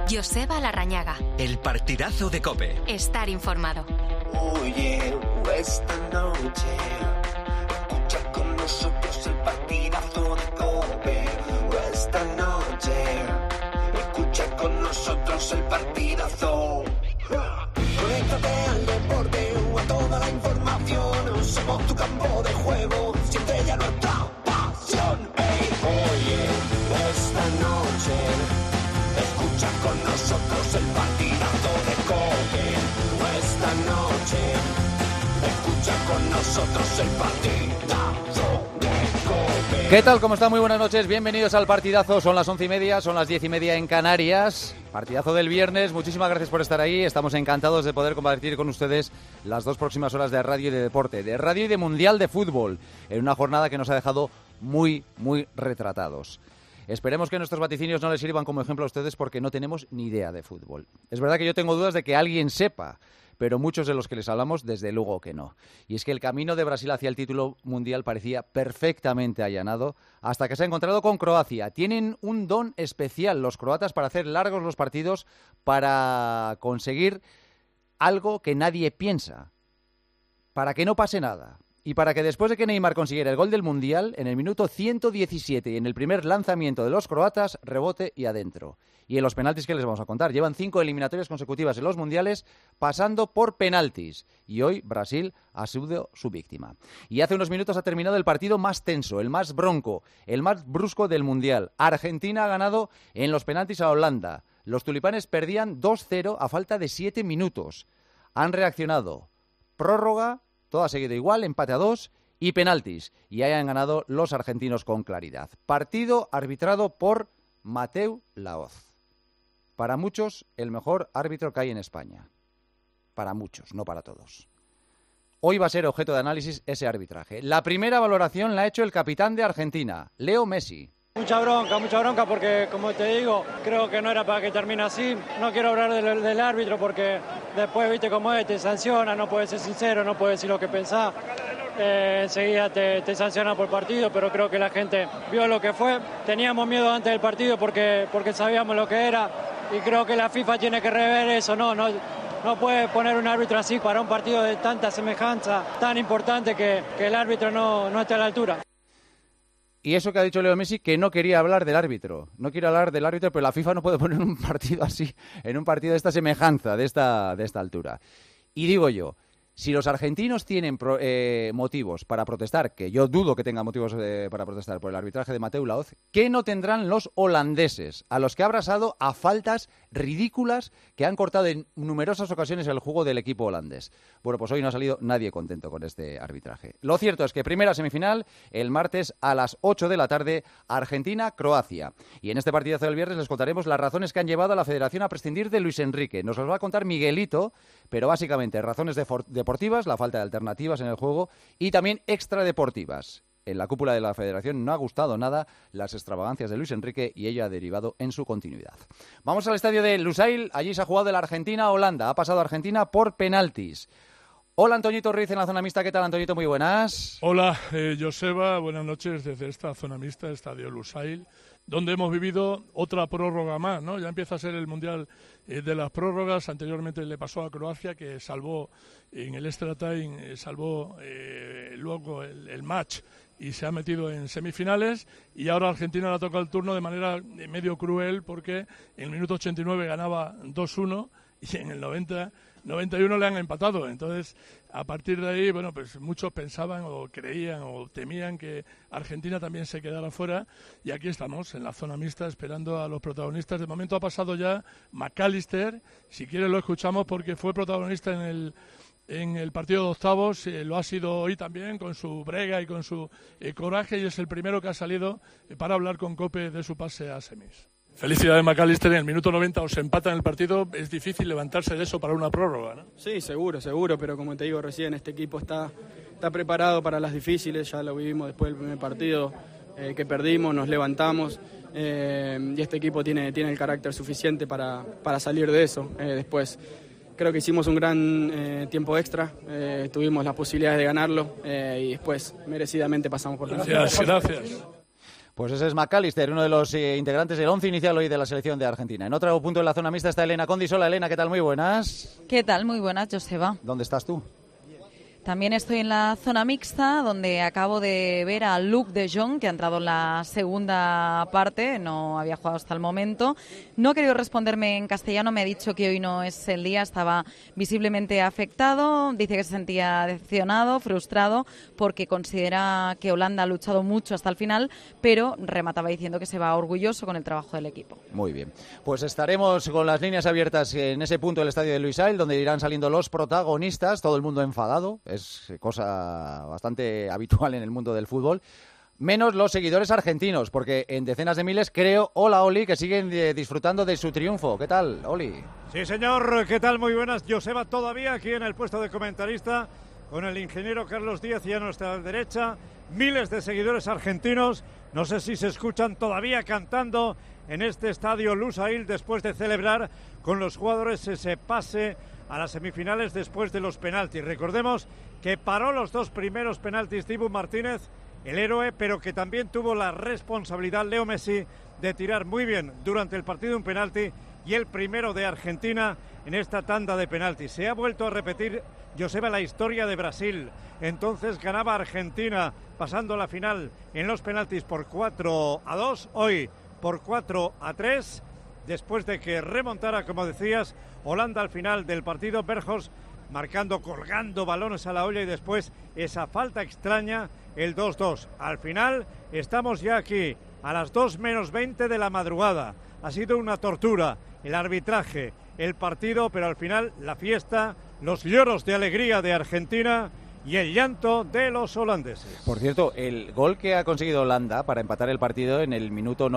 Joseba Larrañaga. El partidazo de COPE. Estar informado. Oye, esta noche escucha con nosotros el partidazo de COPE. Esta noche escucha con nosotros el partidazo. Conéctate al deporte o a toda la información. Somos tu campo de juego, siempre ya nuestra pasión. Hey, oye, esta noche escucha con nosotros el partidazo de COPE. Esta noche escucha con nosotros el partidazo de COPE. ¿Qué tal? ¿Cómo está? Muy buenas noches. Bienvenidos al partidazo. Son las 11:30, son las 10:30 en Canarias. Partidazo del viernes. Muchísimas gracias por estar ahí. Estamos encantados de poder compartir con ustedes las 2 próximas horas de radio y de deporte, de radio y de mundial de fútbol, en una jornada que nos ha dejado muy retratados. Esperemos que nuestros vaticinios no les sirvan como ejemplo a ustedes porque no tenemos ni idea de fútbol. Es verdad que yo tengo dudas de que alguien sepa, pero muchos de los que les hablamos, desde luego que no. Y es que el camino de Brasil hacia el título mundial parecía perfectamente allanado hasta que se ha encontrado con Croacia. Tienen un don especial los croatas para hacer largos los partidos, para conseguir algo que nadie piensa, para que no pase nada. Y para que después de que Neymar consiguiera el gol del Mundial, en el minuto 117 y en el primer lanzamiento de los croatas, rebote y adentro. Y en los penaltis, ¿qué les vamos a contar? Llevan 5 eliminatorias consecutivas en los Mundiales, pasando por penaltis. Y hoy Brasil ha sido su víctima. Y hace unos minutos ha terminado el partido más tenso, el más bronco, el más brusco del Mundial. Argentina ha ganado en los penaltis a Holanda. Los tulipanes perdían 2-0 a falta de 7 minutos. Han reaccionado. Prórroga. Todo ha seguido igual, empate a 2 y penaltis. Y hayan ganado los argentinos con claridad. Partido arbitrado por Mateu Laoz. Para muchos, el mejor árbitro que hay en España. Para muchos, no para todos. Hoy va a ser objeto de análisis ese arbitraje. La primera valoración la ha hecho el capitán de Argentina, Leo Messi. Mucha bronca porque, como te digo, creo que no era para que termine así. No quiero hablar del árbitro porque después, viste cómo es, te sanciona, no puedes ser sincero, no puedes decir lo que pensás. Enseguida te sanciona por partido, pero creo que la gente vio lo que fue. Teníamos miedo antes del partido porque sabíamos lo que era y creo que la FIFA tiene que rever eso. No puede poner un árbitro así para un partido de tanta semejanza, tan importante que el árbitro no esté a la altura. Y eso que ha dicho Leo Messi, que no quería hablar del árbitro. No quiere hablar del árbitro, pero la FIFA no puede poner un partido así, en un partido de esta semejanza, de esta altura. Y digo yo, si los argentinos tienen motivos para protestar, que yo dudo que tengan motivos para protestar por el arbitraje de Mateu Laoz, ¿qué no tendrán los holandeses, a los que ha abrasado a faltas ridículas que han cortado en numerosas ocasiones el juego del equipo holandés? Bueno, pues hoy no ha salido nadie contento con este arbitraje. Lo cierto es que primera semifinal, el martes a las 8 de la tarde, Argentina-Croacia. Y en este partidazo del viernes les contaremos las razones que han llevado a la Federación a prescindir de Luis Enrique. Nos los va a contar Miguelito, pero básicamente razones deportivas, la falta de alternativas en el juego, y también extradeportivas. En la cúpula de la Federación no ha gustado nada las extravagancias de Luis Enrique y ello ha derivado en su continuidad. Vamos al estadio de Lusail. Allí se ha jugado la Argentina-Holanda. Ha pasado Argentina por penaltis. Hola, Antoñito Ruiz en la zona mixta. ¿Qué tal, Antoñito? Muy buenas. Hola, Joseba. Buenas noches desde esta zona mixta, Estadio Lusail, donde hemos vivido otra prórroga más, ¿no? Ya empieza a ser el Mundial de las prórrogas. Anteriormente le pasó a Croacia, que salvó en el extra time, salvó luego el match y se ha metido en semifinales. Y ahora Argentina le toca el turno de manera medio cruel porque en el minuto 89 ganaba 2-1 y en el 91 le han empatado. Entonces, a partir de ahí, bueno, pues muchos pensaban o creían o temían que Argentina también se quedara fuera. Y aquí estamos, en la zona mixta, esperando a los protagonistas. De momento ha pasado ya McAllister. Si quiere lo escuchamos porque fue protagonista en el partido de octavos. Lo ha sido hoy también con su brega y con su coraje. Y es el primero que ha salido para hablar con COPE de su pase a semis. Felicidades, McAllister. En el minuto 90 os empatan el partido. Es difícil levantarse de eso para una prórroga, ¿no? Sí, seguro, pero como te digo recién, este equipo está preparado para las difíciles. Ya lo vivimos después del primer partido que perdimos, nos levantamos y este equipo tiene el carácter suficiente para salir de eso. Después creo que hicimos un gran tiempo extra, tuvimos las posibilidades de ganarlo y después merecidamente pasamos por la Gracias. Pues ese es McAllister, uno de los integrantes del 11 inicial hoy de la selección de Argentina. En otro punto de la zona mixta está Elena Condis. Hola, Elena, ¿qué tal? Muy buenas. ¿Qué tal? Muy buenas, Joseba. ¿Dónde estás tú? También estoy en la zona mixta, donde acabo de ver a Luuk de Jong, que ha entrado en la segunda parte, no había jugado hasta el momento. No ha querido responderme en castellano, me ha dicho que hoy no es el día, estaba visiblemente afectado. Dice que se sentía decepcionado, frustrado, porque considera que Holanda ha luchado mucho hasta el final, pero remataba diciendo que se va orgulloso con el trabajo del equipo. Muy bien. Pues estaremos con las líneas abiertas en ese punto del estadio de Lusail, donde irán saliendo los protagonistas, todo el mundo enfadado. Es cosa bastante habitual en el mundo del fútbol, menos los seguidores argentinos, porque en decenas de miles, creo, hola Oli, que siguen disfrutando de su triunfo. ¿Qué tal, Oli? Sí, señor, ¿qué tal? Muy buenas. Joseba todavía aquí en el puesto de comentarista con el ingeniero Carlos Díaz y a nuestra derecha miles de seguidores argentinos. No sé si se escuchan todavía cantando en este estadio Lusail después de celebrar con los jugadores ese pase a las semifinales después de los penaltis. Recordemos que paró los dos primeros penaltis Dibu Martínez, el héroe, pero que también tuvo la responsabilidad Leo Messi de tirar muy bien durante el partido un penalti y el primero de Argentina en esta tanda de penaltis. Se ha vuelto a repetir, Joseba, la historia de Brasil. Entonces ganaba Argentina pasando la final en los penaltis por 4-2, hoy por 4-3. Después de que remontara, como decías, Holanda al final del partido, Berghuis marcando, colgando balones a la olla y después esa falta extraña, el 2-2. Al final estamos ya aquí, a las 2 menos 20 de la madrugada. Ha sido una tortura el arbitraje, el partido, pero al final la fiesta, los lloros de alegría de Argentina y el llanto de los holandeses. Por cierto, el gol que ha conseguido Holanda para empatar el partido en el minuto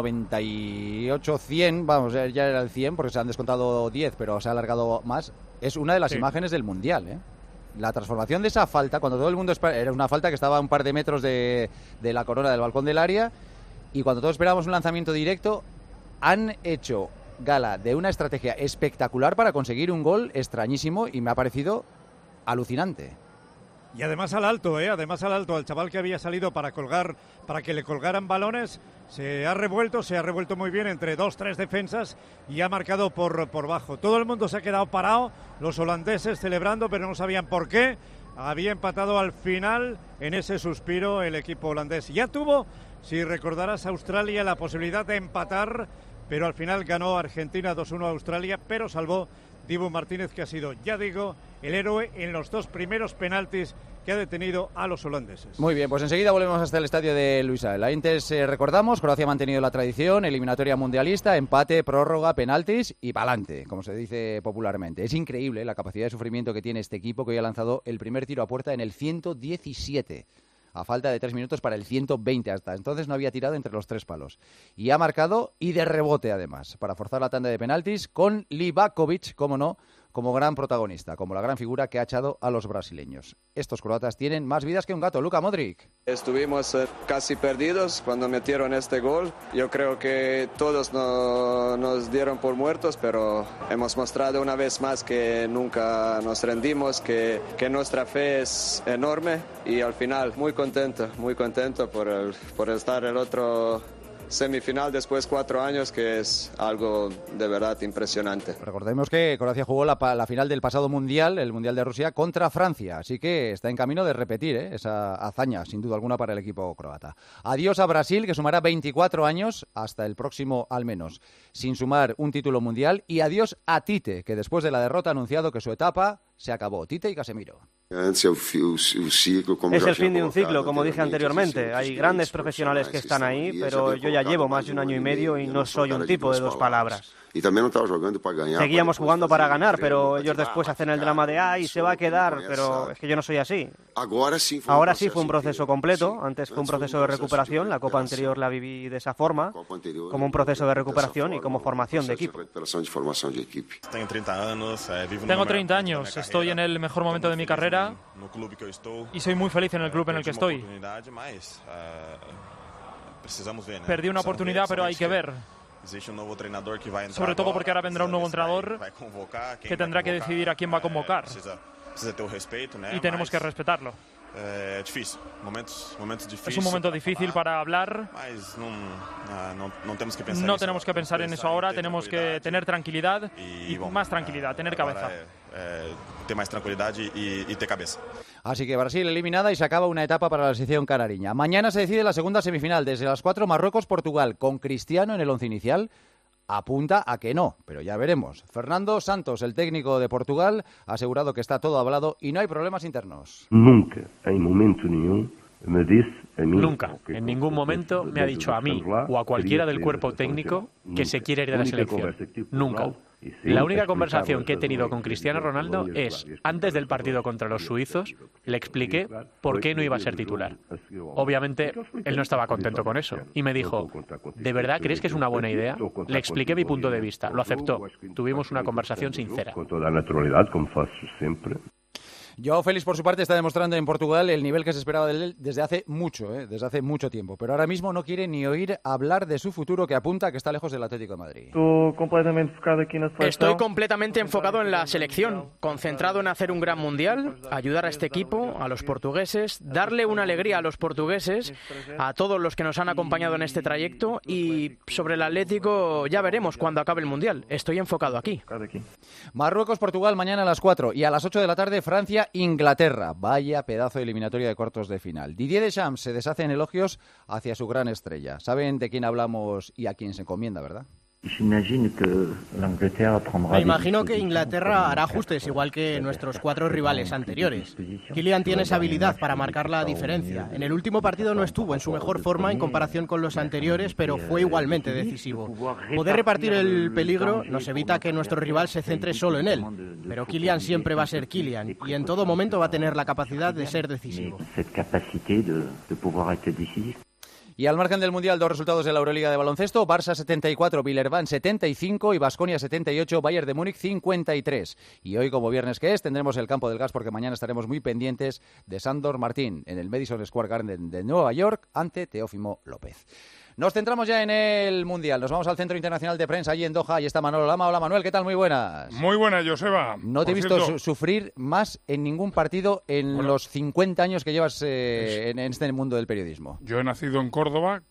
98-100, vamos, ya era el 100 porque se han descontado 10, pero se ha alargado más, es una de las imágenes del Mundial, ¿eh? La transformación de esa falta, cuando todo el mundo era una falta que estaba a un par de metros de la corona del balcón del área, y cuando todos esperábamos un lanzamiento directo, han hecho gala de una estrategia espectacular para conseguir un gol extrañísimo y me ha parecido alucinante. Y además al alto, al chaval que había salido para colgar, para que le colgaran balones, se ha revuelto muy bien entre 2-3 defensas y ha marcado por bajo. Todo el mundo se ha quedado parado, los holandeses celebrando, pero no sabían por qué. Había empatado al final en ese suspiro el equipo holandés. Ya tuvo, si recordarás, Australia la posibilidad de empatar, pero al final ganó Argentina 2-1 a Australia, pero salvó Dibu Martínez, que ha sido, ya digo, el héroe en los dos primeros penaltis que ha detenido a los holandeses. Muy bien, pues enseguida volvemos hasta el estadio de Lusail. Antes recordamos, Croacia ha mantenido la tradición, eliminatoria mundialista, empate, prórroga, penaltis y pa'lante, como se dice popularmente. Es increíble la capacidad de sufrimiento que tiene este equipo, que hoy ha lanzado el primer tiro a puerta en el 117. A falta de 3 minutos para el 120, hasta entonces no había tirado entre los 3 palos. Y ha marcado, y de rebote además, para forzar la tanda de penaltis, con Livakovic, como no, como gran protagonista, como la gran figura que ha echado a los brasileños. Estos croatas tienen más vidas que un gato. Luka Modric. Estuvimos casi perdidos cuando metieron este gol. Yo creo que todos nos dieron por muertos, pero hemos mostrado una vez más que nunca nos rendimos, que nuestra fe es enorme y al final muy contento por estar el otro semifinal después de 4 años, que es algo de verdad impresionante. Recordemos que Croacia jugó la final del pasado Mundial, el Mundial de Rusia, contra Francia, así que está en camino de repetir esa hazaña, sin duda alguna, para el equipo croata. Adiós a Brasil, que sumará 24 años, hasta el próximo al menos, sin sumar un título mundial, y adiós a Tite, que después de la derrota ha anunciado que su etapa se acabó. Tite y Casemiro. Es el fin de un ciclo, como dije anteriormente. Hay grandes profesionales que están ahí, pero yo ya llevo más de 1 año y medio y no soy un tipo de 2 palabras. Seguíamos jugando para ganar, pero ellos después hacen el drama de ¡ay, se va a quedar! Pero es que yo no soy así. Ahora sí fue un proceso completo, antes fue un proceso de recuperación, la Copa anterior la viví de esa forma, como un proceso de recuperación y como formación de equipo. Tengo 30 años, estoy en el mejor momento de mi carrera y soy muy feliz en el club en el que estoy. Perdí una oportunidad, pero hay que ver. Sobre todo porque ahora vendrá un nuevo entrenador que tendrá que decidir a quién va a convocar. Y tenemos que respetarlo. Es un momento difícil para hablar. No tenemos que pensar en eso ahora, tenemos que tener tranquilidad y más tranquilidad, tener cabeza. Ter mais tranquilidade e ter cabeça. Así que Brasil eliminada y se acaba una etapa para la selección canariña. Mañana se decide la segunda semifinal. Desde las 4, Marruecos-Portugal, con Cristiano en el once inicial. Apunta a que no, pero ya veremos. Fernando Santos, el técnico de Portugal, ha asegurado que está todo hablado y no hay problemas internos. Nunca, en momento ningún, me dice a mí... Nunca, en ningún momento me ha dicho a mí o a cualquiera del cuerpo técnico que se quiere ir de la selección. Nunca. La única conversación que he tenido con Cristiano Ronaldo es, antes del partido contra los suizos, le expliqué por qué no iba a ser titular. Obviamente, él no estaba contento con eso y me dijo, ¿de verdad crees que es una buena idea? Le expliqué mi punto de vista, lo aceptó. Tuvimos una conversación sincera. Con toda naturalidad, como faço siempre. Joao Félix, por su parte, está demostrando en Portugal el nivel que se esperaba de él desde hace mucho tiempo. Pero ahora mismo no quiere ni oír hablar de su futuro, que apunta que está lejos del Atlético de Madrid. Estoy completamente enfocado en la selección, concentrado en hacer un gran mundial, ayudar a este equipo, a los portugueses, darle una alegría a los portugueses, a todos los que nos han acompañado en este trayecto, y sobre el Atlético ya veremos cuando acabe el mundial. Estoy enfocado aquí. Marruecos-Portugal mañana a las 4 y a las 8 de la tarde Francia-Inglaterra. Vaya pedazo de eliminatoria de cuartos de final. Didier Deschamps se deshace en elogios hacia su gran estrella. Saben de quién hablamos y a quién se encomienda, ¿verdad? Me imagino que Inglaterra hará ajustes, igual que nuestros 4 rivales anteriores. Kylian tiene esa habilidad para marcar la diferencia. En el último partido no estuvo en su mejor forma en comparación con los anteriores, pero fue igualmente decisivo. Poder repartir el peligro nos evita que nuestro rival se centre solo en él. Pero Kylian siempre va a ser Kylian y en todo momento va a tener la capacidad de ser decisivo. Y al margen del Mundial, 2 resultados de la Euroliga de baloncesto: Barça 74, Villeurbanne 75 y Baskonia 78, Bayern de Múnich 53. Y hoy, como viernes que es, tendremos el Campo del Gas porque mañana estaremos muy pendientes de Sandor Martín en el Madison Square Garden de Nueva York ante Teófimo López. Nos centramos ya en el Mundial. Nos vamos al Centro Internacional de Prensa, allí en Doha. Ahí está Manolo Lama. Hola, Manuel, ¿qué tal? Muy buenas. Muy buenas, Joseba. No te he visto sufrir más en ningún partido en los 50 años que llevas en este mundo del periodismo. Yo he nacido en Córdoba,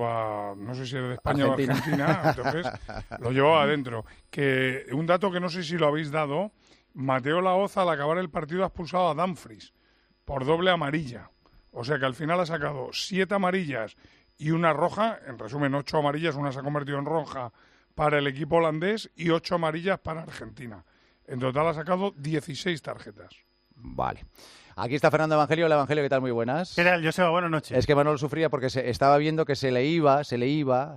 no sé si es de España o Argentina, entonces lo llevaba adentro. Que un dato que no sé si lo habéis dado, Mateo Laoz al acabar el partido ha expulsado a Dumfries por doble amarilla. O sea que al final ha sacado 7 amarillas y una roja, en resumen 8 amarillas, una se ha convertido en roja para el equipo holandés y 8 amarillas para Argentina. En total ha sacado 16 tarjetas. Vale. Aquí está Fernando Evangelio. Hola, Evangelio, ¿qué tal? Muy buenas. ¿Qué tal, Joseba? Buenas noches. Es que Manolo sufría porque estaba viendo que se le iba, Se me iba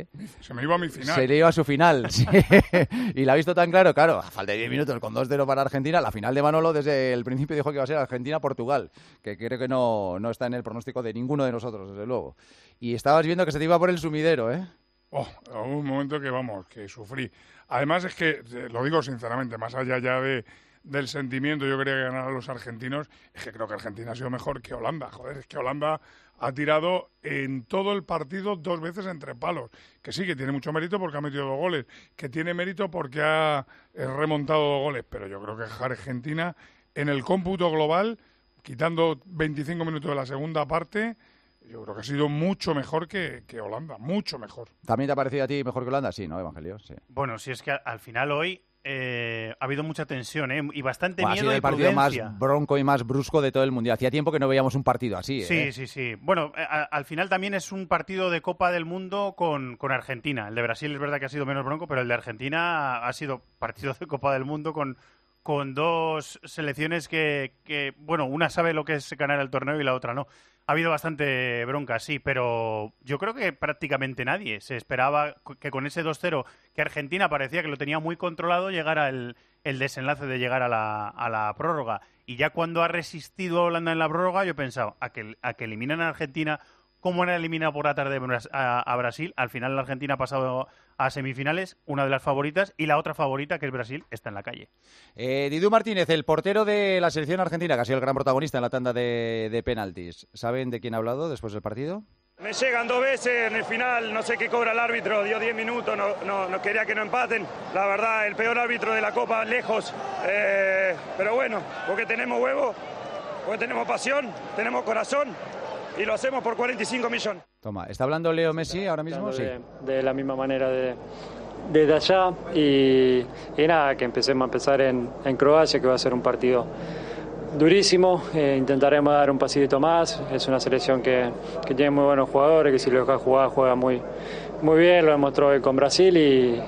a mi final. Se le iba a su final, sí. Y la ha visto tan claro, a falta de 10 minutos, con 2-0 para Argentina. La final de Manolo desde el principio dijo que iba a ser Argentina-Portugal, que creo que no está en el pronóstico de ninguno de nosotros, desde luego. Y estabas viendo que se te iba por el sumidero, ¿eh? Un momento que sufrí. Además es que, lo digo sinceramente, más allá ya del sentimiento, yo quería que ganaran los argentinos, es que creo que Argentina ha sido mejor que Holanda. Joder, es que Holanda ha tirado en todo el partido 2 veces entre palos. Que sí, que tiene mucho mérito porque ha metido 2 goles, que tiene mérito porque ha remontado 2 goles, pero yo creo que Argentina, en el cómputo global, quitando 25 minutos de la segunda parte, yo creo que ha sido mucho mejor que Holanda, mucho mejor. ¿También te ha parecido a ti mejor que Holanda? Sí, ¿no, Evangelio? Sí. Bueno, si es que al final hoy ha habido mucha tensión y bastante miedo. Ha sido el partido más bronco y más brusco de todo el Mundial. Hacía tiempo que no veíamos un partido así. Sí. Bueno, al final también es un partido de Copa del Mundo con Argentina. El de Brasil es verdad que ha sido menos bronco, pero el de Argentina ha sido partido de Copa del Mundo con 2 selecciones que, bueno, una sabe lo que es ganar el torneo y la otra no. Ha habido bastante bronca, sí, pero yo creo que prácticamente nadie se esperaba que con ese 2-0, que Argentina parecía que lo tenía muy controlado, llegara el desenlace de llegar a la prórroga. Y ya cuando ha resistido Holanda en la prórroga, yo he pensado, a que eliminen a Argentina, como han eliminado por la tarde a Brasil. Al final la Argentina ha pasado a semifinales, una de las favoritas, y la otra favorita, que es Brasil, está en la calle. Didu Martínez, el portero de la selección argentina, que ha sido el gran protagonista en la tanda de penaltis. ¿Saben de quién ha hablado después del partido? Me llegan 2 veces en el final, no sé qué cobra el árbitro, dio 10 minutos, no quería que no empaten. La verdad, el peor árbitro de la Copa, lejos. Pero bueno, porque tenemos huevo, porque tenemos pasión, tenemos corazón y lo hacemos por 45 millones. Toma, ¿está hablando Leo Messi ahora mismo? Sí. De la misma manera desde allá y nada, que empecemos a empezar en Croacia, que va a ser un partido durísimo. Intentaremos dar un pasito más. Es una selección que tiene muy buenos jugadores, que si lo deja jugar juega muy bien, lo demostró hoy con Brasil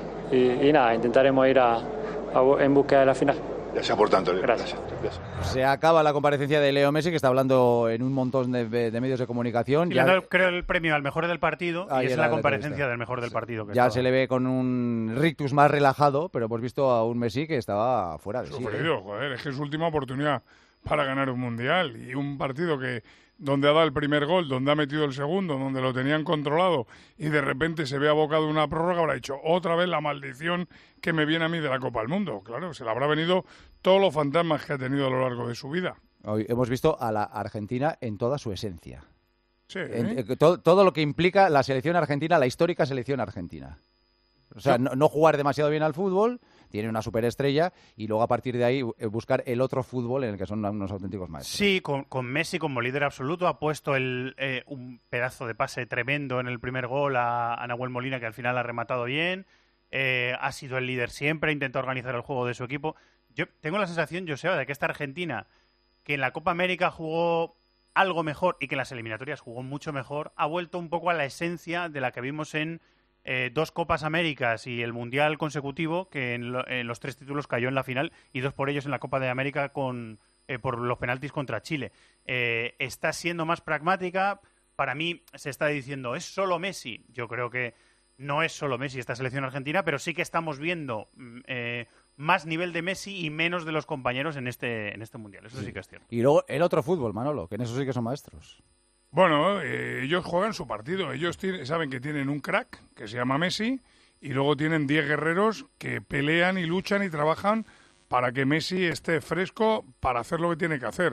y nada, intentaremos ir en búsqueda de la final. Gracias por tanto. Gracias. Se acaba la comparecencia de Leo Messi, que está hablando en un montón de medios de comunicación. Sí, le han dado, creo, el premio al mejor del partido y es la comparecencia del mejor del partido. Que ya se le ve con un rictus más relajado, pero hemos visto a un Messi que estaba fuera de sí. Sufrido, joder, es que es su última oportunidad para ganar un mundial y un partido donde ha dado el primer gol, donde ha metido el segundo, donde lo tenían controlado y de repente se ve abocado a una prórroga, habrá dicho otra vez la maldición que me viene a mí de la Copa del Mundo. Claro, se le habrá venido todos los fantasmas que ha tenido a lo largo de su vida. Hoy hemos visto a la Argentina en toda su esencia. Sí. Todo lo que implica la selección argentina, la histórica selección argentina. O sea, no jugar demasiado bien al fútbol, tiene una superestrella y luego a partir de ahí buscar el otro fútbol en el que son unos auténticos maestros. Sí, con Messi como líder absoluto ha puesto un pedazo de pase tremendo en el primer gol a Nahuel Molina, que al final ha rematado bien. Ha sido el líder siempre, intenta organizar el juego de su equipo. Yo tengo la sensación, Joseba, de que esta Argentina, que en la Copa América jugó algo mejor y que en las eliminatorias jugó mucho mejor, ha vuelto un poco a la esencia de la que vimos en 2 Copas Américas y el Mundial consecutivo, que en los 3 títulos cayó en la final y 2 por ellos en la Copa de América por los penaltis contra Chile. Está siendo más pragmática. Para mí se está diciendo, ¿es solo Messi? Yo creo que no es solo Messi esta selección argentina, pero sí que estamos viendo más nivel de Messi y menos de los compañeros en este Mundial. Eso sí que es cierto. Y luego el otro fútbol, Manolo, que en eso sí que son maestros. Bueno, ellos juegan su partido. Ellos saben que tienen un crack que se llama Messi y luego tienen 10 guerreros que pelean y luchan y trabajan para que Messi esté fresco para hacer lo que tiene que hacer.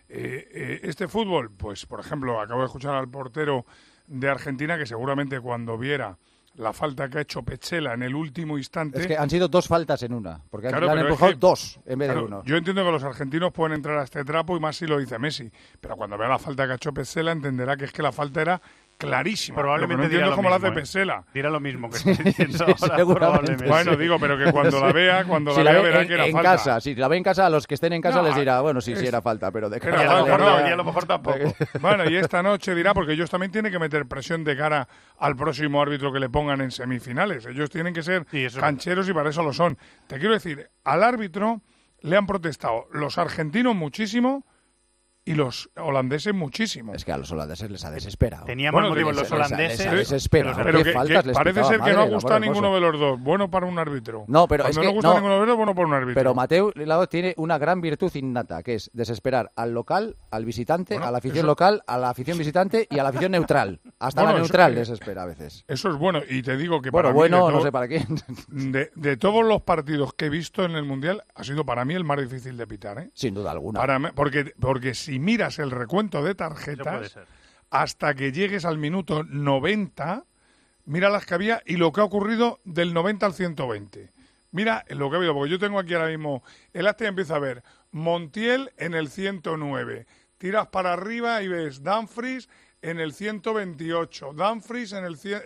Este fútbol, pues por ejemplo, acabo de escuchar al portero de Argentina que seguramente cuando viera la falta que ha hecho Petzela en el último instante... Es que han sido 2 faltas en una, porque claro, han empujado 2 en vez de 1. Yo entiendo que los argentinos pueden entrar a este trapo y más si lo dice Messi, pero cuando vea la falta que ha hecho Petzela entenderá que es que la falta era clarísima. Probablemente no entiendo cómo la hace Petzela. Dirá lo mismo que sí, seguramente. Bueno, digo, pero que cuando la vea, verá que era en falta. Casa, si la ve en casa, a los que estén en casa les dirá, bueno, sí era falta, pero de cara a lo mejor tampoco. Bueno, y esta noche dirá, porque ellos también tienen que meter presión de cara al próximo árbitro que le pongan en semifinales. Ellos tienen que ser cancheros y para eso lo son. Te quiero decir, al árbitro le han protestado los argentinos muchísimo y los holandeses muchísimo. Es que a los holandeses les ha desesperado. Tenían más motivos los holandeses. Les ha desesperado. Pero que parece ser que no gusta a ninguno de los dos. Bueno para un árbitro. No, pero cuando es que no gusta a ninguno de los dos, bueno para un árbitro. Pero Mateu Laoz tiene una gran virtud innata, que es desesperar al local, al visitante, a la afición local, a la afición visitante y a la afición neutral. Hasta la neutral desespera a veces. Eso es bueno. Y te digo que para mí, no sé para quién. De todos los partidos que he visto en el Mundial, ha sido para mí el más difícil de pitar, ¿eh? Sin duda alguna. Para mí, porque si miras el recuento de tarjetas, hasta que llegues al minuto 90, mira las que había y lo que ha ocurrido del 90 al 120. Mira lo que ha habido, porque yo tengo aquí ahora mismo el acta y empiezo a ver Montiel en el 109. Tiras para arriba y ves Dumfries en el 128, Dumfries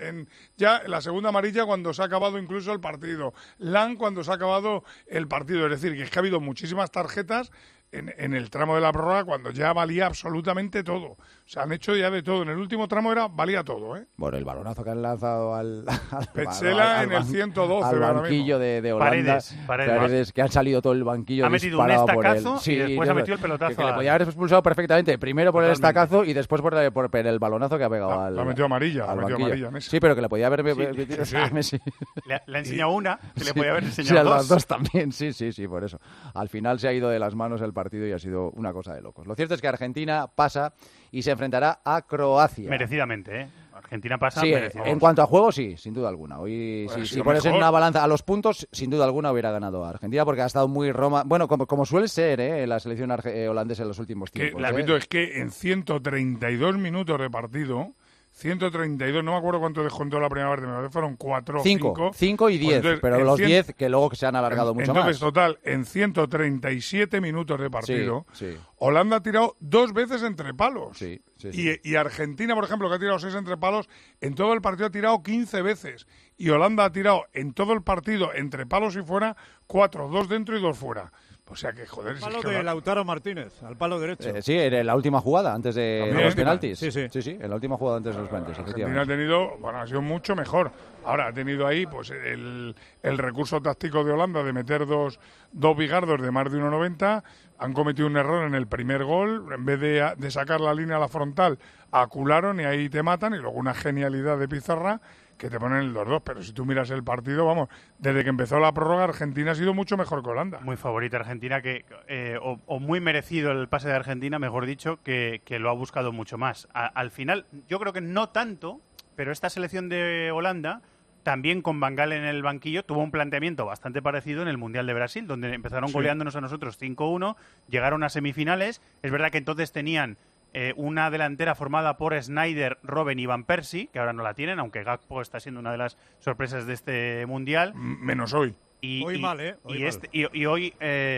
ya en la segunda amarilla cuando se ha acabado incluso el partido, Lang cuando se ha acabado el partido. Es decir, que es que ha habido muchísimas tarjetas en el tramo de la prórroga cuando ya valía absolutamente todo. O sea, han hecho ya de todo. En el último tramo valía todo, ¿eh? Bueno, el balonazo que han lanzado al Petzela en el 112. Al banquillo de Holanda. Paredes, que han salido todo el banquillo ha metido un estacazo y después ha metido el pelotazo. Que le podía haber expulsado perfectamente. Primero por el estacazo y después por el balonazo que ha pegado al... La ha metido amarilla. Messi. Sí, pero que le podía haber metido a Messi. Le ha enseñado una, que le podía haber enseñado dos. Las 2 también, sí, por eso. Al final se ha ido de las manos el partido y ha sido una cosa de locos. Lo cierto es que Argentina pasa y se enfrentará a Croacia. Merecidamente, ¿eh? Argentina pasa. Sí, en cuanto a juego, sí, sin duda alguna. Hoy, si pones en una balanza a los puntos, sin duda alguna hubiera ganado a Argentina porque ha estado muy Bueno, como suele ser la selección holandesa en los últimos tiempos. El árbitro es que en 132 minutos de partido, 132, no me acuerdo cuánto dejó en toda la primera parte, me parece fueron 4 o 5. 5 y 10, pues pero los 10 que luego se han alargado mucho más. Entonces, total, en 137 minutos de partido, Holanda ha tirado 2 veces entre palos. Y Argentina, por ejemplo, que ha tirado 6 entre palos, en todo el partido ha tirado 15 veces. Y Holanda ha tirado en todo el partido, entre palos y fuera, 4, 2 dentro y 2 fuera. O sea que, joder... El palo de Lautaro Martínez, al palo derecho. Sí, en la última jugada, antes de los penaltis. Sí, en la última jugada antes de los penaltis, efectivamente. Ha tenido, ha sido mucho mejor. Ahora, ha tenido ahí pues el recurso táctico de Holanda de meter dos bigardos de más de 1,90. Han cometido un error en el primer gol. En vez de sacar la línea a la frontal, acularon y ahí te matan. Y luego una genialidad de Pizarra que te ponen el 2-2, pero si tú miras el partido, vamos, desde que empezó la prórroga, Argentina ha sido mucho mejor que Holanda. Muy favorita Argentina, o muy merecido el pase de Argentina, mejor dicho, que lo ha buscado mucho más. Al final, yo creo que no tanto, pero esta selección de Holanda, también con Van Gaal en el banquillo, tuvo un planteamiento bastante parecido en el Mundial de Brasil, donde empezaron goleándonos a nosotros 5-1, llegaron a semifinales. Es verdad que entonces tenían una delantera formada por Sneijder, Robben y Van Persie, que ahora no la tienen, aunque Gakpo está siendo una de las sorpresas de este Mundial. Menos hoy. Hoy mal, ¿eh? Hoy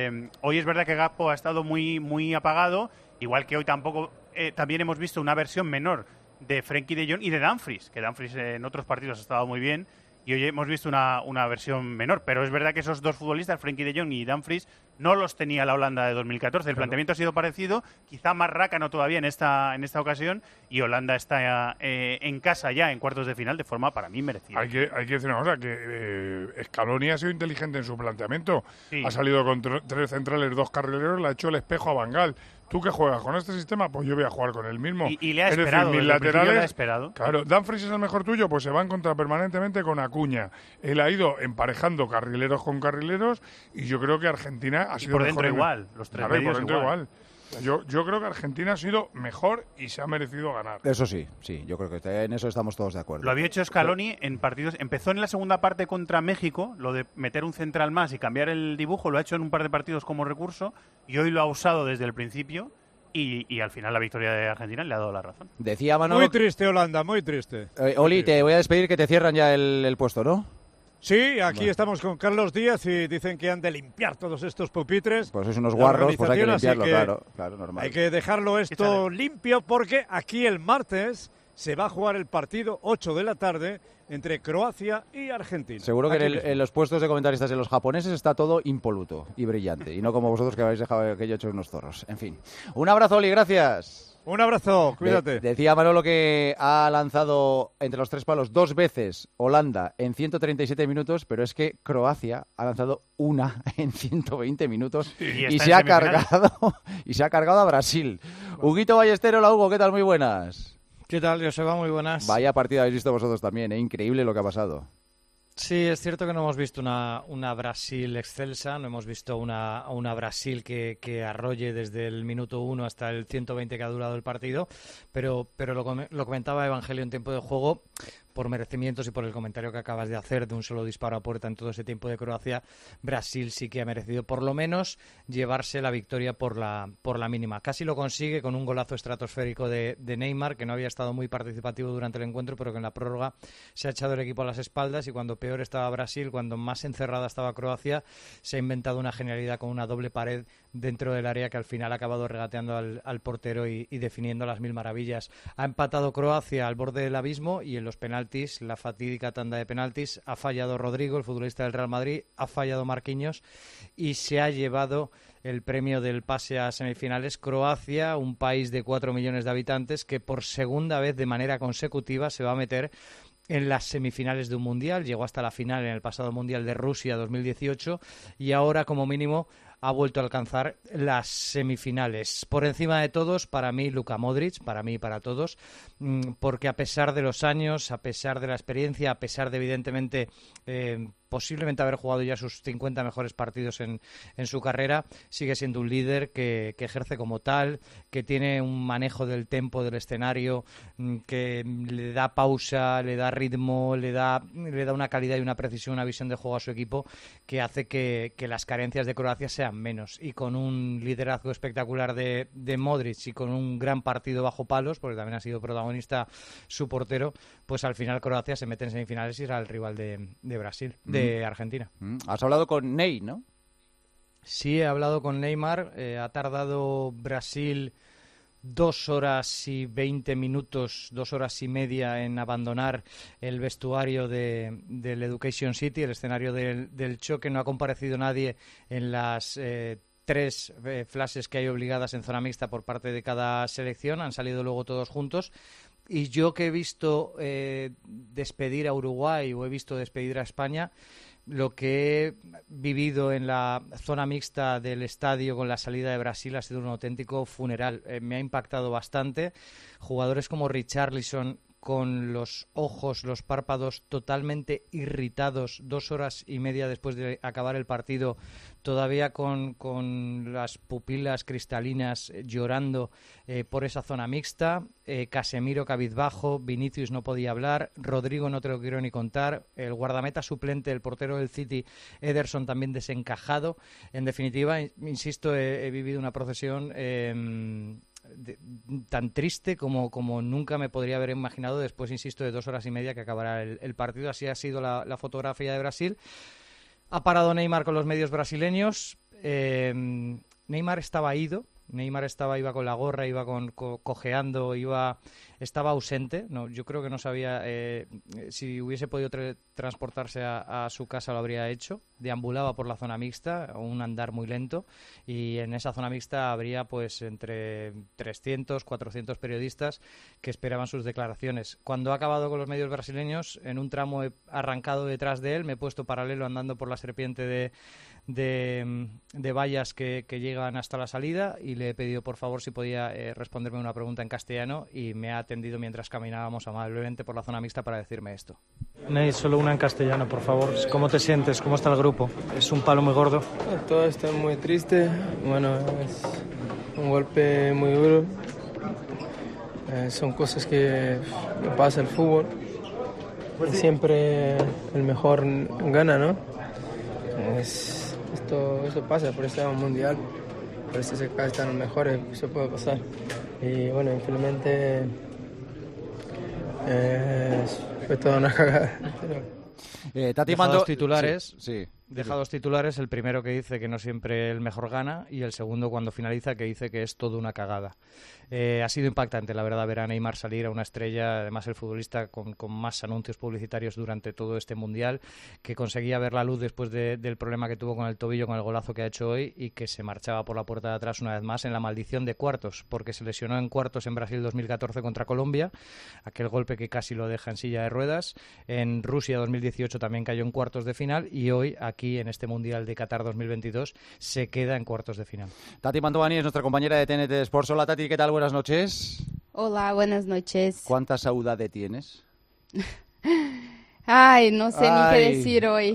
es verdad que Gakpo ha estado muy, muy apagado, igual que hoy también hemos visto una versión menor de Frenkie de Jong y de Dumfries, que Dumfries en otros partidos ha estado muy bien, y hoy hemos visto una versión menor, pero es verdad que esos dos futbolistas, Frenkie de Jong y Dumfries, no los tenía la Holanda de 2014. El planteamiento ha sido parecido, quizá más rácano todavía en esta ocasión, y Holanda está en casa ya en cuartos de final de forma para mí merecida. Hay que decir una cosa, que Scaloni ha sido inteligente en su planteamiento. Ha salido con 3 centrales, 2 carrileros, le ha hecho el espejo a Van Gaal. ¿Tú qué juegas con este sistema? Pues yo voy a jugar con el mismo. Y le ha esperado, mis laterales, le ha esperado. Claro, Dumfries es el mejor tuyo, pues se va a encontrar permanentemente con Acuña. Él ha ido emparejando carrileros con carrileros, y yo creo que Argentina ha sido por mejor. Dentro igual, los 3 medios por dentro igual. Yo creo que Argentina ha sido mejor y se ha merecido ganar. Eso sí, yo creo que en eso estamos todos de acuerdo. Lo había hecho Scaloni en partidos. Empezó en la segunda parte contra México, lo de meter un central más y cambiar el dibujo, lo ha hecho en un par de partidos como recurso, y hoy lo ha usado desde el principio. Y al final la victoria de Argentina le ha dado la razón. Decía Manolo... Muy triste Holanda, muy triste. Oli, te voy a despedir, que te cierran ya el puesto, ¿no? Sí, aquí estamos con Carlos Díaz y dicen que han de limpiar todos estos pupitres. Pues es unos guarros, pues hay que limpiarlo, claro, normal. Hay que dejarlo esto limpio, porque aquí el martes se va a jugar el partido 8 de la tarde entre Croacia y Argentina. Seguro que en los puestos de comentaristas de los japoneses está todo impoluto y brillante, y no como vosotros, que habéis dejado aquello hecho unos zorros. En fin, un abrazo, Oli, gracias. Un abrazo, cuídate. Decía Manolo que ha lanzado entre los 3 palos 2 veces Holanda en 137 minutos, pero es que Croacia ha lanzado una en 120 minutos y se ha cargado a Brasil. Huguito Ballester, hola Hugo, ¿qué tal? Muy buenas. ¿Qué tal, Joseba? Muy buenas. Vaya partido habéis visto vosotros también, increíble lo que ha pasado. Sí, es cierto que no hemos visto una Brasil excelsa, no hemos visto una Brasil que arrolle desde el minuto 1 hasta el 120 que ha durado el partido, pero lo comentaba Evangelio en tiempo de juego, por merecimientos y por el comentario que acabas de hacer de un solo disparo a puerta en todo ese tiempo de Croacia, Brasil sí que ha merecido por lo menos llevarse la victoria por la mínima. Casi lo consigue con un golazo estratosférico de Neymar, que no había estado muy participativo durante el encuentro, pero que en la prórroga se ha echado el equipo a las espaldas, y cuando peor estaba Brasil, cuando más encerrada estaba Croacia, se ha inventado una genialidad con una doble pared dentro del área que al final ha acabado regateando al portero y definiendo las mil maravillas. Ha empatado Croacia al borde del abismo, y en los penaltis, la fatídica tanda de penaltis, ha fallado Rodrigo, el futbolista del Real Madrid, ha fallado Marquinhos, y se ha llevado el premio del pase a semifinales Croacia, un país de 4 millones de habitantes que por segunda vez de manera consecutiva se va a meter en las semifinales de un mundial. Llegó hasta la final en el pasado Mundial de Rusia 2018 y ahora, como mínimo, ha vuelto a alcanzar las semifinales. Por encima de todos, para mí, Luka Modric, para mí y para todos, porque a pesar de los años, a pesar de la experiencia, a pesar de, evidentemente, posiblemente haber jugado ya sus 50 mejores partidos en su carrera, sigue siendo un líder que ejerce como tal, que tiene un manejo del tempo del escenario, que le da pausa, le da ritmo, le da una calidad y una precisión, una visión de juego a su equipo que hace que las carencias de Croacia sean menos. Y con un liderazgo espectacular de Modric y con un gran partido bajo palos, porque también ha sido protagonista su portero, pues al final Croacia se mete en semifinales y será el rival de Brasil, de Argentina. Has hablado con Ney, ¿no? Sí, he hablado con Neymar. Ha tardado Brasil 2 horas y 20 minutos, 2 horas y media en abandonar el vestuario del Education City, el escenario del choque. No ha comparecido nadie en las 3 flashes que hay obligadas en zona mixta por parte de cada selección. Han salido luego todos juntos. Y yo que he visto despedir a Uruguay o he visto despedir a España, lo que he vivido en la zona mixta del estadio con la salida de Brasil ha sido un auténtico funeral. Me ha impactado bastante. Jugadores como Richarlison con los ojos, los párpados totalmente irritados 2 horas y media después de acabar el partido, todavía con las pupilas cristalinas llorando por esa zona mixta. Casemiro cabizbajo, Vinicius no podía hablar, Rodrigo no te lo quiero ni contar, el guardameta suplente, el portero del City, Ederson, también desencajado. En definitiva, insisto, he vivido una procesión tan triste como nunca me podría haber imaginado después, insisto, de 2 horas y media que acabará el partido. Así ha sido la fotografía de Brasil. Ha parado Neymar con los medios brasileños. Neymar estaba ido. Neymar iba con la gorra, iba cojeando, estaba ausente. No, yo creo que no sabía si hubiese podido transportarse a su casa, lo habría hecho. Deambulaba por la zona mixta, un andar muy lento, y en esa zona mixta habría pues entre 300, 400 periodistas que esperaban sus declaraciones. Cuando ha acabado con los medios brasileños, en un tramo he arrancado detrás de él, me he puesto paralelo andando por la serpiente de vallas que llegan hasta la salida, y le he pedido por favor si podía responderme una pregunta en castellano, y me ha atendido mientras caminábamos amablemente por la zona mixta para decirme esto. Ney, solo una en castellano, por favor. ¿Cómo te sientes? ¿Cómo está el grupo? ¿Es un palo muy gordo? Todo está muy triste. Bueno, es un golpe muy duro. Son cosas que pasa el fútbol. Y siempre el mejor gana, ¿no? Esto pasa, por eso es un mundial. Por eso acá están los mejores, eso puede pasar. Y bueno, infelizmente fue toda una cagada. Tati deja dos titulares. Sí. Deja 2 titulares, el primero que dice que no siempre el mejor gana, y el segundo cuando finaliza que dice que es todo una cagada. Ha sido impactante, la verdad, ver a Neymar salir, a una estrella, además el futbolista con más anuncios publicitarios durante todo este Mundial, que conseguía ver la luz después del problema que tuvo con el tobillo, con el golazo que ha hecho hoy, y que se marchaba por la puerta de atrás una vez más en la maldición de cuartos, porque se lesionó en cuartos en Brasil 2014 contra Colombia, aquel golpe que casi lo deja en silla de ruedas. En Rusia 2018 también cayó en cuartos de final, y hoy aquí en este Mundial de Qatar 2022 se queda en cuartos de final. Tati Mantovani es nuestra compañera de TNT Sports. Hola Tati, ¿qué tal? Buenas noches. Hola, buenas noches. ¿Cuánta saudade tienes? Ay, no sé ni qué decir hoy.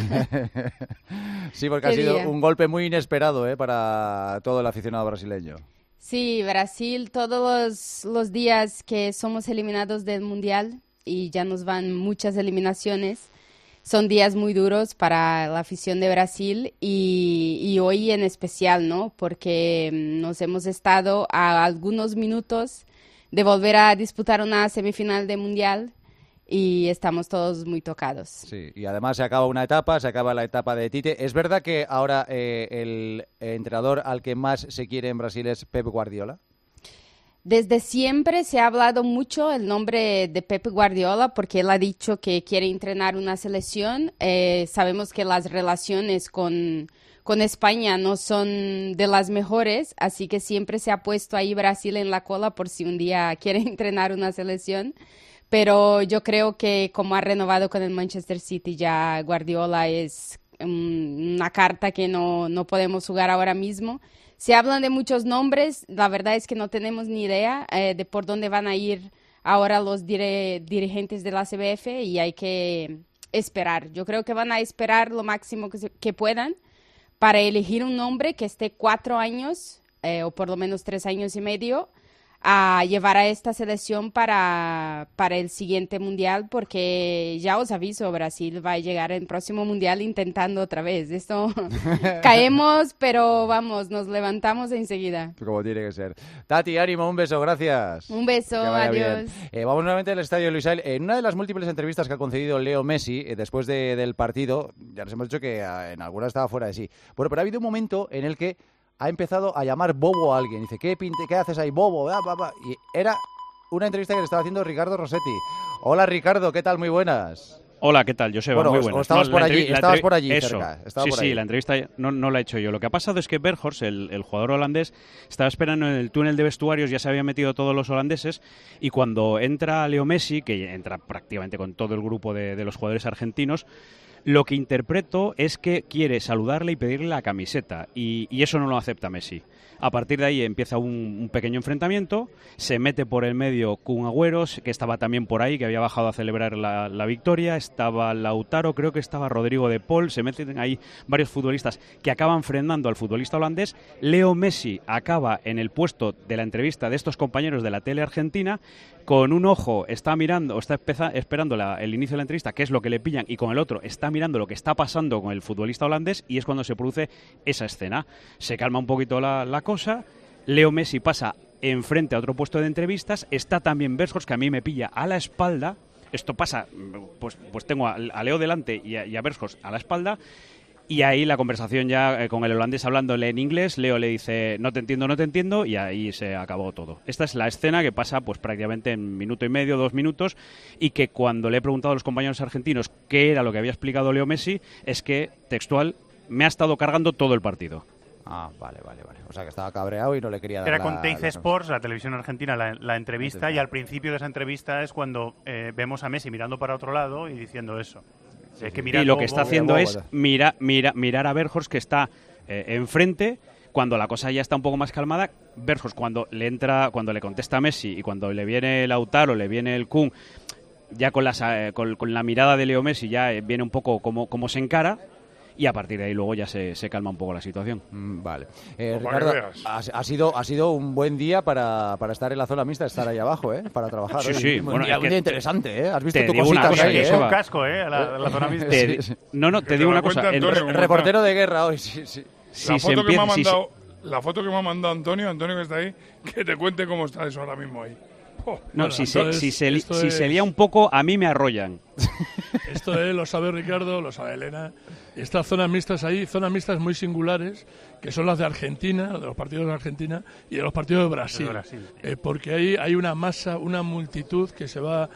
Sí, porque ha sido un golpe muy inesperado para todo el aficionado brasileño. Sí, Brasil, todos los días que somos eliminados del Mundial, y ya nos van muchas eliminaciones, son días muy duros para la afición de Brasil, y hoy en especial, ¿no? Porque nos hemos estado a algunos minutos de volver a disputar una semifinal de Mundial y estamos todos muy tocados. Sí, y además se acaba una etapa, se acaba la etapa de Tite. ¿Es verdad que ahora el entrenador al que más se quiere en Brasil es Pep Guardiola? Desde siempre se ha hablado mucho el nombre de Pep Guardiola, porque él ha dicho que quiere entrenar una selección. Sabemos que las relaciones con España no son de las mejores, así que siempre se ha puesto ahí Brasil en la cola por si un día quiere entrenar una selección. Pero yo creo que como ha renovado con el Manchester City, ya Guardiola es una carta que no podemos jugar ahora mismo. Se hablan de muchos nombres, la verdad es que no tenemos ni idea de por dónde van a ir ahora los dirigentes de la CBF, y hay que esperar. Yo creo que van a esperar lo máximo que puedan para elegir un nombre que esté 4 años, o por lo menos 3 años y medio, a llevar a esta selección para el siguiente mundial, porque ya os aviso, Brasil va a llegar al próximo mundial intentando otra vez. Esto caemos, pero vamos, nos levantamos enseguida. Como tiene que ser. Tati, ánimo, un beso, gracias. Un beso, adiós. Vamos nuevamente al estadio Lusail. En una de las múltiples entrevistas que ha concedido Leo Messi después del partido, ya nos hemos dicho que en alguna estaba fuera de sí. Bueno, pero ha habido un momento en el que ha empezado a llamar bobo a alguien. Dice, ¿qué haces ahí, bobo? Y era una entrevista que le estaba haciendo Ricardo Rossetti. Hola, Ricardo, ¿qué tal? Muy buenas. Hola, ¿qué tal? Joseba, muy buenas. Estabas por allí eso. Cerca. Sí, la entrevista no la he hecho yo. Lo que ha pasado es que Weghorst, el jugador holandés, estaba esperando en el túnel de vestuarios, ya se habían metido todos los holandeses, y cuando entra Leo Messi, que entra prácticamente con todo el grupo de los jugadores argentinos, lo que interpreto es que quiere saludarle y pedirle la camiseta, y eso no lo acepta Messi. A partir de ahí empieza un pequeño enfrentamiento, se mete por el medio Kun Agüero, que estaba también por ahí, que había bajado a celebrar la victoria, estaba Lautaro, creo que estaba Rodrigo de Paul, se meten ahí varios futbolistas que acaban frenando al futbolista holandés. Leo Messi acaba en el puesto de la entrevista de estos compañeros de la tele argentina, con un ojo está mirando, está esperando el inicio de la entrevista, que es lo que le pillan, y con el otro está mirando lo que está pasando con el futbolista holandés, y es cuando se produce esa escena. Se calma un poquito la cosa, Leo Messi pasa enfrente a otro puesto de entrevistas, está también Weghorst, que a mí me pilla a la espalda. Esto pasa, pues tengo a Leo delante y a Weghorst a la espalda, y ahí la conversación ya con el holandés hablándole en inglés. Leo le dice, no te entiendo, y ahí se acabó todo. Esta es la escena que pasa pues prácticamente en 1 minuto y medio, 2 minutos, y que cuando le he preguntado a los compañeros argentinos qué era lo que había explicado Leo Messi, es que, textual, me ha estado cargando todo el partido. Ah, vale. O sea, que estaba cabreado y no le quería dar Era con Teis Sports, la televisión argentina, la entrevista, y al principio de esa entrevista es cuando vemos a Messi mirando para otro lado y diciendo eso. Y lo que está haciendo es mirar a Weghorst, que está enfrente. Cuando la cosa ya está un poco más calmada, Weghorst, cuando le contesta a Messi y cuando le viene el Lautaro, le viene el Kun, ya con la mirada de Leo Messi ya viene un poco como se encara, y a partir de ahí luego ya se calma un poco la situación. Vale. Ricardo, ha sido un buen día para estar en la zona mixta, estar ahí abajo, para trabajar. Sí. Un día interesante, Has visto tu cosita ahí, Es un casco, a la zona mixta. Te digo una cosa. Reportero de guerra hoy, sí. La foto que me ha mandado Antonio que está ahí, que te cuente cómo está eso ahora mismo ahí. Si se lía un poco, a mí me arrollan. Esto lo sabe Ricardo, lo sabe Elena. Estas zonas mixtas zonas mixtas muy singulares, que son las de Argentina, de los partidos de Argentina y de los partidos de Brasil. Porque ahí hay una masa, una multitud que se va...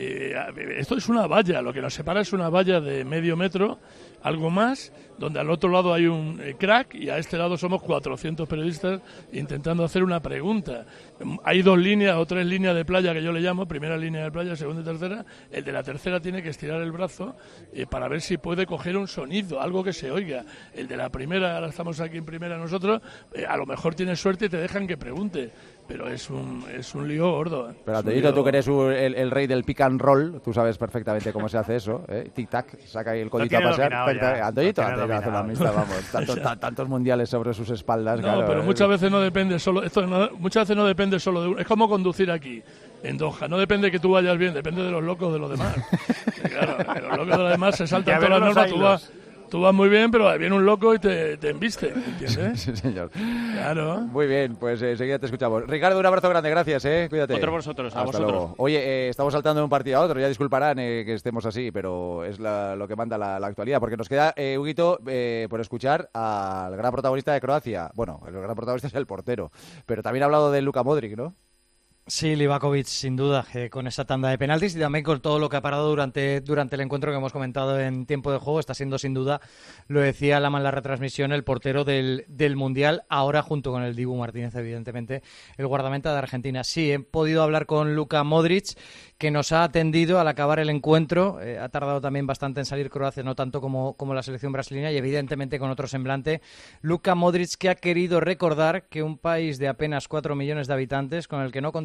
esto es una valla, lo que nos separa es una valla de medio metro, algo más, donde al otro lado hay un crack y a este lado somos 400 periodistas intentando hacer una pregunta. Hay 2 líneas o 3 líneas de playa que yo le llamo, primera línea de playa, segunda y tercera. El de la tercera tiene que estirar el brazo para ver si puede coger un sonido, algo que se oiga. El de la primera, ahora estamos aquí en primera nosotros, a lo mejor tienes suerte y te dejan que pregunte. Pero es un lío gordo. Pero Antoñito, tú que eres el rey del pick and roll, tú sabes perfectamente cómo se hace eso. Tic-tac, saca ahí el codito a pasear. Antoñito hace la amistad, vamos. Tantos mundiales sobre sus espaldas. No, claro, pero muchas veces no depende solo muchas veces no depende solo de uno. Es como conducir aquí, en Doha. No depende de que tú vayas bien, depende de los locos de los demás. Claro, los locos de los demás se saltan todas las normas. Tú vas muy bien, pero viene un loco y te embiste, ¿entiendes? Sí, señor. Claro. Muy bien, pues enseguida te escuchamos. Ricardo, un abrazo grande, gracias, cuídate. Otro por vosotros, Hasta luego. Oye, estamos saltando de un partido a otro, ya disculparán que estemos así, pero es lo que manda la actualidad, porque nos queda, Huguito, por escuchar al gran protagonista de Croacia. Bueno, el gran protagonista es el portero, pero también ha hablado de Luka Modric, ¿no? Sí, Livakovic, sin duda, con esa tanda de penaltis y también con todo lo que ha parado durante el encuentro que hemos comentado en tiempo de juego. Está siendo, sin duda, lo decía Lama en la retransmisión, el portero del Mundial, ahora junto con el Dibu Martínez, evidentemente, el guardameta de Argentina. Sí, he podido hablar con Luka Modric, que nos ha atendido al acabar el encuentro. Ha tardado también bastante en salir Croacia, no tanto como la selección brasileña, y evidentemente con otro semblante. Luka Modric, que ha querido recordar que un país de apenas 4 millones de habitantes, con el que no contaba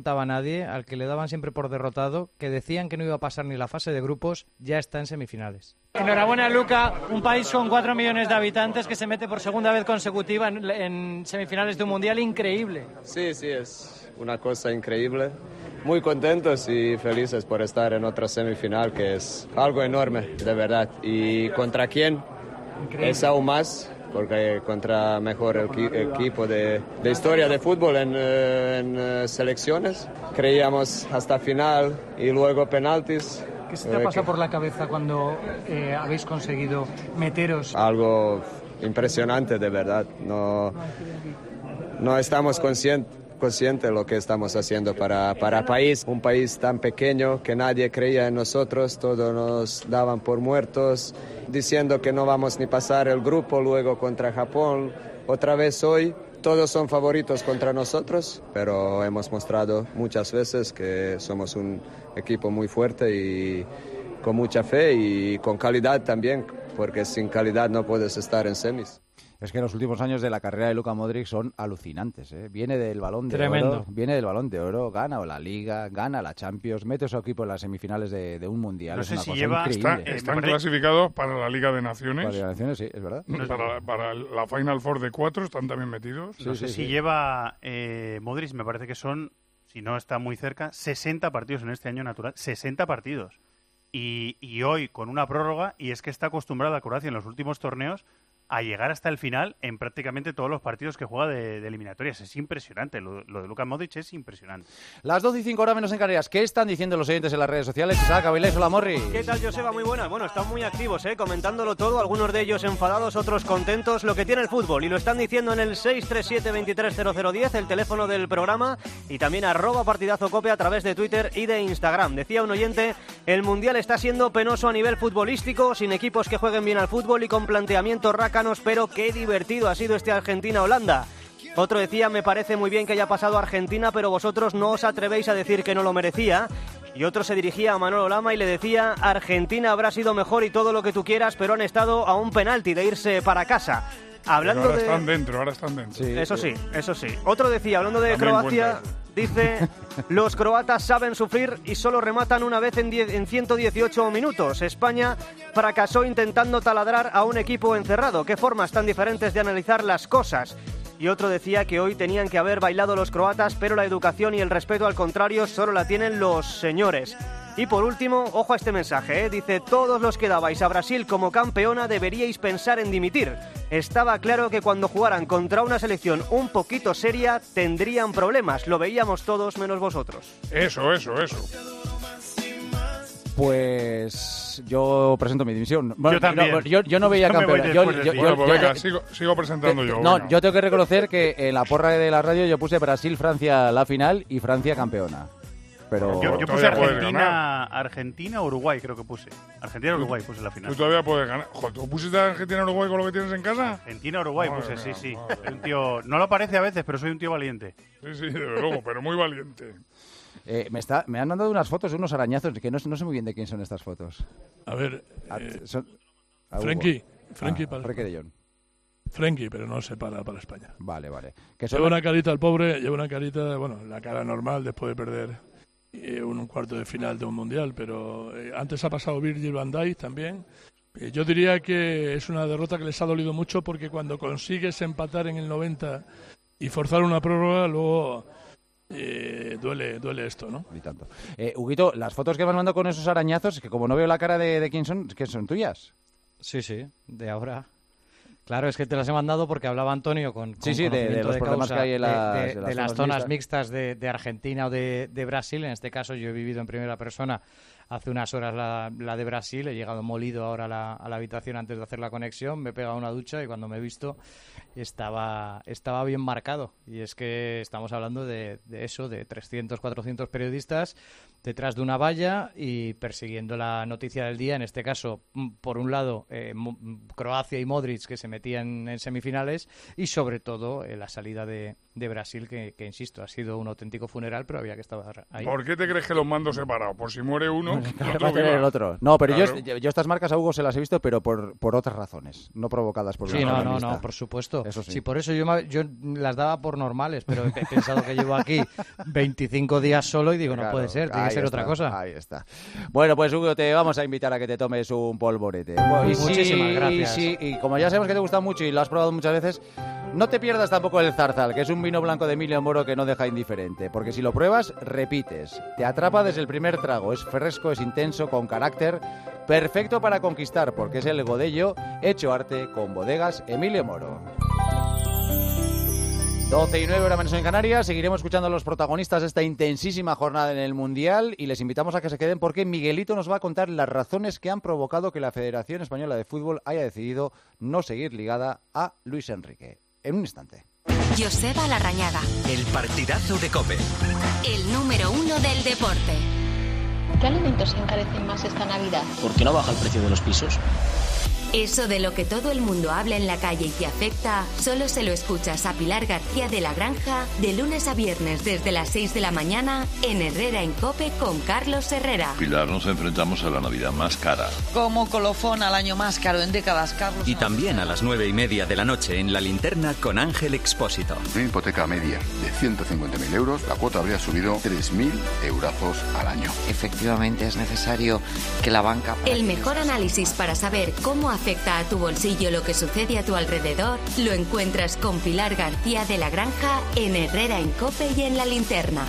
contaba nadie, al que le daban siempre por derrotado, que decían que no iba a pasar ni la fase de grupos, ya está en semifinales. Enhorabuena, Luka, un país con 4 millones de habitantes que se mete por segunda vez consecutiva en semifinales de un mundial increíble. Sí, es una cosa increíble. Muy contentos y felices por estar en otra semifinal, que es algo enorme, de verdad. ¿Y contra quién? Increíble. Es aún más, porque contra mejor equipo de historia de fútbol en selecciones. Creíamos hasta final y luego penaltis. ¿Qué se te pasa por la cabeza cuando habéis conseguido meteros? Algo impresionante, de verdad. No estamos conscientes de lo que estamos haciendo para país, un país tan pequeño que nadie creía en nosotros, todos nos daban por muertos, diciendo que no vamos ni pasar el grupo, luego contra Japón, otra vez hoy. Todos son favoritos contra nosotros, pero hemos mostrado muchas veces que somos un equipo muy fuerte y con mucha fe y con calidad también, porque sin calidad no puedes estar en semis. Es que los últimos años de la carrera de Luka Modric son alucinantes, ¿eh? Viene del Balón de Oro, gana la Liga, gana la Champions, mete a su equipo en las semifinales de un Mundial. No es sé una si cosa lleva... increíble. Están clasificados para la Liga de Naciones. Para la Liga de Naciones, sí, es verdad. Para la Final Four de 4 están también metidos. No sé si lleva Modric, me parece que son, si no está muy cerca, 60 partidos en este año natural. 60 partidos. Y hoy con una prórroga, y es que está acostumbrada a Croacia en los últimos torneos a llegar hasta el final en prácticamente todos los partidos que juega de eliminatorias. Es impresionante, lo de Luka Modric es impresionante. Las 12:05 horas menos en Canarias. ¿Qué están diciendo los oyentes en las redes sociales? Isaac Avilés, hola Morri. ¿Qué tal, Joseba? Muy buenas. Bueno, están muy activos, comentándolo todo, algunos de ellos enfadados, otros contentos, lo que tiene el fútbol, y lo están diciendo en el 637-230010, el teléfono del programa, y también @partidazocope a través de Twitter y de Instagram. Decía un oyente, el Mundial está siendo penoso a nivel futbolístico, sin equipos que jueguen bien al fútbol y con planteamientos rácanos, pero qué divertido ha sido este Argentina-Holanda. Otro decía, me parece muy bien que haya pasado Argentina, pero vosotros no os atrevéis a decir que no lo merecía. Y otro se dirigía a Manolo Lama y le decía, Argentina habrá sido mejor y todo lo que tú quieras, pero han estado a un penalti de irse para casa. Hablando ahora están dentro. Sí, eso sí. Otro decía, hablando de Croacia, dice, los croatas saben sufrir y solo rematan una vez en 118 minutos. España fracasó intentando taladrar a un equipo encerrado. Qué formas tan diferentes de analizar las cosas. Y otro decía que hoy tenían que haber bailado los croatas, pero la educación y el respeto, al contrario, solo la tienen los señores. Y por último, ojo a este mensaje, dice, todos los que dabais a Brasil como campeona deberíais pensar en dimitir. Estaba claro que cuando jugaran contra una selección un poquito seria tendrían problemas, lo veíamos todos menos vosotros. Eso. Pues yo presento mi dimisión. Bueno, yo también. Yo no veía campeona. Sigo presentando yo. No, yo tengo que reconocer que en la porra de la radio yo puse Brasil-Francia la final y Francia campeona. Pero yo puse Argentina-Uruguay, creo que puse. Argentina-Uruguay puse la final. Tú todavía puedes ganar. ¿Tú pusiste Argentina-Uruguay con lo que tienes en casa? Argentina-Uruguay puse, sí. Soy un tío, no lo parece a veces, pero soy un tío valiente. Sí, desde luego, pero muy valiente. Me han mandado unas fotos de unos arañazos que no sé muy bien de quién son estas fotos. A ver, Frenkie para Frenkie de Jong. Frenkie, pero no se para España. Vale. Lleva una carita el pobre, la cara normal después de perder un cuarto de final de un mundial, pero antes ha pasado Virgil van Dijk también. Yo diría que es una derrota que les ha dolido mucho, porque cuando consigues empatar en el 90 y forzar una prórroga, luego duele esto, ¿no? Y tanto. Huguito, las fotos que me han mandado con esos arañazos, que como no veo la cara de quién son, ¿que son tuyas? Sí, de ahora. Claro, es que te las he mandado porque hablaba Antonio con de los problemas que hay en las zonas mixtas de Argentina o de Brasil. En este caso yo he vivido en primera persona hace unas horas la de Brasil. He llegado molido ahora a la habitación antes de hacer la conexión. Me he pegado una ducha y cuando me he visto estaba bien marcado. Y es que estamos hablando de 300, 400 periodistas detrás de una valla y persiguiendo la noticia del día. En este caso, por un lado, Croacia y Modric, que se metían en semifinales, y sobre todo la salida de Brasil, que insisto, ha sido un auténtico funeral, pero había que estar ahí. ¿Por qué te crees que los mando separados? ¿Por si muere uno? Claro, va a tener el otro. No, pero yo estas marcas a Hugo se las he visto, pero por otras razones, no provocadas por Sí, no, por supuesto. Eso sí. Sí, por eso yo las daba por normales, pero he pensado que llevo aquí 25 días solo y digo, no puede ser, tiene que ser otra cosa. Ahí está. Bueno, pues Hugo, te vamos a invitar a que te tomes un polvorete. Muchísimas gracias. Y como ya sabemos que te gusta mucho y lo has probado muchas veces, no te pierdas tampoco el Zarzal, que es un vino blanco de Emilio Moro que no deja indiferente, porque si lo pruebas, repites. Te atrapa desde el primer trago, es fresco, es intenso, con carácter, perfecto para conquistar, porque es el Godello hecho arte con bodegas Emilio Moro. 12:09 hora menos en Canarias. Seguiremos escuchando a los protagonistas de esta intensísima jornada en el Mundial y les invitamos a que se queden porque Miguelito nos va a contar las razones que han provocado que la Federación Española de Fútbol haya decidido no seguir ligada a Luis Enrique. En un instante. Joseba Larrañaga. El partidazo de COPE. El número 1 del deporte. ¿Qué alimentos se encarecen más esta Navidad? ¿Por qué no baja el precio de los pisos? Eso de lo que todo el mundo habla en la calle y te afecta, solo se lo escuchas a Pilar García de la Granja de lunes a viernes desde las 6 de la mañana en Herrera en COPE con Carlos Herrera. Pilar, nos enfrentamos a la Navidad más cara. Como colofón al año más caro en décadas, Carlos. Y también a las 9:30 de la noche en La Linterna con Ángel Expósito. Una hipoteca media de 150.000 euros, la cuota habría subido 3.000 eurazos al año. Efectivamente es necesario que la banca... El mejor análisis para saber cómo afecta a tu bolsillo lo que sucede a tu alrededor lo encuentras con Pilar García de la Granja en Herrera en COPE y en La Linterna.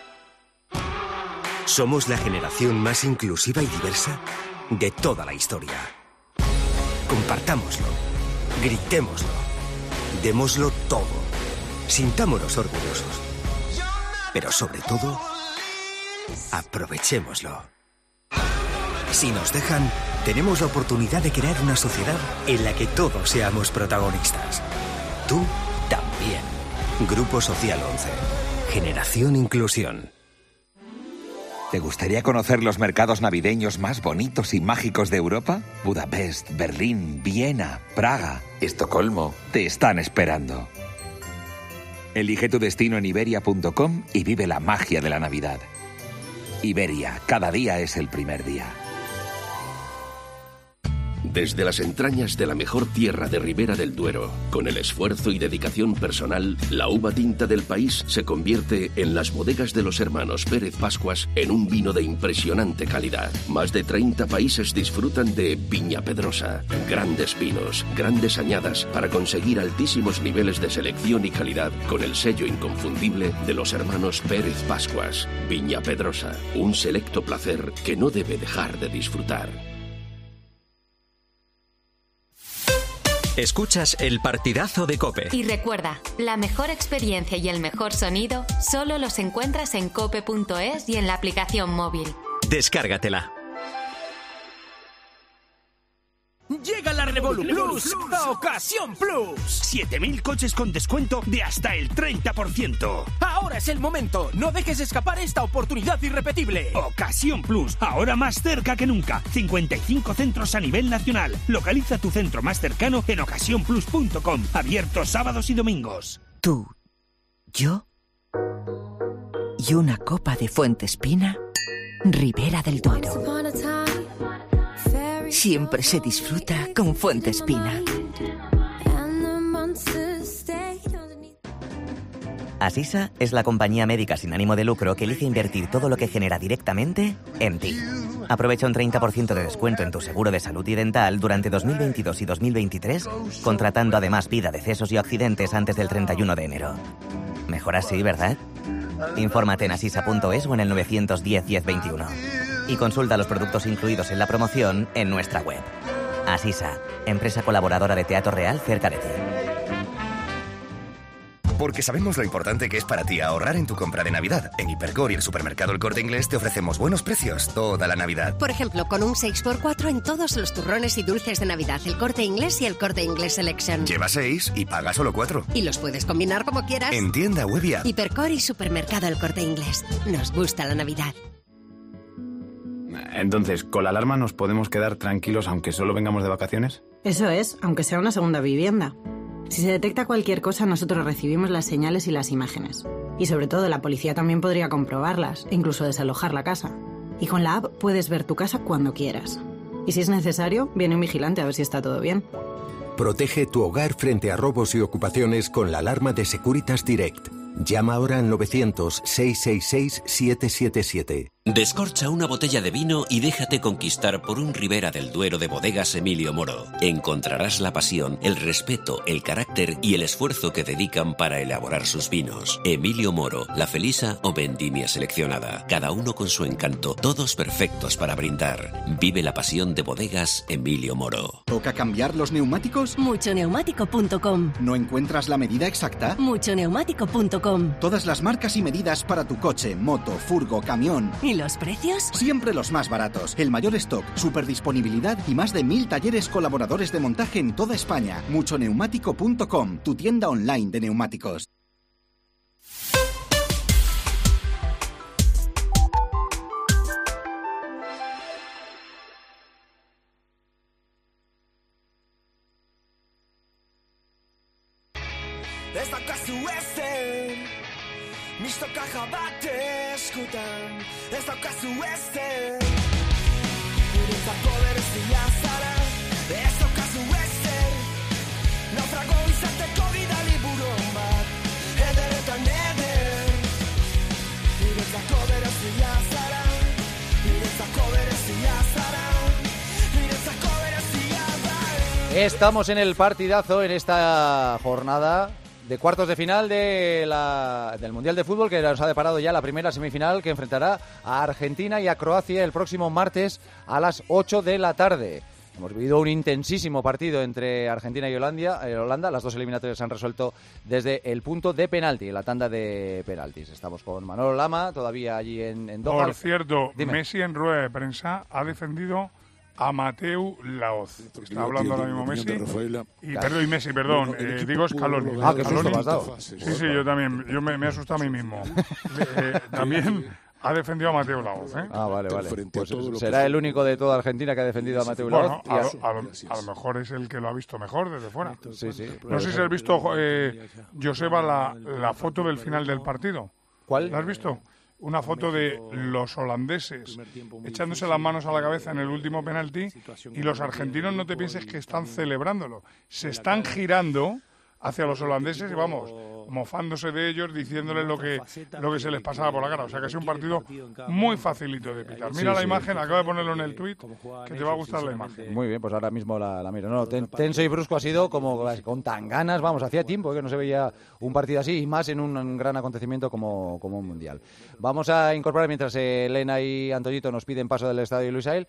Somos la generación más inclusiva y diversa de toda la historia. Compartámoslo, gritémoslo, démoslo todo, sintámonos orgullosos. Pero sobre todo, aprovechémoslo. Si nos dejan, tenemos la oportunidad de crear una sociedad en la que todos seamos protagonistas. Tú también. Grupo Social 11. Generación Inclusión. ¿Te gustaría conocer los mercados navideños más bonitos y mágicos de Europa? Budapest, Berlín, Viena, Praga, Estocolmo. Te están esperando. Elige tu destino en Iberia.com y vive la magia de la Navidad. Iberia, cada día es el primer día. Desde las entrañas de la mejor tierra de Ribera del Duero, con el esfuerzo y dedicación personal, la uva tinta del país se convierte en las bodegas de los hermanos Pérez Pascuas en un vino de impresionante calidad. Más de 30 países disfrutan de Viña Pedrosa. Grandes vinos, grandes añadas para conseguir altísimos niveles de selección y calidad con el sello inconfundible de los hermanos Pérez Pascuas. Viña Pedrosa, un selecto placer que no debe dejar de disfrutar. Escuchas el partidazo de COPE. Y recuerda, la mejor experiencia y el mejor sonido solo los encuentras en cope.es y en la aplicación móvil. Descárgatela. Llega la Revolu Plus a Ocasión Plus. 7.000 coches con descuento de hasta el 30%. Ahora es el momento. No dejes escapar esta oportunidad irrepetible. Ocasión Plus, ahora más cerca que nunca. 55 centros a nivel nacional. Localiza tu centro más cercano en ocasiónplus.com. Abierto sábados y domingos. Tú, yo y una copa de Fuentespina, Ribera del Duero. Siempre se disfruta con Fuentespina. Asisa es la compañía médica sin ánimo de lucro que elige invertir todo lo que genera directamente en ti. Aprovecha un 30% de descuento en tu seguro de salud y dental durante 2022 y 2023, contratando además vida, decesos y accidentes antes del 31 de enero. Mejor así, ¿verdad? Infórmate en asisa.es o en el 910 1021. Y consulta los productos incluidos en la promoción en nuestra web. Asisa, empresa colaboradora de Teatro Real cerca de ti. Porque sabemos lo importante que es para ti ahorrar en tu compra de Navidad. En Hipercor y el supermercado El Corte Inglés te ofrecemos buenos precios toda la Navidad. Por ejemplo, con un 6x4 en todos los turrones y dulces de Navidad, El Corte Inglés y El Corte Inglés Selection. Lleva 6 y paga solo 4. Y los puedes combinar como quieras. En tienda web y app. Hipercor y supermercado El Corte Inglés. Nos gusta la Navidad. Entonces, ¿con la alarma nos podemos quedar tranquilos aunque solo vengamos de vacaciones? Eso es, aunque sea una segunda vivienda. Si se detecta cualquier cosa, nosotros recibimos las señales y las imágenes. Y sobre todo, la policía también podría comprobarlas e incluso desalojar la casa. Y con la app puedes ver tu casa cuando quieras. Y si es necesario, viene un vigilante a ver si está todo bien. Protege tu hogar frente a robos y ocupaciones con la alarma de Securitas Direct. Llama ahora al 900-666-777. Descorcha una botella de vino y déjate conquistar por un Ribera del Duero de Bodegas Emilio Moro. Encontrarás la pasión, el respeto, el carácter y el esfuerzo que dedican para elaborar sus vinos. Emilio Moro, La Felisa o Vendimia Seleccionada. Cada uno con su encanto, todos perfectos para brindar. Vive la pasión de Bodegas Emilio Moro. ¿Toca cambiar los neumáticos? Muchoneumático.com. ¿No encuentras la medida exacta? Muchoneumático.com. Todas las marcas y medidas para tu coche, moto, furgo, camión. ¿Y los precios? Siempre los más baratos. El mayor stock, superdisponibilidad y más de 1000 talleres colaboradores de montaje en toda España. Muchoneumático.com, tu tienda online de neumáticos. Niż to kacha baty szkutem, ez daukazu ezer Niretzat poderezia zara, ez daukazu ezer Naufrago izateko bidali buron bat, ederetan eder Niretzako berezia zara, niretzako berezia zara Niretzako berezia zara. Estamos en el partidazo en esta jornada de cuartos de final del Mundial de Fútbol, que nos ha deparado ya la primera semifinal, que enfrentará a Argentina y a Croacia el próximo martes a las 8 de la tarde. Hemos vivido un intensísimo partido entre Argentina y Holanda. Las dos eliminatorias se han resuelto desde el punto de penalti, en la tanda de penaltis. Estamos con Manolo Lama, todavía allí en Doha. Por cierto, Dime. Messi en rueda de prensa ha defendido a Mateu Laoz. Está hablando ahora mismo Messi. Y Messi, perdón. Digo Scaloni. Qué susto me has dado. Sí, yo también. Yo me he asustado a mí mismo. También ha defendido a Mateu Laoz. Vale. Pues será el único de toda Argentina que ha defendido a Mateu Laoz. Bueno, a lo mejor es el que lo ha visto mejor desde fuera. Sí. No sé si has visto, Joseba, la foto del final del partido. ¿Cuál? ¿La has visto? Una foto de los holandeses echándose las manos a la cabeza en el último penalti y los argentinos, no te pienses que están celebrándolo. Se están girando hacia los holandeses y vamos, mofándose de ellos, diciéndoles lo que se les pasaba por la cara. O sea que ha sido un partido muy facilito de pitar. Mira la imagen, acabo de ponerlo en el tuit, que te va a gustar la imagen. Muy bien, pues ahora mismo la miro. No, tenso y brusco ha sido como con tan ganas, vamos, hacía tiempo que no se veía un partido así, y más en un gran acontecimiento como un mundial. Vamos a incorporar, mientras Elena y Antoñito nos piden paso del estadio Lusail,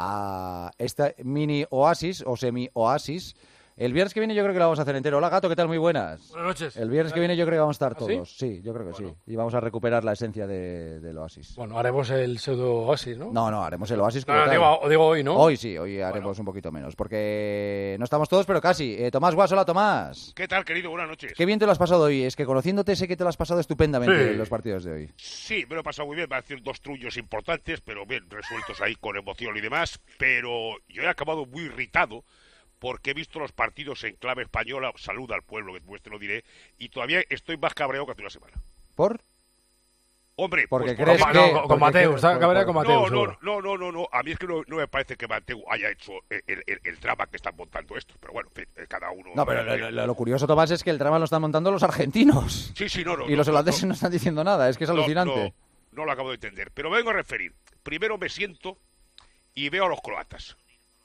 a este mini oasis o semi-oasis. El viernes que viene yo creo que lo vamos a hacer entero. Hola, Gato, ¿qué tal? Muy buenas. Buenas noches. El viernes que viene yo creo que vamos a estar ¿Ah, todos. Sí, yo creo que sí. Y vamos a recuperar la esencia del oasis. Bueno, haremos el pseudo oasis, ¿no? No, haremos el oasis. No, digo hoy, ¿no? Hoy sí, hoy haremos un poquito menos, porque no estamos todos, pero casi. Tomás Guas, hola, Tomás. ¿Qué tal, querido? Buenas noches. Qué bien te lo has pasado hoy. Es que conociéndote sé que te lo has pasado estupendamente en los partidos de hoy. Sí, me lo he pasado muy bien. Me han sido 2 trullos importantes, pero bien resueltos ahí con emoción y demás. Pero yo he acabado muy irritado porque he visto los partidos en clave española, salud al pueblo, que después te lo diré, y todavía estoy más cabreado que hace una semana. ¿Por? Hombre, porque pues, crees que... Con Mateu, está cabreado con Mateu. No, a mí es que no me parece que Mateu haya hecho el drama que están montando estos, pero bueno, en fin, cada uno... No, pero lo curioso, Tomás, es que el drama lo están montando los argentinos. Sí, y los holandeses no están diciendo nada, es que es alucinante. No lo acabo de entender, pero vengo a referir. Primero me siento y veo a los croatas.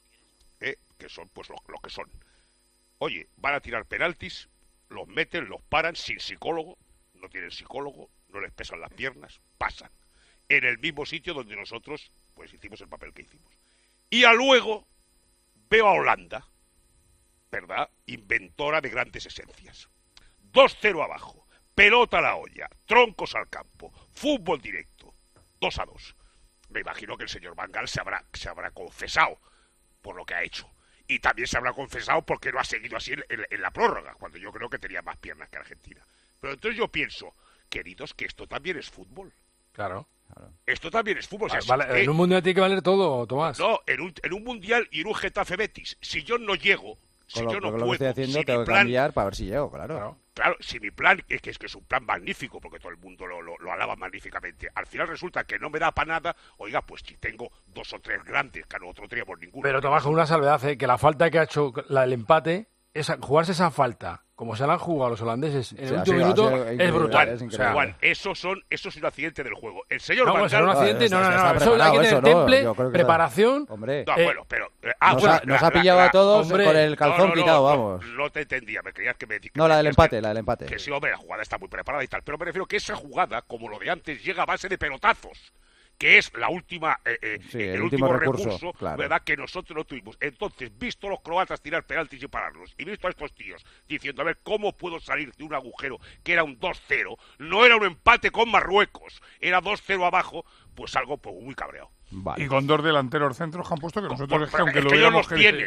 Que son pues lo que son. Oye, van a tirar penaltis, los meten, los paran sin psicólogo, no tienen psicólogo, no les pesan las piernas, pasan. En el mismo sitio donde nosotros pues hicimos el papel que hicimos. Y luego veo a Holanda, ¿verdad? Inventora de grandes esencias. 2-0 abajo, pelota a la olla, troncos al campo, fútbol directo, 2-2. Me imagino que el señor Van Gaal se habrá confesado por lo que ha hecho. Y también se habrá confesado porque lo ha seguido así en la prórroga, cuando yo creo que tenía más piernas que Argentina. Pero entonces yo pienso, queridos, que esto también es fútbol. Claro. Esto también es fútbol. Vale, en un mundial tiene que valer todo, Tomás. No, en un mundial y en un Getafe Betis. Si yo no llego, si yo no puedo, lo que estoy haciendo, tengo que cambiar para ver si llego, claro. claro, si mi plan es que es un plan magnífico, porque todo el mundo lo alaba magníficamente, al final resulta que no me da para nada, oiga, pues si tengo 2 o 3 grandes, que a nosotros no teníamos ninguno. Pero Tomás, con una salvedad, que la falta que ha hecho el empate, jugarse esa falta, como se la han jugado los holandeses en el último minuto, es brutal. Juan, eso es un accidente del juego. El señor Van Gaal... ¿será un accidente? No, eso hay que tener temple, preparación... Hombre, no, bueno, pero... nos ha pillado a todos con el calzón quitado, vamos. No te entendía, me creías que me... No, la del empate. Que sí, hombre, la jugada está muy preparada y tal, pero me refiero que esa jugada, como lo de antes, llega a base de pelotazos, que es la última, el último recurso, claro, ¿verdad?, que nosotros no tuvimos. Entonces, visto a los croatas tirar penaltis y pararlos, y visto a estos tíos diciendo, a ver, ¿cómo puedo salir de un agujero que era un 2-0? No era un empate con Marruecos, era 2-0 abajo, pues algo pues, muy cabreado. Vale. Y con 2 delanteros centros que han puesto que nosotros es que aunque lo hubiéramos querido,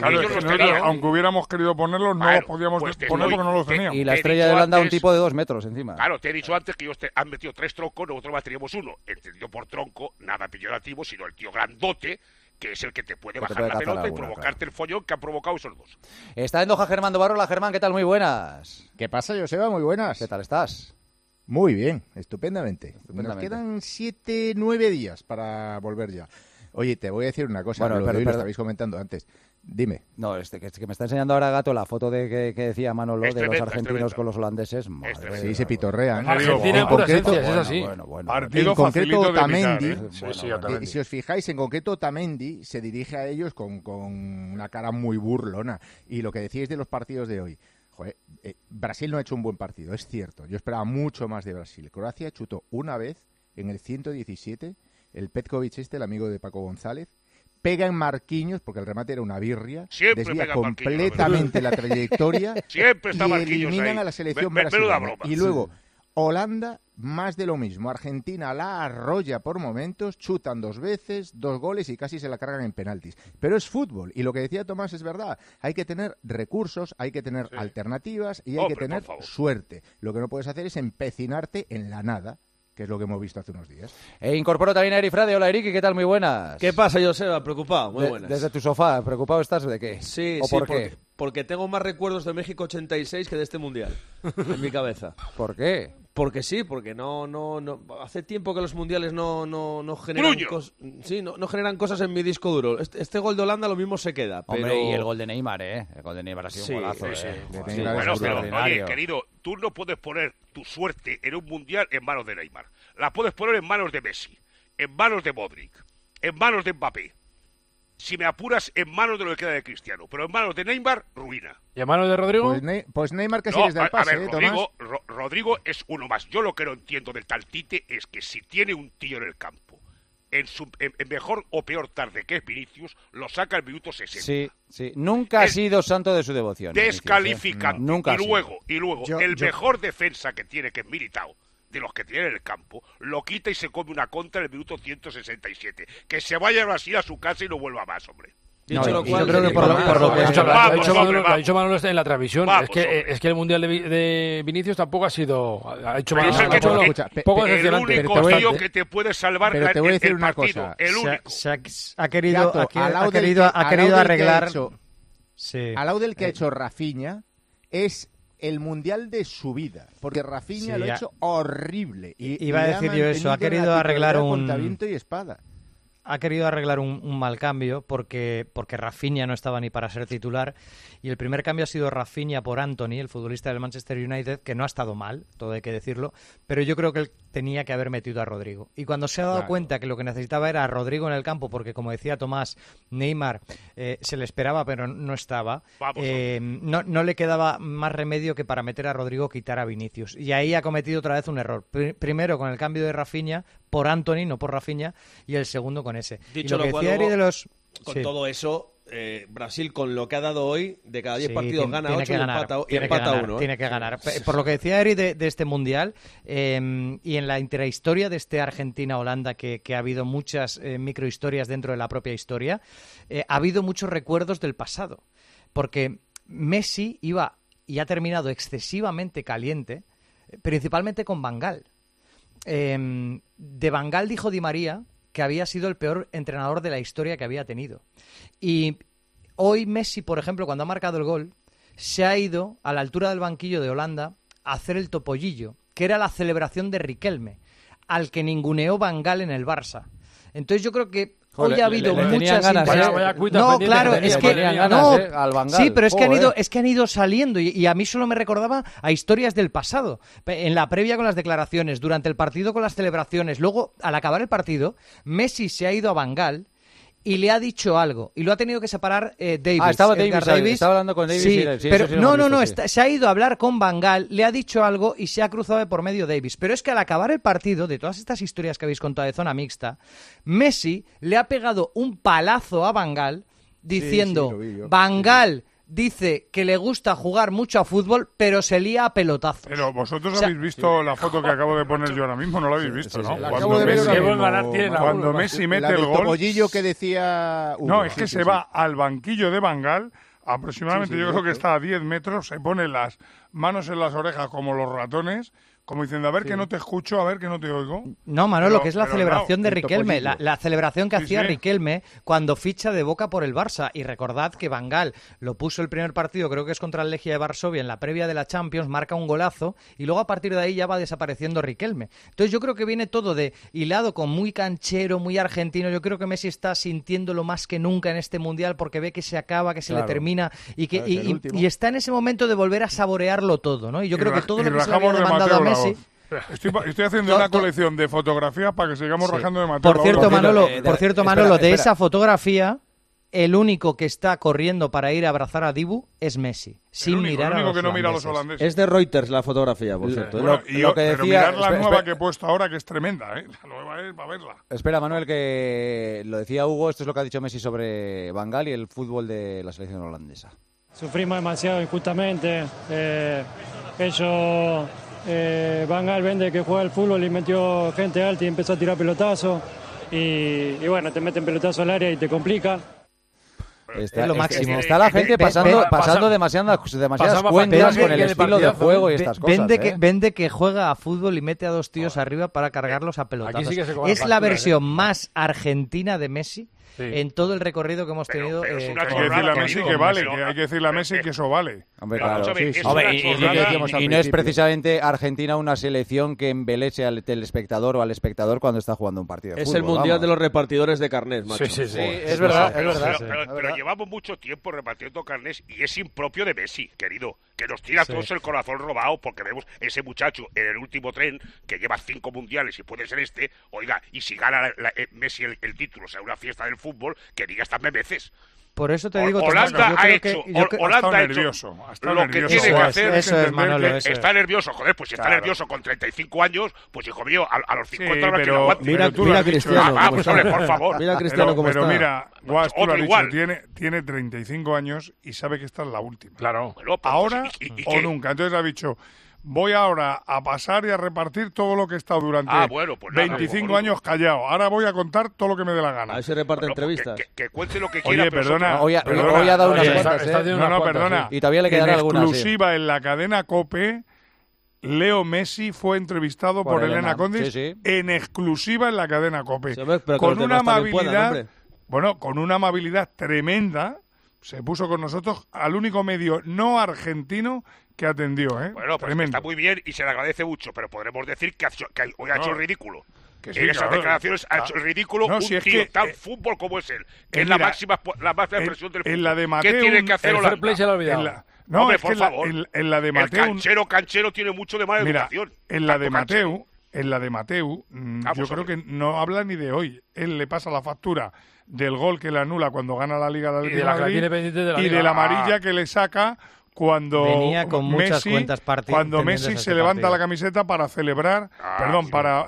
aunque hubiéramos querido ponerlos, no los podíamos poner porque no los teníamos. Y la estrella de Holanda un tipo de 2 metros encima. Claro, te he dicho antes que ellos han metido 3 troncos, nosotros más teníamos 1. Entendido por tronco, nada peyorativo, sino el tío grandote, que es el que te puede bajar la pelota y provocarte el follón que han provocado esos dos. Está en Doha Germán Dobarrola. Germán, ¿qué tal? Muy buenas. ¿Qué pasa, Joseba? Muy buenas. ¿Qué tal estás? Muy bien, estupendamente. Nos quedan 7, 9 días para volver ya. Oye, te voy a decir una cosa, lo estabais comentando antes. Dime. No, que me está enseñando ahora Gato la foto de que decía Manolo de los argentinos con los holandeses. Sí, se pitorrean. Argentina en pura esencia, es así. En concreto, Otamendi, si os fijáis, en concreto Otamendi se dirige a ellos con una cara muy burlona. Y lo que decíais de los partidos de hoy, joder, Brasil no ha hecho un buen partido, es cierto. Yo esperaba mucho más de Brasil. Croacia chutó una vez en el 117, el Petkovic el amigo de Paco González, pega en Marquinhos, porque el remate era una birria, siempre desvía completamente la trayectoria siempre está y eliminan a la selección brasileña. Y luego, Holanda, más de lo mismo. Argentina la arrolla por momentos, chutan 2 veces, 2 goles y casi se la cargan en penaltis. Pero es fútbol, y lo que decía Tomás es verdad. Hay que tener recursos, hay que tener alternativas y hay que tener suerte. Lo que no puedes hacer es empecinarte en la nada, que es lo que hemos visto hace unos días. Incorporo también a Eri Frade. Hola, Eric, ¿qué tal? Muy buenas. ¿Qué pasa, Joseba? Preocupado, muy buenas. Desde tu sofá, ¿preocupado estás de qué? Sí, ¿O por qué? Porque tengo más recuerdos de México 86 que de este Mundial en mi cabeza. ¿Por qué? Porque sí, porque no hace tiempo que los mundiales no generan no generan cosas en mi disco duro. Este gol de Holanda lo mismo se queda, pero... Hombre, y el gol de Neymar, El gol de Neymar ha sido un golazo, Bueno, pero, oye, querido, tú no puedes poner tu suerte en un mundial en manos de Neymar. La puedes poner en manos de Messi, en manos de Modric, en manos de Mbappé. Si me apuras, en manos de lo que queda de Cristiano, pero en manos de Neymar, ruina. ¿Y en manos de Rodrigo? Pues Neymar casi les da el pase, Rodrigo es uno más. Yo lo que no entiendo del tal Tite es que si tiene un tío en el campo, en mejor o peor tarde que es Vinicius, lo saca al minuto 60. Sí. Nunca ha sido santo de su devoción. Descalificante. Nunca. Y luego mejor defensa que tiene, que es Militao, de los que tiene en el campo, lo quita y se come una contra en el minuto 167. Que se vaya a Brasil a su casa y no vuelva más, hombre. Dicho lo cual, yo creo que por lo que ha dicho Manolo en la transmisión, es que el Mundial de Vinicius tampoco ha sido... Ha hecho poco decepcionante. El único tío que te puede salvar pero te voy a decir una cosa. El único. Ha querido arreglar... Al lado del que ha hecho Rafinha es el Mundial de su vida, porque Rafinha lo ha hecho horrible. Iba a decir yo eso, ha querido arreglar viento y espada. Ha querido arreglar un mal cambio porque Rafinha no estaba ni para ser titular y el primer cambio ha sido Rafinha por Antony, el futbolista del Manchester United, que no ha estado mal, todo hay que decirlo, pero yo creo que él tenía que haber metido a Rodrigo. Y cuando se ha dado cuenta que lo que necesitaba era a Rodrigo en el campo, porque como decía Tomás, Neymar se le esperaba pero no estaba, no le quedaba más remedio que para meter a Rodrigo quitar a Vinicius. Y ahí ha cometido otra vez un error. Primero con el cambio de Rafinha por Antony, no por Rafinha, y el segundo con ese. Dicho lo cual, con todo eso, Brasil, con lo que ha dado hoy, de cada 10 partidos gana 8 y empata 1. Tiene que ganar. Por lo que decía Eri de este Mundial, y en la intrahistoria de este Argentina-Holanda, que ha habido muchas microhistorias dentro de la propia historia, ha habido muchos recuerdos del pasado. Porque Messi iba y ha terminado excesivamente caliente, principalmente con Van Gaal. De Van Gaal dijo Di María que había sido el peor entrenador de la historia que había tenido. Y hoy Messi, por ejemplo, cuando ha marcado el gol, se ha ido a la altura del banquillo de Holanda hacer el topollillo, que era la celebración de Riquelme, al que ninguneó Van Gaal en el Barça. Entonces yo creo que hoy ha habido muchas ganas, no, claro, es que ganas, al Van Gaal. Sí, pero es que han ido saliendo y a mí solo me recordaba a historias del pasado. En la previa con las declaraciones, durante el partido con las celebraciones, luego al acabar el partido, Messi se ha ido a Van Gaal y le ha dicho algo y lo ha tenido que separar Davis. Estaba hablando con Davis. Sí, pero se ha ido a hablar con Van Gaal, le ha dicho algo y se ha cruzado de por medio Davis. Pero es que al acabar el partido, de todas estas historias que habéis contado de zona mixta, Messi le ha pegado un palazo a Van Gaal diciendo, Van Gaal dice que le gusta jugar mucho a fútbol, pero se lía a pelotazos. Pero vosotros habéis visto la foto que acabo de poner yo ahora mismo, no la habéis visto, ¿no? Cuando Messi mete el gol... topollillo que decía... No, es que se va al banquillo de Van Gaal, aproximadamente yo creo que está a 10 metros, se pone las manos en las orejas como los ratones, como diciendo, a ver que no te escucho, a ver que no te oigo. No, Manolo, que es la celebración de Riquelme, la celebración que hacía Riquelme cuando ficha de Boca por el Barça. Y recordad que Van Gaal lo puso el primer partido, creo que es contra el Legia de Varsovia, en la previa de la Champions, marca un golazo y luego a partir de ahí ya va desapareciendo Riquelme. Entonces yo creo que viene todo de hilado con muy canchero, muy argentino. Yo creo que Messi está sintiéndolo más que nunca en este Mundial porque ve que se acaba, que se le termina y está en ese momento de volver a saborearlo todo, ¿no? Y yo creo que todo lo que se le había demandado a Messi... Estoy haciendo una colección de fotografías para que sigamos rajando de Mateo. Por cierto, Manolo, de esa fotografía, el único que está corriendo para ir a abrazar a Dibu es Messi, sin mirar a los holandeses. Que no mira a los holandeses. Es de Reuters la fotografía, por cierto. Bueno, pero mirar la nueva que he puesto ahora, que es tremenda, ¿eh? La nueva es para verla. Espera, Manuel, que lo decía Hugo, esto es lo que ha dicho Messi sobre Van Gaal y el fútbol de la selección holandesa. Sufrimos demasiado injustamente. Ellos... Van Gaal vende que juega al fútbol y metió gente alta y empezó a tirar pelotazos y bueno, te meten pelotazo al área y te complica. Es lo máximo. Está la gente pasando demasiadas cuentas con el estilo de juego y estas cosas. Vende que juega a fútbol y mete a dos tíos arriba para cargarlos a pelotazos. Es la versión más argentina de Messi. Sí. En todo el recorrido que hemos tenido. Pero hay que decirle a Messi que vale, hay que decirle a Messi que eso vale. Hombre, claro. Y no es precisamente Argentina una selección que embelece al telespectador o al espectador cuando está jugando un partido de fútbol. Es el mundial de los repartidores de carnés, macho. Sí, es verdad. Pero llevamos mucho tiempo repartiendo carnés y es impropio de Messi, querido, que nos tira todos el corazón robado porque vemos ese muchacho en el último tren que lleva 5 mundiales y puede ser oiga, y si gana Messi el título, o sea, una fiesta del fútbol, que digas también veces. Por eso te digo, Holanda ha hecho lo que tiene que hacer. Eso es, Manolo, está nervioso, joder, pues si está nervioso con 35 años, pues hijo mío, a los 50 no quiero aguante. Mira Cristiano. Pues hombre, por favor. Mira Cristiano cómo está. Pero mira, Guas, tú lo has dicho, tiene 35 años y sabe que esta es la última. Claro. Bueno, pues, ahora o nunca. Entonces ha dicho... Voy ahora a pasar y a repartir todo lo que he estado durante 25 años callado. Ahora voy a contar todo lo que me dé la gana. Ahí se reparte entrevistas. Que cuente lo que quiera. Oye, perdona. Hoy ha dado unas cuantas. Perdona. Y todavía le quedará alguna. En exclusiva en la cadena COPE, Leo Messi fue entrevistado por Elena Condis. En exclusiva en la cadena COPE. Con una amabilidad... con una amabilidad tremenda... Se puso con nosotros al único medio no argentino que atendió, ¿eh? Bueno, pues está muy bien y se le agradece mucho, pero podremos decir que hoy ha hecho el ridículo. En esas declaraciones ha hecho el ridículo un tío tan fútbol como es él, que es la máxima expresión del fútbol. En la de Mateo, ¿qué tiene que hacer Holanda? El fair play se lo ha olvidado. Hombre, por favor. En la de Mateo... El canchero tiene mucho de mala educación. En la de Mateu, yo creo que no habla ni de hoy. Él le pasa la factura del gol que le anula cuando gana la Liga de y de la amarilla que le saca cuando venía con muchas cuentas cuando Messi se levanta la camiseta para celebrar, para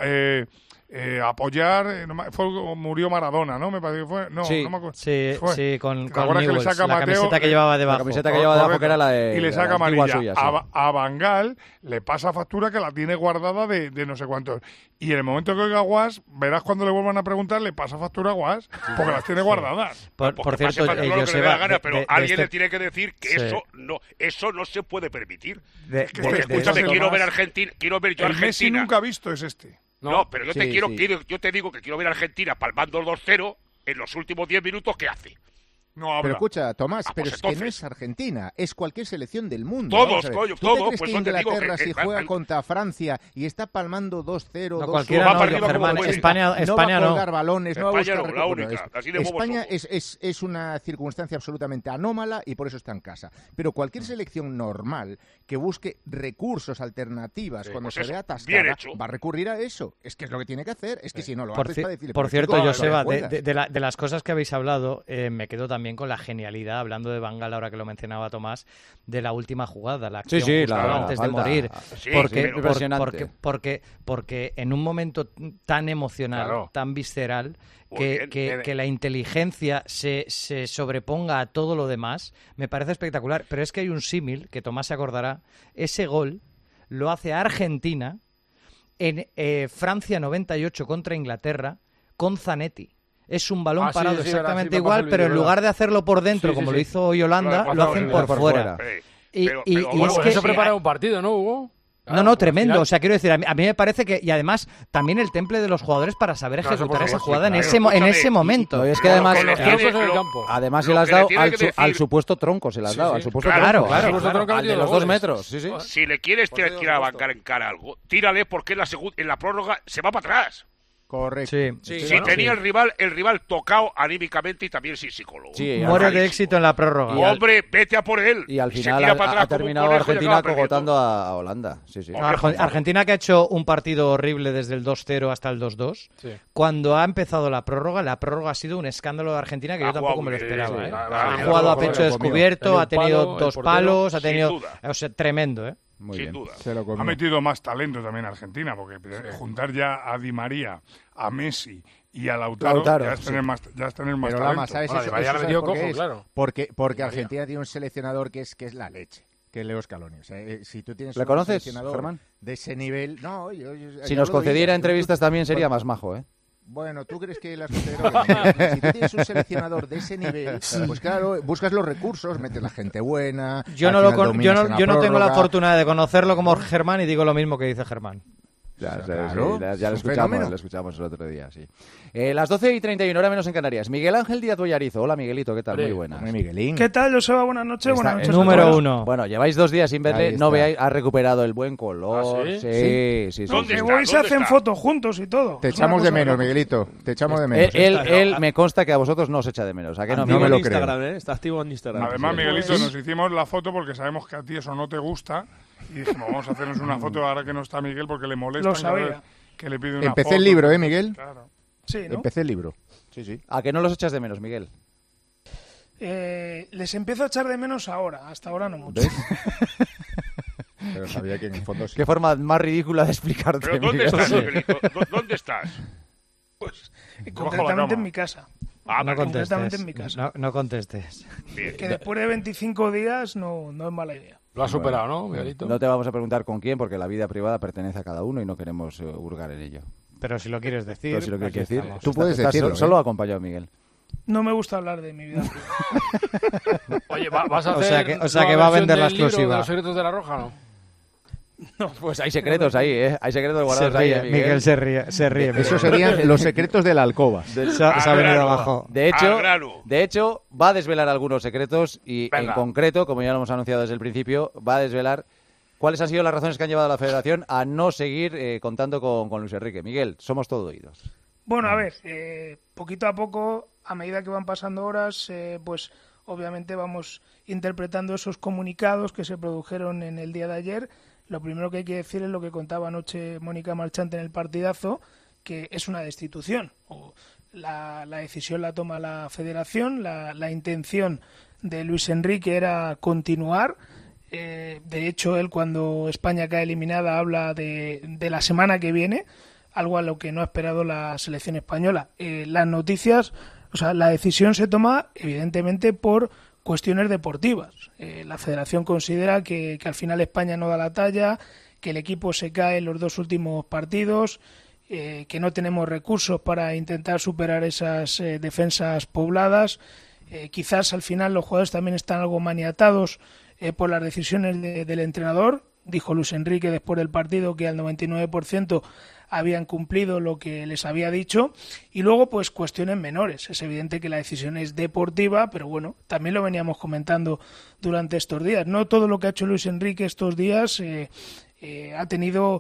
apoyar, murió Maradona, ¿no? Me parece que fue, no me acuerdo. Sí, con Newell's, la camiseta que llevaba debajo. La camiseta que llevaba debajo, que era la de... Y le saca amarilla. Suya, a Van Gaal le pasa factura que la tiene guardada de no sé cuántos. Y en el momento que oiga Guas, verás cuando le vuelvan a preguntar, le pasa factura a Guas, porque las tiene guardadas. Por cierto, pero alguien le tiene que decir que eso no se puede permitir. Porque escúchame, quiero ver Argentina, El Messi nunca ha visto es este. No, pero yo te digo que quiero ver a Argentina palmando el 2-0 en los últimos 10 minutos, ¿qué hace? No habla. Pero escucha, Tomás, pues es que no es Argentina, es cualquier selección del mundo. Todos, coño, ¿Tú te todos. crees Pues que no te digo Inglaterra, que si juega contra Francia y está palmando 2-0, no, 2-1... cualquiera no, Germán, España no va a no. colgar balones, no va a buscar la única, así de España es una circunstancia absolutamente anómala y por eso está en casa. Pero cualquier selección normal que busque recursos, alternativas, cuando se vea atascada, va a recurrir a eso. Es que es lo que tiene que hacer. Es que si no lo haces para decirle... Por cierto, Joseba, de las cosas que habéis hablado, me quedo también con la genialidad, hablando de Van Gaal, ahora que lo mencionaba Tomás, de la última jugada, la acción antes de morir. Sí, porque en un momento tan emocional, tan visceral, que la inteligencia se sobreponga a todo lo demás, me parece espectacular. Pero es que hay un símil, que Tomás se acordará, ese gol lo hace Argentina en Francia 98 contra Inglaterra con Zanetti. Es un balón parado exactamente igual, pero en lugar de hacerlo por dentro, como lo hizo Yolanda, lo hacen por fuera. Y es que eso prepara un partido, ¿no, Hugo? No, tremendo. O sea, quiero decir, a mí me parece que... Y además, también el temple de los jugadores para saber ejecutar esa jugada en ese momento. Y es que además... Además se las has dado al supuesto tronco, se las has dado. Al supuesto tronco. Claro. Al de los 2 metros. Sí. Si le quieres tirar a bancar en cara algo, tírale porque en la prórroga se va para atrás. Correcto. Si tenía el rival tocado anímicamente y también sin psicólogo. Muere de éxito en la prórroga. Hombre, vete a por él. Y al final ha terminado Argentina cogotando a Holanda. Argentina, que ha hecho un partido horrible desde el 2-0 hasta el 2-2. Cuando ha empezado la prórroga ha sido un escándalo de Argentina que yo tampoco me lo esperaba. Ha jugado a pecho descubierto, ha tenido 2 palos, ha tenido... O sea, tremendo, Muy bien. Duda. Ha metido más talento también Argentina, porque juntar ya a Di María, a Messi y a Lautaro ya es tener más talento. Lama, ¿sabes? Porque Argentina tiene un seleccionador que es la leche, que es Leo Scaloni. O sea, si tú tienes ¿Le conoces, seleccionador Germán? de ese nivel... No, si nos concediera entrevistas también sería más majo, ¿eh? Bueno, ¿tú crees que las considero? Si tú tienes un seleccionador de ese nivel, pues claro, buscas los recursos, metes la gente buena... Yo no tengo la fortuna de conocerlo como Germán y digo lo mismo que dice Germán. Ya lo escuchamos el otro día, sí. Las 12:31, hora menos en Canarias. Miguel Ángel Díaz Boyarizo. Hola, Miguelito, ¿qué tal? Muy buenas. Miguelín. ¿Qué tal, Joseba? Buenas noches. Buenas noches. Número 1. Bueno, lleváis 2 días sin verle, no veáis, ha recuperado el buen color. Sí. ¿Dónde voy? Se hacen fotos juntos y todo. Te echamos de menos, Miguelito. Te echamos de menos. Él me consta que a vosotros no os echa de menos. ¿A qué no me lo creo? Está activo en Instagram. Además, Miguelito, nos hicimos la foto porque sabemos que a ti eso no te gusta. Y dijimos, vamos a hacernos una foto ahora que no está Miguel porque le molesta. Lo sabía. Que le pide una Empecé foto. El libro, Miguel? Claro. Sí, ¿no? Empecé el libro. Sí. ¿A qué no los echas de menos, Miguel? Les empiezo a echar de menos ahora. Hasta ahora no mucho. Pero sabía que en el fondo sí. Qué forma más ridícula de explicarte. ¿Pero dónde estás, Miguelito? ¿Dónde estás? Pues concretamente en mi casa. Concretamente en mi casa. No contestes. Bien. Que después de 25 días no es mala idea. Lo has superado, ¿no, Miguelito? No te vamos a preguntar con quién, porque la vida privada pertenece a cada uno y no queremos hurgar en ello. Pero si lo quieres decir... Tú puedes decirlo. Solo acompañado, Miguel. No me gusta hablar de mi vida privada. Oye, ¿vas a hacer... O sea que va a vender la exclusiva. ¿De los secretos de la Roja, no? No, pues hay secretos ahí, ¿eh? Hay secretos guardados ahí, Miguel se ríe. Esos serían los secretos de la alcoba. Se ha venido abajo. De hecho, va a desvelar algunos secretos y, en concreto, como ya lo hemos anunciado desde el principio, va a desvelar cuáles han sido las razones que han llevado a la Federación a no seguir contando con Luis Enrique. Miguel, somos todo oídos. Bueno, a ver, poquito a poco, a medida que van pasando horas, pues obviamente vamos interpretando esos comunicados que se produjeron en el día de ayer. Lo primero que hay que decir es lo que contaba anoche Mónica Marchante en el partidazo, que es una destitución. La decisión la toma la Federación, la intención de Luis Enrique era continuar. De hecho, él cuando España cae eliminada habla de la semana que viene, algo a lo que no ha esperado la selección española. Las noticias, la decisión se toma evidentemente por cuestiones deportivas. La Federación considera que al final España no da la talla, que el equipo se cae en los 2 últimos partidos, que no tenemos recursos para intentar superar esas defensas pobladas. Quizás al final los jugadores también están algo maniatados por las decisiones del entrenador. dijo Luis Enrique después del partido que al 99% habían cumplido lo que les había dicho. Y luego, pues, cuestiones menores. Es evidente que la decisión es deportiva, pero bueno, también lo veníamos comentando durante estos días. No todo lo que ha hecho Luis Enrique estos días ha tenido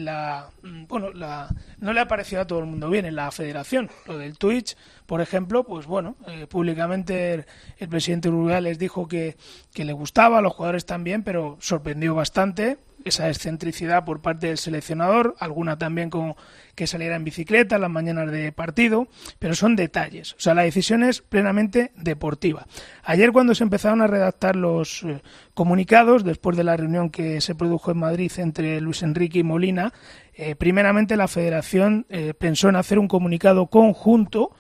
no le ha parecido a todo el mundo bien en la federación. Lo del Twitch, por ejemplo, pues bueno, públicamente el presidente Rubiales dijo que le gustaba, a los jugadores también, pero sorprendió bastante esa excentricidad por parte del seleccionador, alguna también como que saliera en bicicleta en las mañanas de partido, pero son detalles. O sea, la decisión es plenamente deportiva. Ayer, cuando se empezaron a redactar los comunicados, después de la reunión que se produjo en Madrid entre Luis Enrique y Molina, primeramente la Federación pensó en hacer un comunicado conjunto,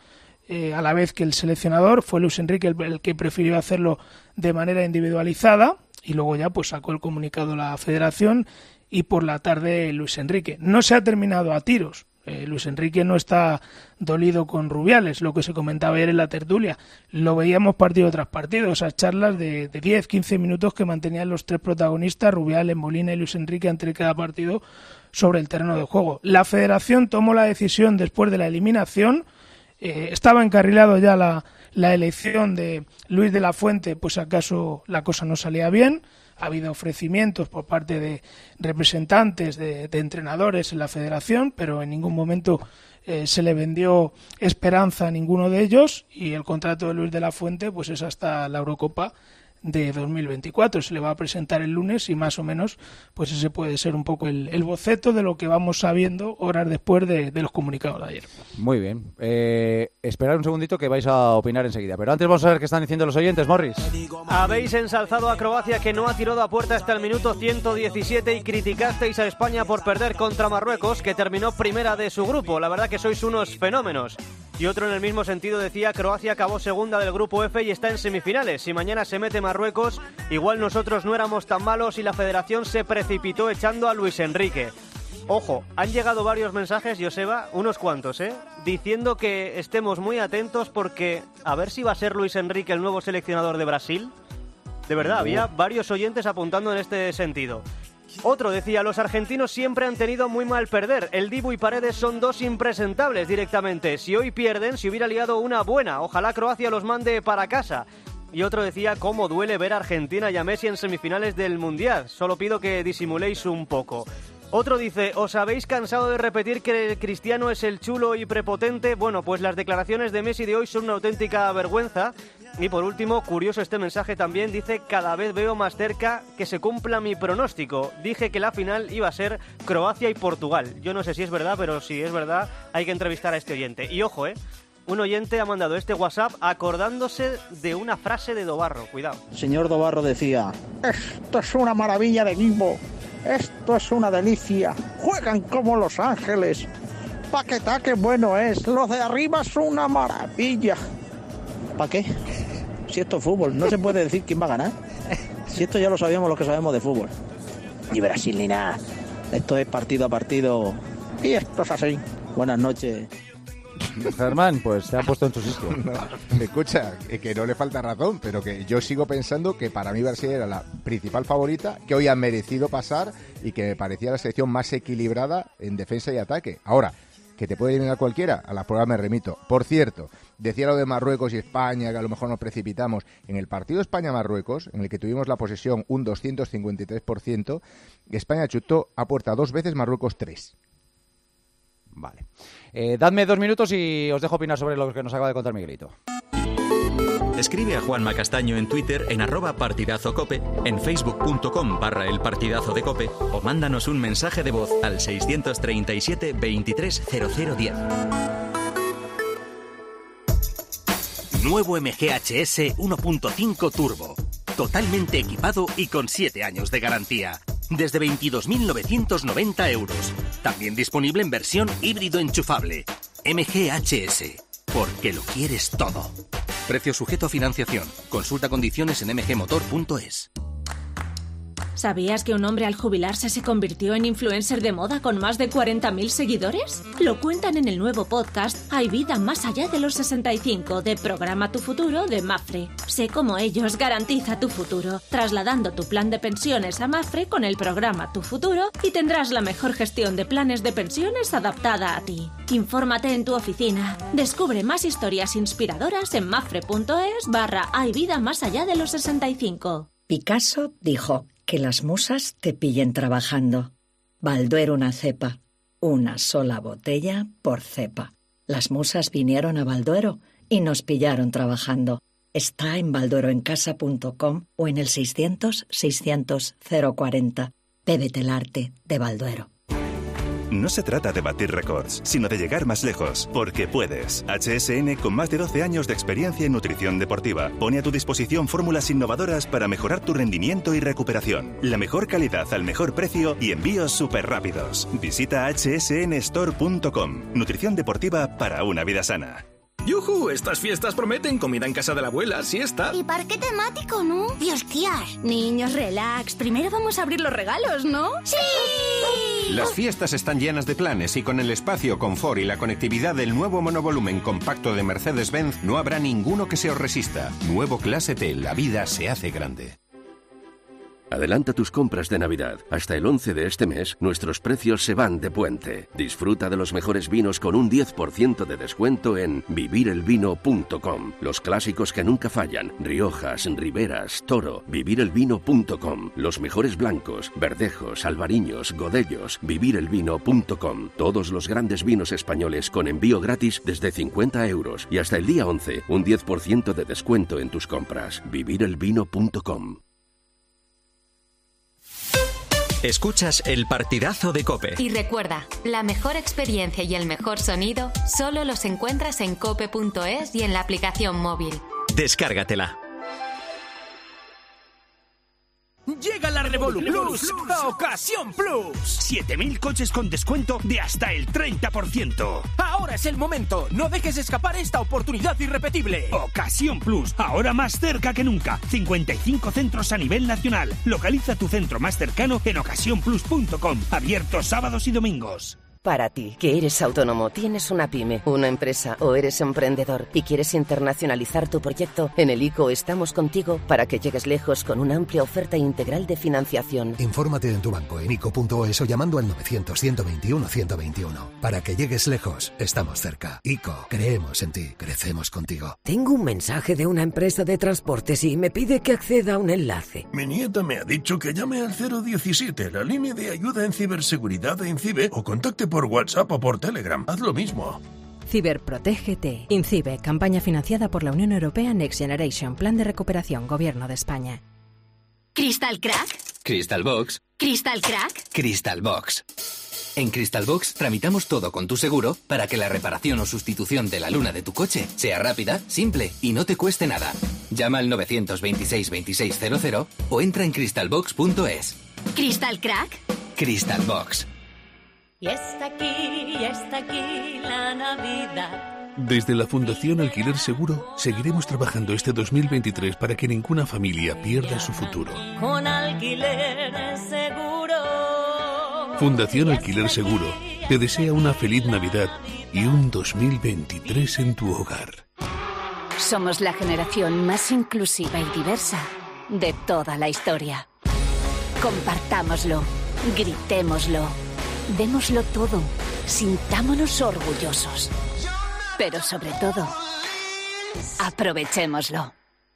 a la vez que el seleccionador. Fue Luis Enrique el que prefirió hacerlo de manera individualizada, y luego ya pues sacó el comunicado la Federación, y por la tarde Luis Enrique. No se ha terminado a tiros. Luis Enrique no está dolido con Rubiales, lo que se comentaba ayer en la tertulia. Lo veíamos partido tras partido, esas charlas de 10-15 minutos que mantenían los tres protagonistas, Rubiales, Molina y Luis Enrique, entre cada partido sobre el terreno de juego. La Federación tomó la decisión después de la eliminación. Estaba encarrilado ya la elección de Luis de la Fuente, pues acaso la cosa no salía bien. Ha habido ofrecimientos por parte de representantes de entrenadores en la Federación, pero en ningún momento se le vendió esperanza a ninguno de ellos, y el contrato de Luis de la Fuente pues es hasta la Eurocopa de 2024. Se le va a presentar el lunes, y más o menos pues ese puede ser un poco el boceto de lo que vamos sabiendo horas después de los comunicados de ayer. Muy bien. Esperad un segundito que vais a opinar enseguida, pero antes vamos a ver qué están diciendo los oyentes. Morris. Habéis ensalzado a Croacia, que no ha tirado a puerta hasta el minuto 117, y criticasteis a España por perder contra Marruecos, que terminó primera de su grupo. La verdad que sois unos fenómenos. Y otro en el mismo sentido decía: Croacia acabó segunda del grupo F y está en semifinales. Si mañana se mete Marruecos, igual nosotros no éramos tan malos y la Federación se precipitó echando a Luis Enrique. Ojo, han llegado varios mensajes, Joseba, unos cuantos, diciendo que estemos muy atentos porque a ver si va a ser Luis Enrique el nuevo seleccionador de Brasil. De verdad, había varios oyentes apuntando en este sentido. Otro decía: los argentinos siempre han tenido muy mal perder. El Dibu y Paredes son dos impresentables directamente. Si hoy pierden, se hubiera liado una buena. Ojalá Croacia los mande para casa. Y otro decía: cómo duele ver a Argentina y a Messi en semifinales del Mundial. Solo pido que disimuléis un poco. Otro dice: ¿os habéis cansado de repetir que Cristiano es el chulo y prepotente? Bueno, pues las declaraciones de Messi de hoy son una auténtica vergüenza. Y por último, curioso este mensaje también, dice: cada vez veo más cerca que se cumpla mi pronóstico. Dije que la final iba a ser Croacia y Portugal. Yo no sé si es verdad, pero si es verdad hay que entrevistar a este oyente. Y ojo, un oyente ha mandado este WhatsApp acordándose de una frase de Dobarro. Cuidado. Señor Dobarro decía: esto es una maravilla de equipo. Esto es una delicia. Juegan como Los Ángeles. Paquetá, qué bueno es. Los de arriba son una maravilla. ¿Para qué? Si esto es fútbol, no se puede decir quién va a ganar. Si esto ya lo sabíamos los que sabemos de fútbol. Y Brasil ni nada. Esto es partido a partido. Y esto es así. Buenas noches. Germán, pues te han puesto en tu sitio. Me escucha, que no le falta razón, pero que yo sigo pensando que para mí Brasil era la principal favorita, que hoy ha merecido pasar y que me parecía la selección más equilibrada en defensa y ataque. Ahora, que te puede eliminar cualquiera, a las pruebas me remito. Por cierto, decía lo de Marruecos y España, que a lo mejor nos precipitamos. En el partido España-Marruecos, en el que tuvimos la posesión un 253%, España chutó a puerta 2 veces, Marruecos 3. Vale. Dadme 2 minutos y os dejo opinar sobre lo que nos acaba de contar Miguelito. Escribe a Juanma Castaño en Twitter en @partidazocope, en facebook.com/elpartidazo de Cope, o mándanos un mensaje de voz al 637 23 0010. Nuevo MG HS 1.5 Turbo. Totalmente equipado y con 7 años de garantía. Desde 22.990 euros. También disponible en versión híbrido enchufable. MG HS. Porque lo quieres todo. Precio sujeto a financiación. Consulta condiciones en mgmotor.es. ¿Sabías que un hombre al jubilarse se convirtió en influencer de moda con más de 40.000 seguidores? Lo cuentan en el nuevo podcast Hay vida más allá de los 65 de Programa Tu Futuro de Mapfre. Sé cómo ellos garantiza tu futuro, trasladando tu plan de pensiones a Mapfre con el programa Tu Futuro y tendrás la mejor gestión de planes de pensiones adaptada a ti. Infórmate en tu oficina. Descubre más historias inspiradoras en mapfre.es/Hay vida más allá de los 65. Picasso dijo: que las musas te pillen trabajando. Balduero una cepa, una sola botella por cepa. Las musas vinieron a Balduero y nos pillaron trabajando. Está en baldueroencasa.com o en el 600-600-040. Bébete el arte de Balduero. No se trata de batir récords, sino de llegar más lejos, porque puedes. HSN, con más de 12 años de experiencia en nutrición deportiva, pone a tu disposición fórmulas innovadoras para mejorar tu rendimiento y recuperación. La mejor calidad al mejor precio y envíos súper rápidos. Visita hsnstore.com. Nutrición deportiva para una vida sana. ¡Yujú! Estas fiestas prometen comida en casa de la abuela, siesta. Y parque temático, ¿no? ¡Y hostias! Niños, relax. Primero vamos a abrir los regalos, ¿no? ¡Sí! Las fiestas están llenas de planes y con el espacio, confort y la conectividad del nuevo monovolumen compacto de Mercedes-Benz no habrá ninguno que se os resista. Nuevo Clase T, la vida se hace grande. Adelanta tus compras de Navidad. Hasta el 11 de este mes, nuestros precios se van de puente. Disfruta de los mejores vinos con un 10% de descuento en vivirelvino.com. Los clásicos que nunca fallan. Riojas, Riberas, Toro. Vivirelvino.com. Los mejores blancos, verdejos, albariños, godellos. Vivirelvino.com. Todos los grandes vinos españoles con envío gratis desde 50 euros. Y hasta el día 11, un 10% de descuento en tus compras. Vivirelvino.com. Escuchas el partidazo de COPE. Y recuerda, la mejor experiencia y el mejor sonido solo los encuentras en cope.es y en la aplicación móvil. Descárgatela. Llega la Revolut Plus a Ocasión Plus. 7.000 coches con descuento de hasta el 30%. Ahora es el momento. No dejes escapar esta oportunidad irrepetible. Ocasión Plus, ahora más cerca que nunca. 55 centros a nivel nacional. Localiza tu centro más cercano en ocasiónplus.com. Abiertos sábados y domingos. Para ti, que eres autónomo, tienes una pyme, una empresa o eres emprendedor y quieres internacionalizar tu proyecto, en el ICO estamos contigo para que llegues lejos con una amplia oferta integral de financiación. Infórmate en tu banco en ICO.es o llamando al 900-121-121. Para que llegues lejos, estamos cerca. ICO, creemos en ti, crecemos contigo. Tengo un mensaje de una empresa de transportes y me pide que acceda a un enlace. Mi nieta me ha dicho que llame al 017, la línea de ayuda en ciberseguridad de INCIBE, o contacte por WhatsApp o por Telegram. Haz lo mismo. Ciberprotégete. INCIBE, campaña financiada por la Unión Europea Next Generation, Plan de Recuperación, Gobierno de España. ¿Crystal Crack? Crystal Box. ¿Crystal Crack? Crystal Box. En Crystal Box tramitamos todo con tu seguro para que la reparación o sustitución de la luna de tu coche sea rápida, simple y no te cueste nada. Llama al 926 2600 o entra en crystalbox.es. ¿Crystal Crack? Crystal Box. Y está aquí la Navidad. Desde la Fundación Alquiler Seguro seguiremos trabajando este 2023 para que ninguna familia pierda su futuro. Con Alquiler Seguro. Fundación Alquiler Seguro te desea una feliz Navidad y un 2023 en tu hogar. Somos la generación más inclusiva y diversa de toda la historia. Compartámoslo, gritémoslo. Démoslo todo, sintámonos orgullosos. Pero sobre todo, aprovechémoslo.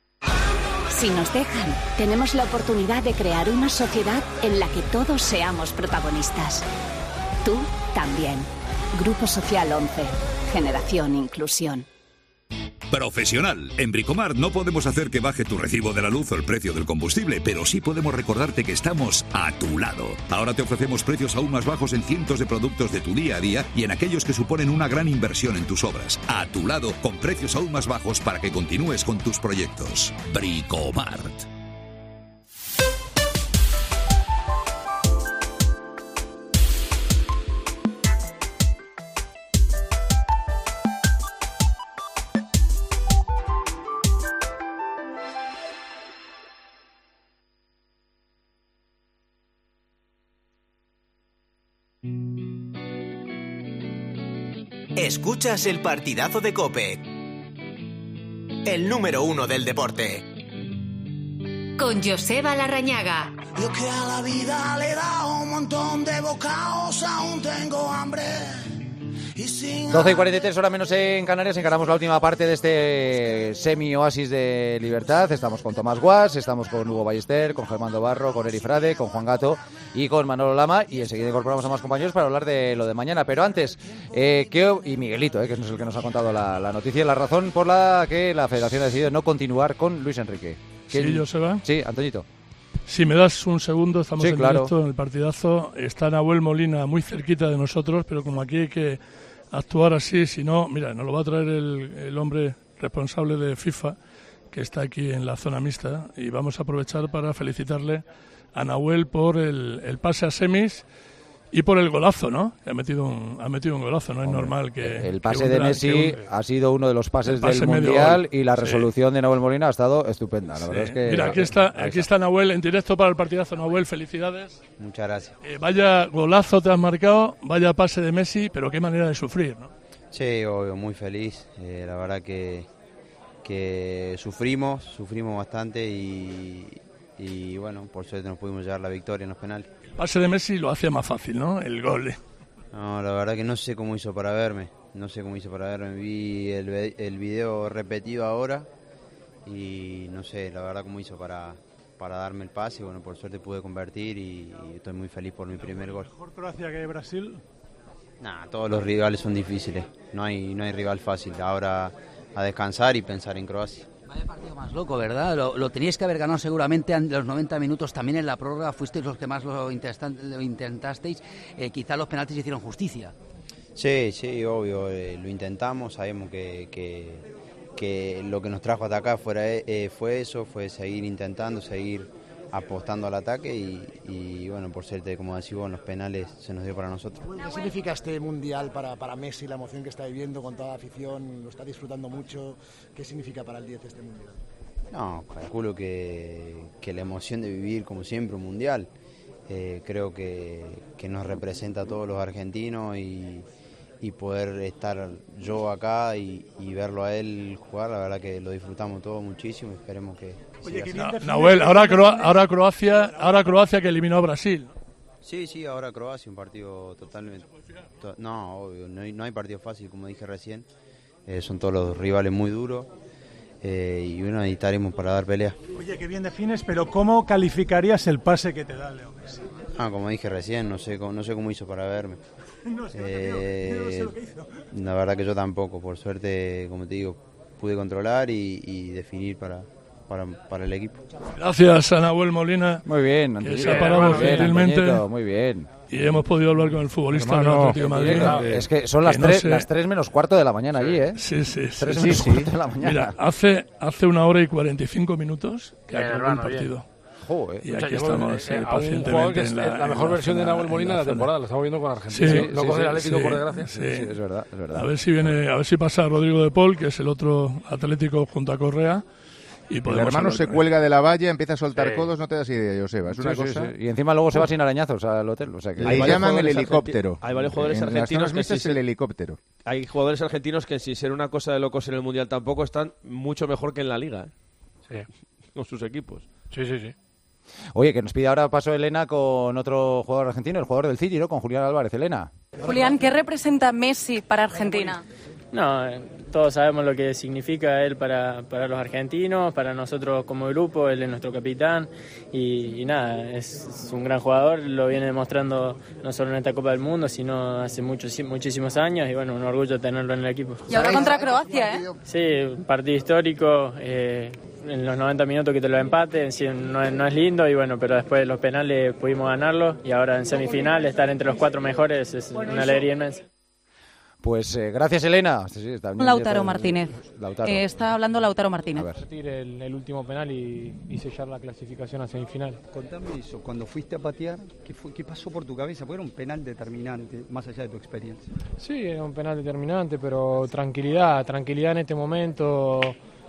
Si nos dejan, tenemos la oportunidad de crear una sociedad en la que todos seamos protagonistas. Tú también. Grupo Social 11. Generación Inclusión. Profesional. En Bricomart no podemos hacer que baje tu recibo de la luz o el precio del combustible, pero sí podemos recordarte que estamos a tu lado. Ahora te ofrecemos precios aún más bajos en cientos de productos de tu día a día y en aquellos que suponen una gran inversión en tus obras. A tu lado, con precios aún más bajos para que continúes con tus proyectos. Bricomart. Escuchas el partidazo de COPE, el número 1 del deporte. Con Joseba Larrañaga. Yo que a la vida le he dado un montón de bocados, aún tengo hambre. 12:43, hora menos en Canarias. Encaramos la última parte de este semi-oasis de libertad. Estamos con Tomás Guas, estamos con Hugo Ballester, con Germán Barro, con Eri Frade, con Juan Gato y con Manolo Lama. Y enseguida incorporamos a más compañeros para hablar de lo de mañana. Pero antes, y Miguelito, que es el que nos ha contado la noticia, la razón por la que la Federación ha decidido no continuar con Luis Enrique. Sí, Joseba. Sí, Antoñito. Si me das un segundo, estamos en claro. directo en el partidazo. Está Nahuel Molina muy cerquita de nosotros, pero como aquí hay que actuar así, si no, mira, nos lo va a traer el hombre responsable de FIFA, que está aquí en la zona mixta, y vamos a aprovechar para felicitarle a Nahuel por el pase a semis y por el golazo, ¿no? Ha metido un golazo, no es normal que... El pase de Messi ha sido uno de los pases del Mundial y la resolución de Nahuel Molina ha estado estupenda. La verdad es que... Mira, aquí está Nahuel en directo para el partidazo. Nahuel, felicidades. Muchas gracias. Vaya golazo te has marcado, vaya pase de Messi, pero qué manera de sufrir, ¿no? Sí, obvio, muy feliz. La verdad que sufrimos bastante y bueno, por suerte nos pudimos llevar la victoria en los penales. El pase de Messi lo hacía más fácil, ¿no? El gol. No, la verdad que no sé cómo hizo para verme. Vi el video repetido ahora y no sé, la verdad cómo hizo para darme el pase. Bueno, por suerte pude convertir y estoy muy feliz por mi primer gol. ¿Mejor Croacia que Brasil? Nah, todos los rivales son difíciles. No hay rival fácil. Ahora a descansar y pensar en Croacia. Vaya partido más loco, ¿verdad? Lo teníais que haber ganado seguramente en los 90 minutos, también en la prórroga fuisteis los que más lo intentasteis, quizá los penaltis hicieron justicia. Sí, obvio, lo intentamos, sabemos que lo que nos trajo hasta acá fue eso, fue seguir intentando, seguir apostando al ataque y bueno, por suerte, como decís vos, en los penales se nos dio para nosotros. ¿Qué significa este Mundial para Messi, la emoción que está viviendo con toda la afición? Lo está disfrutando mucho. ¿Qué significa para el 10 este Mundial? No, calculo que la emoción de vivir, como siempre, un Mundial, creo que nos representa a todos los argentinos y poder estar yo acá y verlo a él jugar, la verdad que lo disfrutamos todos muchísimo y esperemos que Oye, Nahuel, ahora Croacia que eliminó a Brasil. Sí, ahora Croacia, un partido totalmente... No, obvio, no hay partido fácil, como dije recién. Son todos los rivales muy duros y bueno, ahí estaremos para dar pelea. Oye, qué bien defines, pero ¿cómo calificarías el pase que te da Leo Messi? Como dije recién, no sé cómo hizo para verme. No sé lo que hizo. La verdad que yo tampoco, por suerte, como te digo, pude controlar y definir para el equipo. Gracias a Nahuel Molina. Muy bien, que se ha parado gentilmente. Muy bien. Y hemos podido hablar con el futbolista del Atlético de Madrid. Es que son las 3 menos cuarto de la mañana allí, ¿eh? Sí. 3 menos cuarto de la mañana. Mira, hace 1 hora y 45 minutos que acabó el partido. Joder. Y aquí estamos pacientemente. Es la mejor versión de Nahuel Molina de la temporada. Lo estamos viendo con Argentina. No con el Atlético, por desgracia. Sí, es verdad. A ver si pasa Rodrigo de Paul, que es el otro Atlético junto a Correa. Y el hermano se cuelga de la valla, empieza a soltar codos, no te das idea, Joseba. Es una cosa. Y encima luego se va sin arañazos al hotel. O sea que ahí llaman el helicóptero. Hay varios jugadores argentinos que es el helicóptero. Hay jugadores argentinos que, sin ser una cosa de locos en el Mundial tampoco, están mucho mejor que en la Liga. Sí. Con sus equipos. Sí. Oye, que nos pide ahora paso Elena con otro jugador argentino, el jugador del City, ¿no? Con Julián Álvarez. Elena. Julián, ¿qué representa Messi para Argentina? No, todos sabemos lo que significa él para los argentinos, para nosotros como grupo. Él es nuestro capitán y nada, es un gran jugador, lo viene demostrando no solo en esta Copa del Mundo, sino hace muchísimos años y bueno, un orgullo tenerlo en el equipo. Y ahora contra Croacia, ¿eh? Sí, un partido histórico, en los 90 minutos que te lo empate, no es lindo y bueno, pero después de los penales pudimos ganarlo y ahora en semifinal estar entre los 4 mejores es una alegría inmensa. Pues gracias, Elena. Lautaro Martínez. Está hablando Lautaro Martínez. A ver. El último penal y sellar la clasificación a semifinal. Contame eso, cuando fuiste a patear, ¿qué pasó por tu cabeza? Porque era un penal determinante, más allá de tu experiencia. Sí, era un penal determinante, pero tranquilidad en este momento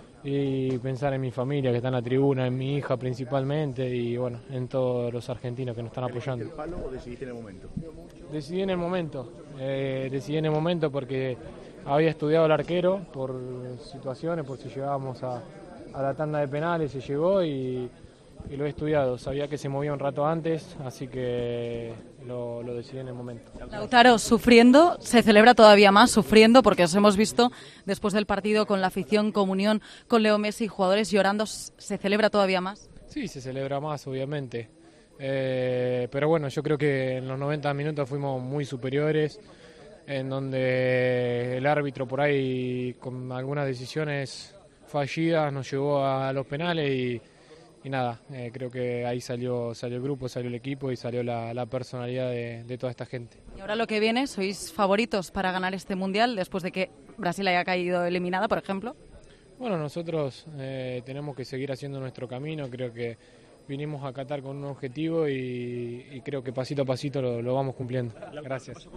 y pensar en mi familia que está en la tribuna, en mi hija principalmente y bueno, en todos los argentinos que nos están apoyando. ¿El palo o decidiste en el momento? Decidí en el momento. decidí en el momento porque había estudiado el arquero por situaciones, por si llegábamos a la tanda de penales, se llegó y lo he estudiado. Sabía que se movía un rato antes, así que lo decidí en el momento. Lautaro, sufriendo, se celebra todavía más, sufriendo, porque os hemos visto después del partido con la afición, comunión con Leo Messi, jugadores llorando, ¿se celebra todavía más? Sí, se celebra más, obviamente. Pero bueno, yo creo que en los 90 minutos fuimos muy superiores, en donde el árbitro por ahí con algunas decisiones fallidas nos llevó a los penales y nada, creo que ahí salió el grupo, salió el equipo y salió la personalidad de toda esta gente. Y ahora lo que viene, ¿sois favoritos para ganar este Mundial después de que Brasil haya caído eliminada, por ejemplo? Bueno, nosotros tenemos que seguir haciendo nuestro camino, creo que vinimos a Qatar con un objetivo y creo que pasito a pasito lo vamos cumpliendo. Gracias.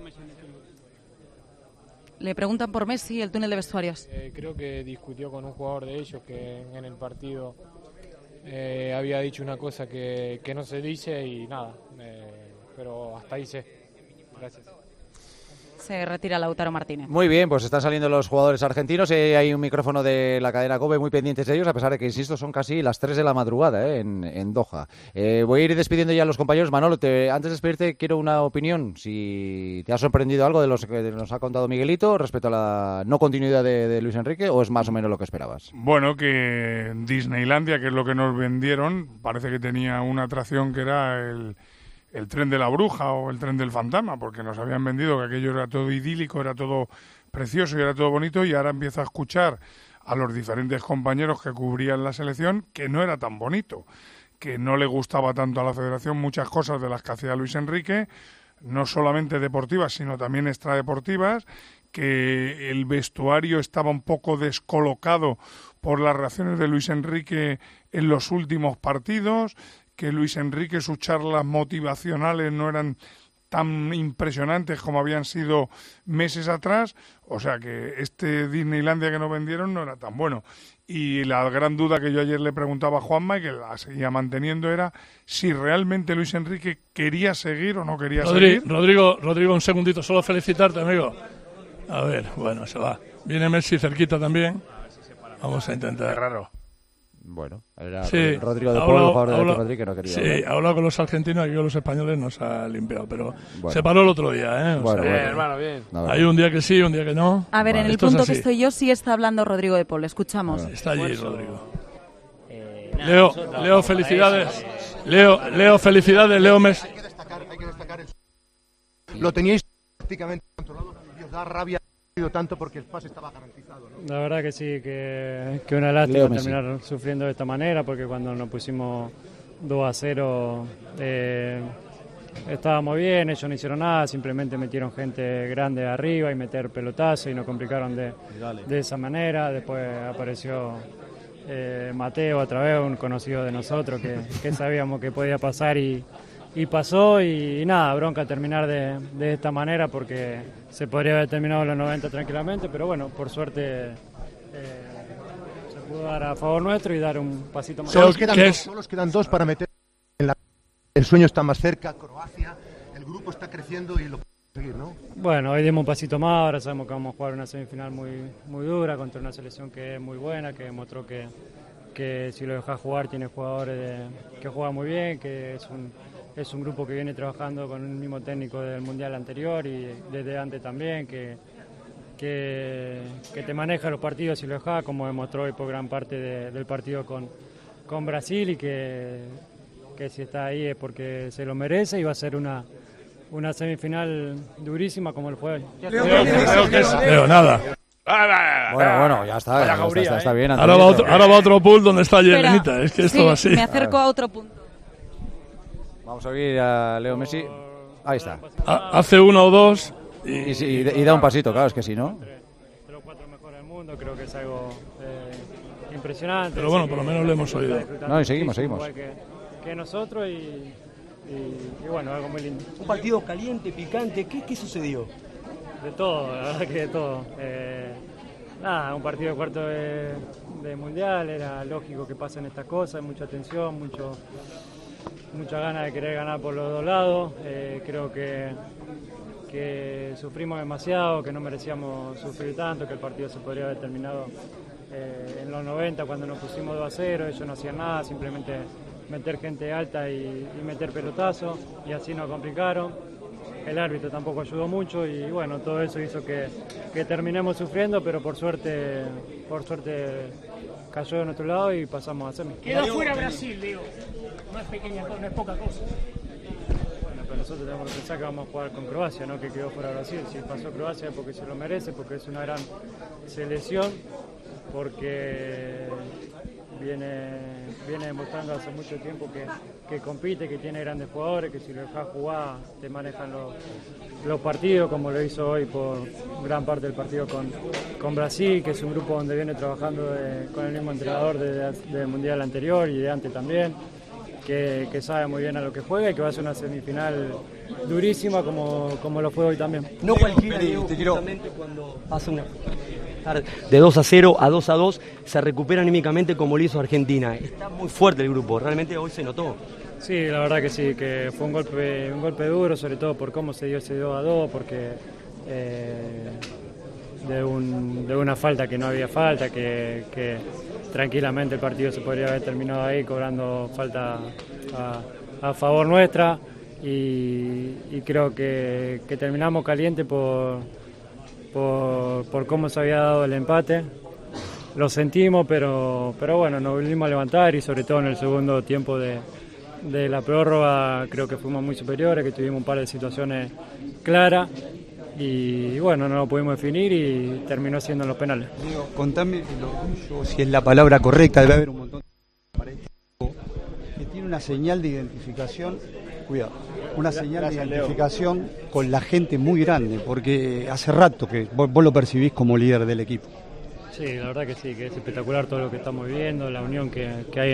Le preguntan por Messi, el túnel de vestuarios. Creo que discutió con un jugador de ellos que en el partido había dicho una cosa que no se dice y nada, pero hasta ahí sé. Gracias. Se retira Lautaro Martínez. Muy bien, pues están saliendo los jugadores argentinos. Hay un micrófono de la cadena COPE muy pendientes de ellos, a pesar de que, insisto, son casi las 3 de la madrugada en Doha. Voy a ir despidiendo ya a los compañeros. Manolo, antes de despedirte, quiero una opinión. Si te ha sorprendido algo de lo que nos ha contado Miguelito respecto a la no continuidad de Luis Enrique, o es más o menos lo que esperabas. Bueno, que Disneylandia, que es lo que nos vendieron, parece que tenía una atracción que era el tren de la bruja o el tren del fantasma, porque nos habían vendido que aquello era todo idílico, era todo precioso y era todo bonito, y ahora empiezo a escuchar a los diferentes compañeros que cubrían la selección que no era tan bonito, que no le gustaba tanto a la federación muchas cosas de las que hacía Luis Enrique, no solamente deportivas, sino también extradeportivas, que el vestuario estaba un poco descolocado por las reacciones de Luis Enrique en los últimos partidos, que Luis Enrique, sus charlas motivacionales no eran tan impresionantes como habían sido meses atrás, o sea que este Disneylandia que nos vendieron no era tan bueno. Y la gran duda que yo ayer le preguntaba a Juanma y que la seguía manteniendo era si realmente Luis Enrique quería seguir o no quería seguir. Rodrigo, un segundito, solo felicitarte, amigo. A ver, bueno, se va. Viene Messi cerquita también. Vamos a intentar. Qué raro. Bueno, era sí, Rodrigo de Paul, el jugador de Madrid, que no quería. Sí, ha hablado con los argentinos y con los españoles nos ha limpiado, pero bueno. Se paró el otro día, ¿eh? Bueno, hermano, bien. Hay un día que sí, un día que no. A ver, en el punto que estoy yo sí está hablando Rodrigo de Paul, escuchamos. Está allí Rodrigo. Leo, felicidades. Leo, felicidades, Leo Messi. Hay que destacar lo teníais prácticamente controlado y os da rabia tanto porque el pase estaba garantizado, ¿no? La verdad que sí, que una lástima terminar sufriendo de esta manera, porque cuando nos pusimos 2-0 estábamos bien, ellos no hicieron nada, simplemente metieron gente grande arriba y meter pelotazo y nos complicaron de esa manera. Después apareció Mateo otra vez, un conocido de nosotros que sabíamos que podía pasar y pasó y nada, bronca terminar de esta manera porque se podría haber terminado en los 90 tranquilamente, pero bueno, por suerte se pudo dar a favor nuestro y dar un pasito más. Solo quedan dos para meter el sueño está más cerca, Croacia, el grupo está creciendo y lo podemos seguir, ¿no? Bueno, hoy dimos un pasito más, ahora sabemos que vamos a jugar una semifinal muy dura contra una selección que es muy buena, que demostró que si lo dejas jugar tiene jugadores que juegan muy bien, que es un grupo que viene trabajando con el mismo técnico del Mundial anterior y desde antes también, que te maneja los partidos si lo dejas, como demostró hoy por gran parte del partido con Brasil, y que si está ahí es porque se lo merece y va a ser una semifinal durísima como el jueves. Leo, nada. Bueno, ya está bien. Ahora va otro pool donde está Yelenita. Es que esto va así. Me acerco a otro punto. Vamos a oír a Leo Messi. Ahí está. Hace uno o dos y da un pasito, claro, es que si no. De los 4 mejores del mundo, creo que es algo impresionante. Pero bueno, por lo menos lo hemos oído. No, y seguimos. Igual que nosotros y bueno, algo muy lindo. Un partido caliente, picante, ¿qué sucedió? De todo, la verdad que de todo. Un partido de cuarto de Mundial, era lógico que pasen estas cosas, mucha tensión, mucha ganas de querer ganar por los dos lados. Creo que que sufrimos demasiado, que no merecíamos sufrir tanto, que el partido se podría haber terminado en los 90 cuando nos pusimos 2-0, ellos no hacían nada, simplemente meter gente alta y meter pelotazos, y así nos complicaron. El árbitro tampoco ayudó mucho y bueno, todo eso hizo que terminemos sufriendo, pero por suerte cayó de nuestro lado y pasamos a semi. Quedó fuera Brasil, digo. No es pequeña, no es poca cosa. Bueno, pero nosotros tenemos que pensar que vamos a jugar con Croacia, no que quedó fuera Brasil. Si pasó Croacia es porque se lo merece, porque es una gran selección, porque viene demostrando hace mucho tiempo que compite, que tiene grandes jugadores, que si lo dejas jugar te manejan los partidos, como lo hizo hoy por gran parte del partido con Brasil, que es un grupo donde viene trabajando con el mismo entrenador del Mundial anterior y de antes también, que sabe muy bien a lo que juega y que va a ser una semifinal durísima como lo fue hoy también. No cualquiera, Diego, justamente cuando pasa de 2-0 a 2-2 se recupera anímicamente como lo hizo Argentina. Está muy fuerte el grupo, realmente hoy se notó. Sí, la verdad que sí, que fue un golpe duro, sobre todo por cómo se dio ese 2-2, porque de una falta que no había falta, que tranquilamente el partido se podría haber terminado ahí cobrando falta a favor nuestra, y creo que terminamos caliente por cómo se había dado el empate. Lo sentimos, pero bueno, nos volvimos a levantar, y sobre todo en el segundo tiempo de la prórroga creo que fuimos muy superiores, que tuvimos un par de situaciones claras y bueno, no lo pudimos definir y terminó siendo en los penales. Diego, contame el orgullo, si es la palabra correcta, debe haber un montón de que tiene una señal de identificación, cuidado, una señal de identificación con la gente muy grande, porque hace rato que vos lo percibís como líder del equipo. Sí, la verdad que sí, que es espectacular todo lo que estamos viviendo, la unión que hay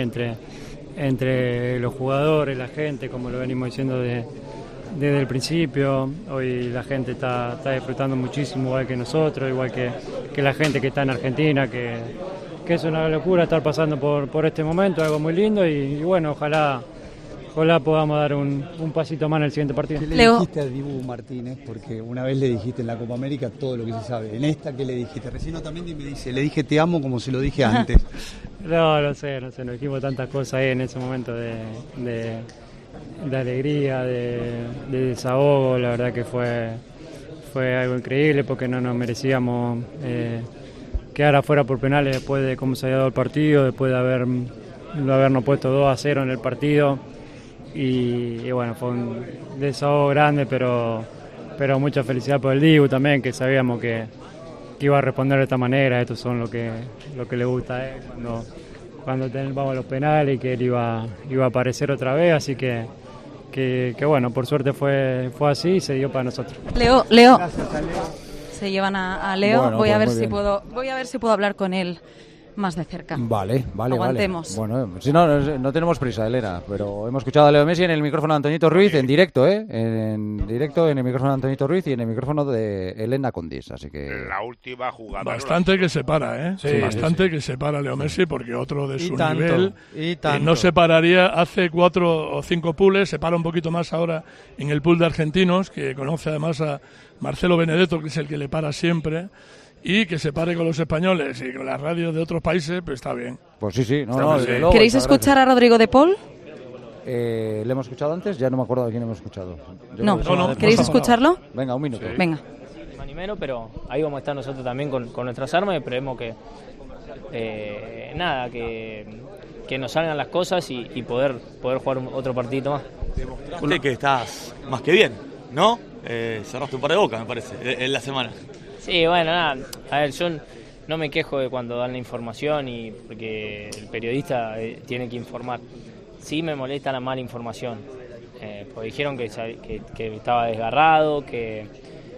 entre los jugadores, la gente, como lo venimos diciendo desde el principio. Hoy la gente está disfrutando muchísimo, igual que nosotros, igual que la gente que está en Argentina, que es una locura estar pasando por este momento, algo muy lindo, y bueno, ojalá podamos dar un pasito más en el siguiente partido. ¿Qué le dijiste a Dibu Martínez? Porque una vez le dijiste en la Copa América todo lo que se sabe. En esta, ¿qué le dijiste? Recién también me dice, le dije te amo como se lo dije antes. No sé, nos dijimos tantas cosas ahí en ese momento de alegría, de desahogo. La verdad que fue algo increíble, porque no nos merecíamos quedar afuera por penales después de cómo se había dado el partido, después de habernos puesto 2-0 en el partido. Y bueno, fue un desahogo grande, pero mucha felicidad por el Dibu también, que sabíamos que iba a responder de esta manera. Estos son lo que le gusta a él cuando vamos a los penales, y que él iba a aparecer otra vez, así que bueno, por suerte fue así y se dio para nosotros. Leo. Gracias, Leo. Se llevan a Leo. Bueno, voy a ver si puedo hablar con él más de cerca. Vale. Aguantemos. Bueno, si no tenemos prisa, Elena, pero hemos escuchado a Leo Messi en el micrófono de Antoñito Ruiz, en directo, en directo en el micrófono de Antoñito Ruiz y en el micrófono de Elena Condis, así que... La última jugada... Bastante que separa, ¿eh? Sí, bastante que separa a Leo Messi, porque otro de su nivel no se pararía, hace 4 o 5 pools, se para un poquito más ahora en el pool de argentinos, que conoce además a Marcelo Benedetto, que es el que le para siempre. Y que se pare con los españoles y con las radios de otros países, pues está bien. Pues sí. ¿Queréis escuchar a Rodrigo de Paul? ¿Le hemos escuchado antes? Ya no me acuerdo de quién hemos escuchado. No. ¿Queréis escucharlo? Venga, un minuto. Sí. Venga. Ni menos, pero ahí vamos a estar nosotros también con nuestras armas, y esperemos que nos salgan las cosas y poder jugar otro partidito más. Demostraste que estás más que bien, ¿no? Cerraste un par de bocas, me parece, en la semana. Sí, bueno, nada, a ver, yo no me quejo de cuando dan la información, porque el periodista tiene que informar. Sí me molesta la mala información, porque dijeron que estaba desgarrado, que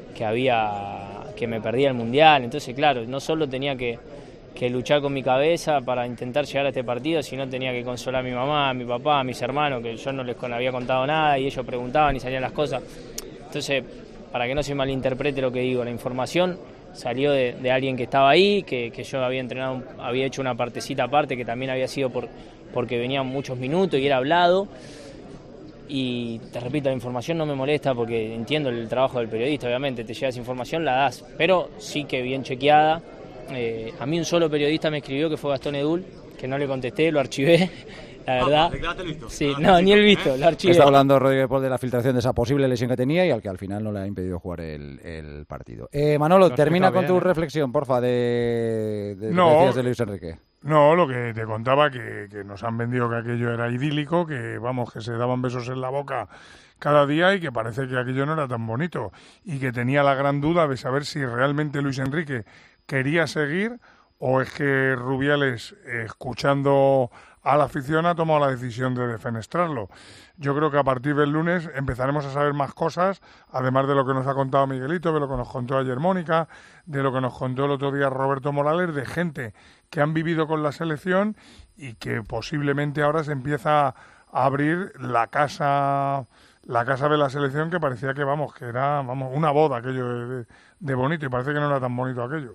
me perdía el Mundial. Entonces, claro, no solo tenía que luchar con mi cabeza para intentar llegar a este partido, sino tenía que consolar a mi mamá, a mi papá, a mis hermanos, que yo no les había contado nada y ellos preguntaban y salían las cosas. Entonces, para que no se malinterprete lo que digo, la información salió de alguien que estaba ahí, que yo había entrenado, había hecho una partecita aparte, que también había sido porque venían muchos minutos y era hablado. y te repito, la información no me molesta porque entiendo el trabajo del periodista, obviamente, te llega esa información, la das, pero sí que bien chequeada. A mí un solo periodista me escribió, que fue Gastón Edul, que no le contesté, lo archivé. La verdad. Sí, no, ni el visto, lo archivé. Está hablando Rodríguez Paul de la filtración de esa posible lesión que tenía y al que al final no le ha impedido jugar el partido. Manolo, termina con tu reflexión, porfa, de lo que decías de Luis Enrique. No, lo que te contaba, que nos han vendido que aquello era idílico, que vamos, que se daban besos en la boca cada día y que parece que aquello no era tan bonito y que tenía la gran duda de saber si realmente Luis Enrique quería seguir o es que Rubiales, escuchando a la afición, ha tomado la decisión de defenestrarlo. Yo creo que a partir del lunes empezaremos a saber más cosas, además de lo que nos ha contado Miguelito, de lo que nos contó ayer Mónica, de lo que nos contó el otro día Roberto Morales, de gente que han vivido con la selección y que posiblemente ahora se empieza a abrir la casa de la selección, que parecía que que era una boda aquello de bonito, y parece que no era tan bonito aquello.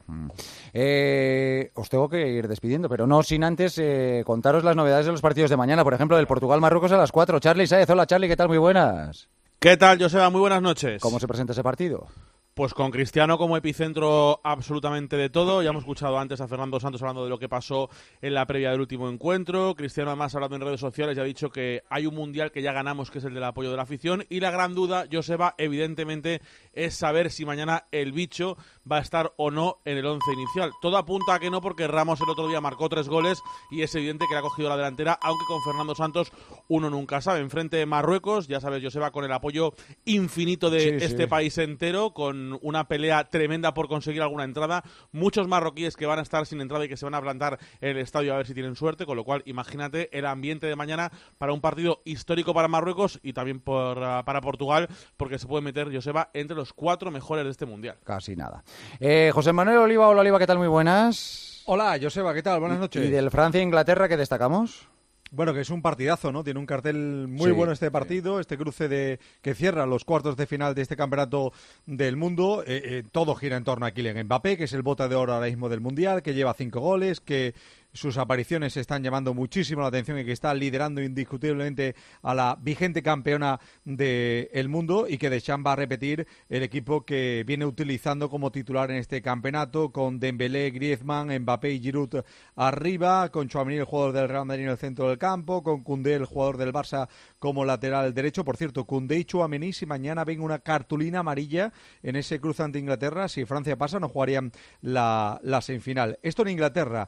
Os tengo que ir despidiendo, pero no sin antes contaros las novedades de los partidos de mañana, por ejemplo, del Portugal-Marruecos a las 4. Charly Sáez, hola Charly, ¿qué tal? Muy buenas. ¿Qué tal, Joseba? Muy buenas noches. ¿Cómo se presenta ese partido? Pues con Cristiano como epicentro absolutamente de todo. Ya hemos escuchado antes a Fernando Santos hablando de lo que pasó en la previa del último encuentro. Cristiano, además, hablando en redes sociales, ya ha dicho que hay un mundial que ya ganamos, que es el del apoyo de la afición. Y la gran duda, Joseba, evidentemente, es saber si mañana el bicho va a estar o no en el 11 inicial. Todo apunta a que no, porque Ramos el otro día marcó 3 goles y es evidente que le ha cogido la delantera, aunque con Fernando Santos uno nunca sabe. Enfrente de Marruecos, ya sabes, Joseba, con el apoyo infinito de este país entero, con una pelea tremenda por conseguir alguna entrada, muchos marroquíes que van a estar sin entrada y que se van a plantar en el estadio a ver si tienen suerte, con lo cual imagínate el ambiente de mañana para un partido histórico para Marruecos y también para Portugal, porque se puede meter, Joseba, entre los 4 mejores de este mundial. Casi nada. José Manuel Oliva, hola Oliva, ¿qué tal? Muy buenas. Hola Joseba, ¿qué tal? Buenas noches. ¿Y del Francia-Inglaterra qué destacamos? Bueno, que es un partidazo, ¿no? Tiene un cartel muy bueno este partido, este cruce que cierra los cuartos de final de este campeonato del mundo. Todo gira en torno a Kylian Mbappé, que es el bota de oro ahora mismo del Mundial, que lleva 5 goles, que sus apariciones están llamando muchísimo la atención y que está liderando indiscutiblemente a la vigente campeona del mundo, y que Deschamps va a repetir el equipo que viene utilizando como titular en este campeonato, con Dembélé, Griezmann, Mbappé y Giroud arriba, con Tchouaméni, el jugador del Real Madrid, en el centro del campo, con Koundé, el jugador del Barça, como lateral derecho. Por cierto, Koundé y Tchouaméni, si mañana ven una cartulina amarilla en ese cruce ante Inglaterra, si Francia pasa, no jugarían la semifinal. Esto en Inglaterra.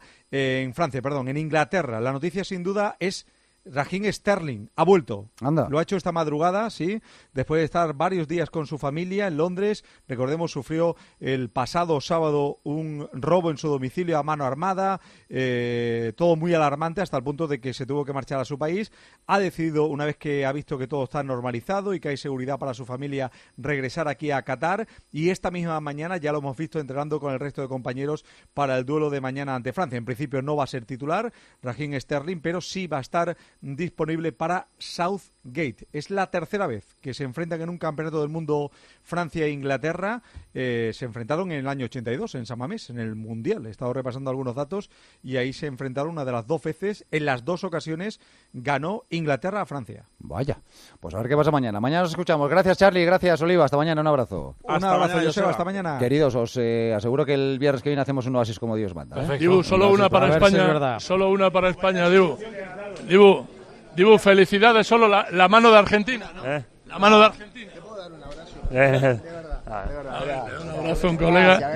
En Inglaterra, la noticia sin duda es Raheem Sterling. Ha vuelto. Anda. Lo ha hecho esta madrugada, sí, después de estar varios días con su familia en Londres. Recordemos, sufrió el pasado sábado un robo en su domicilio a mano armada, todo muy alarmante, hasta el punto de que se tuvo que marchar a su país. Ha decidido, una vez que ha visto que todo está normalizado y que hay seguridad para su familia, regresar aquí a Qatar, y esta misma mañana ya lo hemos visto entrenando con el resto de compañeros para el duelo de mañana ante Francia. En principio no va a ser titular Raheem Sterling, pero sí va a estar disponible para Southgate. Es la tercera vez que se enfrentan en un campeonato del mundo Francia e Inglaterra. Se enfrentaron en el año 82 en San Mamés, en el Mundial. He estado repasando algunos datos y ahí se enfrentaron una de las 2 veces. En las 2 ocasiones ganó Inglaterra a Francia. Vaya, pues a ver qué pasa mañana. Mañana nos escuchamos. Gracias, Charly, gracias, Oliva. Hasta mañana, un abrazo. Un abrazo, Joseba. Hasta mañana. Queridos, os aseguro que el viernes que viene hacemos un oasis como Dios manda. Dibu, solo una para España. Solo una para España, Dibu, felicidades, solo la mano de Argentina, ¿no? La mano de Argentina. ¿Te puedo dar un abrazo? De verdad. Un abrazo, un colega.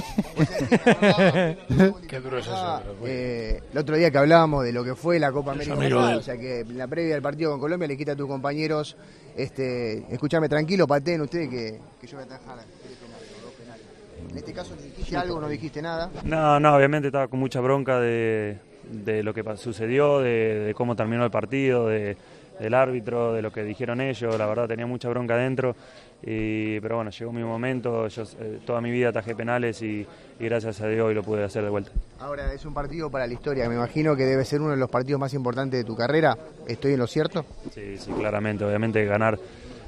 Qué duro es eso. El otro día que hablábamos de lo que fue la Copa América, o sea que en la previa del partido con Colombia le quita a tus compañeros, escúchame tranquilo, pateen ustedes que yo voy a atajar 3 penales, 2 penales. En este caso, ¿dijiste algo o no dijiste nada? No, obviamente estaba con mucha bronca de lo que sucedió, de cómo terminó el partido, del árbitro, de lo que dijeron ellos. La verdad tenía mucha bronca adentro, pero bueno, llegó mi momento. Yo toda mi vida atajé penales y gracias a Dios hoy lo pude hacer de vuelta. Ahora, es un partido para la historia, me imagino que debe ser uno de los partidos más importantes de tu carrera. ¿Estoy en lo cierto? Sí, claramente. Obviamente ganar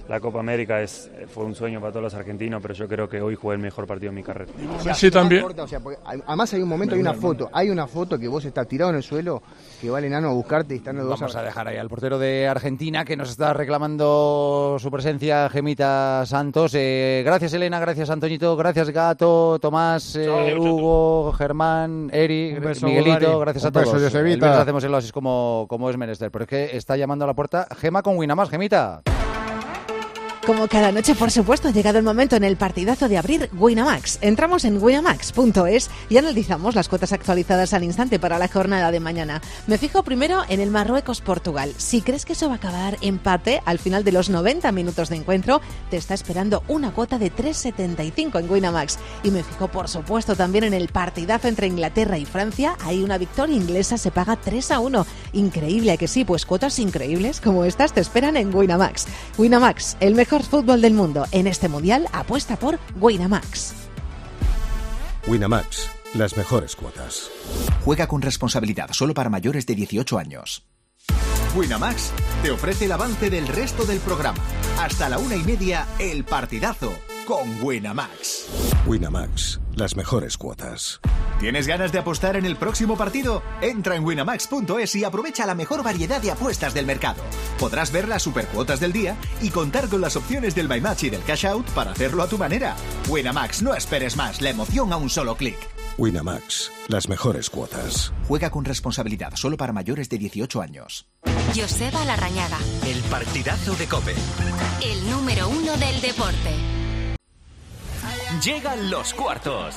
la Copa América fue un sueño para todos los argentinos, pero yo creo que hoy jugué el mejor partido de mi carrera. Sí, también. Además hay un momento, hay una foto que vos estás tirado en el suelo, que va el enano a buscarte y están los dos. Vamos a dejar ahí al portero de Argentina, que nos está reclamando su presencia, Gemita Santos. Gracias, Elena, gracias, Antoñito, gracias, Gato, Tomás, Hugo, Germán, Eri, Miguelito, gracias a todos. El viernes hacemos el oasis como es menester, pero es que está llamando a la puerta Gema con Winamax. Gemita. Como cada noche, por supuesto, ha llegado el momento en el partidazo de abrir Winamax. Entramos en winamax.es y analizamos las cuotas actualizadas al instante para la jornada de mañana. Me fijo primero en el Marruecos-Portugal. Si crees que eso va a acabar empate al final de los 90 minutos de encuentro, te está esperando una cuota de 3,75 en Winamax. Y me fijo, por supuesto, también en el partidazo entre Inglaterra y Francia. Ahí una victoria inglesa se paga 3-1. Increíble, ¿a que sí? Pues cuotas increíbles como estas te esperan en Winamax. Winamax, el mejor fútbol del mundo. En este mundial apuesta por Winamax. Winamax, las mejores cuotas. Juega con responsabilidad, solo para mayores de 18 años. Winamax te ofrece el avance del resto del programa. Hasta la 1:30, el partidazo con Winamax. Winamax, las mejores cuotas. ¿Tienes ganas de apostar en el próximo partido? Entra en winamax.es y aprovecha la mejor variedad de apuestas del mercado. Podrás ver las supercuotas del día y contar con las opciones del My Match y del Cash Out para hacerlo a tu manera. Winamax, no esperes más, la emoción a un solo clic. Winamax, las mejores cuotas. Juega con responsabilidad, solo para mayores de 18 años. Joseba Larrañaga. El partidazo de COPE. El número 1 del deporte. Llegan los cuartos.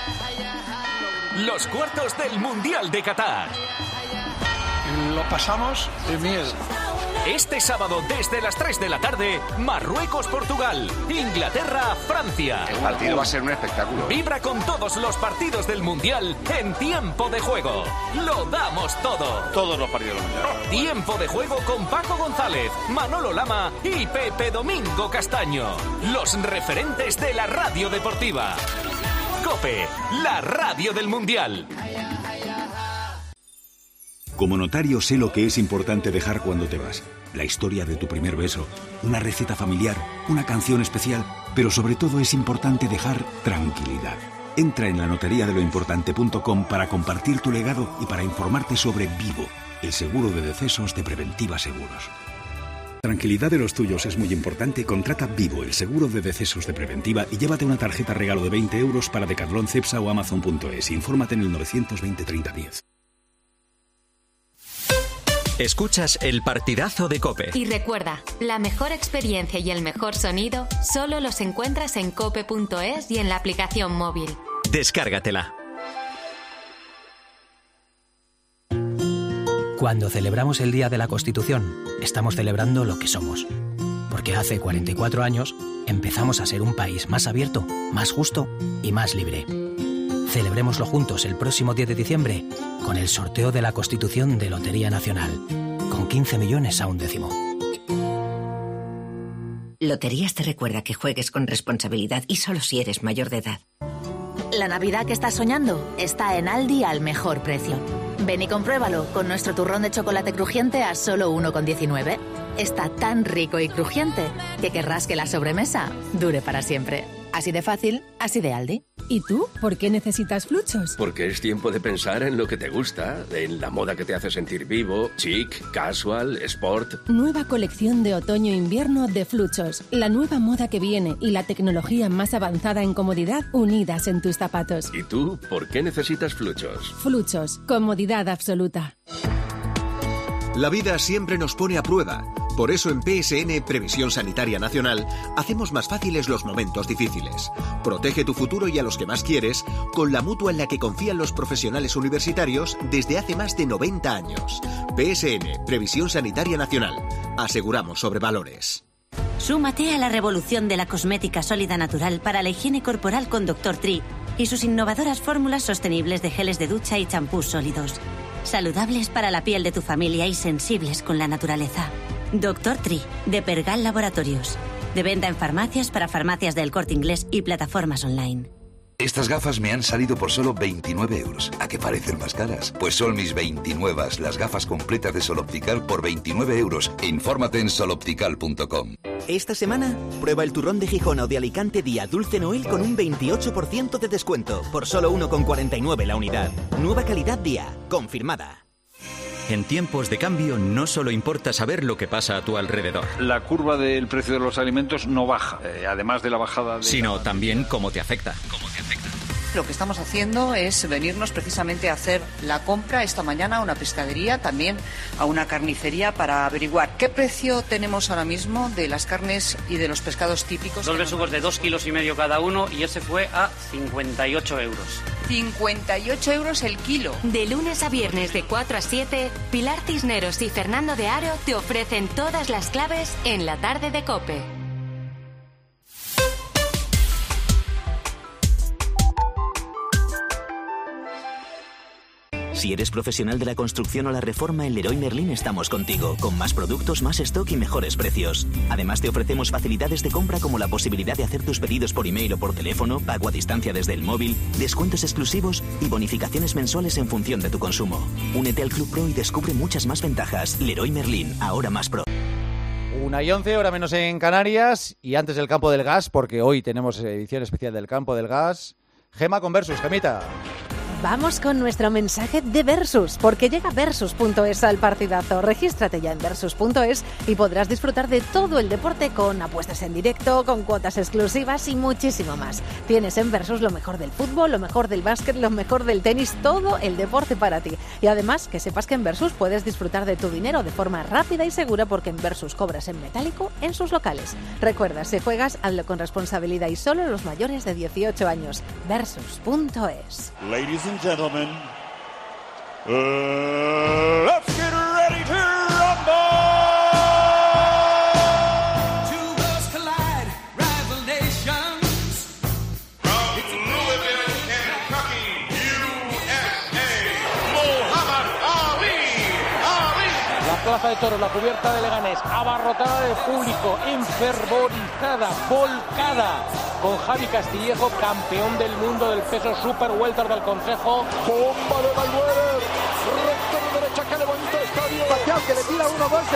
Los cuartos del Mundial de Qatar. Lo pasamos de miedo. Este sábado desde las 3 de la tarde, Marruecos-Portugal, Inglaterra-Francia. El partido va a ser un espectáculo. Vibra con todos los partidos del Mundial en Tiempo de Juego. Lo damos todo. Todos los partidos del Mundial. Tiempo de Juego con Paco González, Manolo Lama y Pepe Domingo Castaño. Los referentes de la radio deportiva. COPE, la radio del Mundial. Como notario sé lo que es importante dejar cuando te vas. La historia de tu primer beso, una receta familiar, una canción especial, pero sobre todo es importante dejar tranquilidad. Entra en lanotariadeloimportante.com para compartir tu legado y para informarte sobre Vivo, el seguro de decesos de Preventiva Seguros. Tranquilidad de los tuyos es muy importante. Contrata Vivo, el seguro de decesos de Preventiva, y llévate una tarjeta regalo de 20 euros para Decathlon, Cepsa o Amazon.es. Infórmate en el 920 30 10. Escuchas el partidazo de COPE. Y recuerda, la mejor experiencia y el mejor sonido solo los encuentras en cope.es y en la aplicación móvil. Descárgatela. Cuando celebramos el Día de la Constitución, estamos celebrando lo que somos. Porque hace 44 años empezamos a ser un país más abierto, más justo y más libre. Celebrémoslo juntos el próximo 10 de diciembre con el sorteo de la Constitución de Lotería Nacional, con 15 millones a un décimo. Loterías te recuerda que juegues con responsabilidad y solo si eres mayor de edad. La Navidad que estás soñando está en Aldi al mejor precio. Ven y compruébalo con nuestro turrón de chocolate crujiente a solo 1,19. Está tan rico y crujiente que querrás que la sobremesa dure para siempre. Así de fácil, así de Aldi. ¿Y tú? ¿Por qué necesitas Fluchos? Porque es tiempo de pensar en lo que te gusta, en la moda que te hace sentir vivo, chic, casual, sport. Nueva colección de otoño-invierno de Fluchos. La nueva moda que viene y la tecnología más avanzada en comodidad unidas en tus zapatos. ¿Y tú? ¿Por qué necesitas Fluchos? Fluchos. Comodidad absoluta. La vida siempre nos pone a prueba. Por eso en PSN, Previsión Sanitaria Nacional, hacemos más fáciles los momentos difíciles. Protege tu futuro y a los que más quieres con la mutua en la que confían los profesionales universitarios desde hace más de 90 años. PSN, Previsión Sanitaria Nacional. Aseguramos sobre valores. Súmate a la revolución de la cosmética sólida natural para la higiene corporal con Dr. Tree y sus innovadoras fórmulas sostenibles de geles de ducha y champús sólidos. Saludables para la piel de tu familia y sensibles con la naturaleza. Dr. Tree, de Pergal Laboratorios. De venta en farmacias para farmacias del Corte Inglés y plataformas online. Estas gafas me han salido por solo 29 euros. ¿A qué parecen más caras? Pues son mis 29, las gafas completas de Sol Optical por 29 euros. Infórmate en soloptical.com. Esta semana, prueba el turrón de Gijón o de Alicante Día Dulce Noel con un 28% de descuento, por solo 1,49 la unidad. Nueva calidad Día, confirmada. En tiempos de cambio no solo importa saber lo que pasa a tu alrededor. La curva del precio de los alimentos no baja, además de la bajada... Sino también cómo te afecta. Lo que estamos haciendo es venirnos precisamente a hacer la compra esta mañana a una pescadería, también a una carnicería, para averiguar qué precio tenemos ahora mismo de las carnes y de los pescados típicos. 2 besugos de 2,5 kilos cada uno y ese fue a 58 euros. 58 euros el kilo. De lunes a viernes de 4 a 7, Pilar Cisneros y Fernando de Aro te ofrecen todas las claves en la tarde de COPE. Si eres profesional de la construcción o la reforma, en Leroy Merlin estamos contigo, con más productos, más stock y mejores precios. Además, te ofrecemos facilidades de compra como la posibilidad de hacer tus pedidos por email o por teléfono, pago a distancia desde el móvil, descuentos exclusivos y bonificaciones mensuales en función de tu consumo. Únete al Club Pro y descubre muchas más ventajas. Leroy Merlin, ahora más pro. 1:11, hora menos en Canarias, y antes del Campo del Gas, porque hoy tenemos edición especial del Campo del Gas. Gema con Versus, Gemita. Vamos con nuestro mensaje de Versus, porque llega Versus.es al partidazo. Regístrate ya en Versus.es y podrás disfrutar de todo el deporte con apuestas en directo, con cuotas exclusivas y muchísimo más. Tienes en Versus lo mejor del fútbol, lo mejor del básquet, lo mejor del tenis, todo el deporte para ti. Y además, que sepas que en Versus puedes disfrutar de tu dinero de forma rápida y segura, porque en Versus cobras en metálico en sus locales. Recuerda, si juegas, hazlo con responsabilidad y solo los mayores de 18 años. Versus.es. Ladies and gentlemen, let's get ready to rumble! Two worlds collide, rival nations. From Louisville, Kentucky, USA, Muhammad Ali. La plaza de toros, la cubierta de Leganés, abarrotada de público, enfervorizada, volcada, con Javi Castillejo, campeón del mundo del peso super welter del Consejo. Bomba de Mayweather, recto de derecha, que le bonito estadio. Pacquiao, que le tira uno, dos.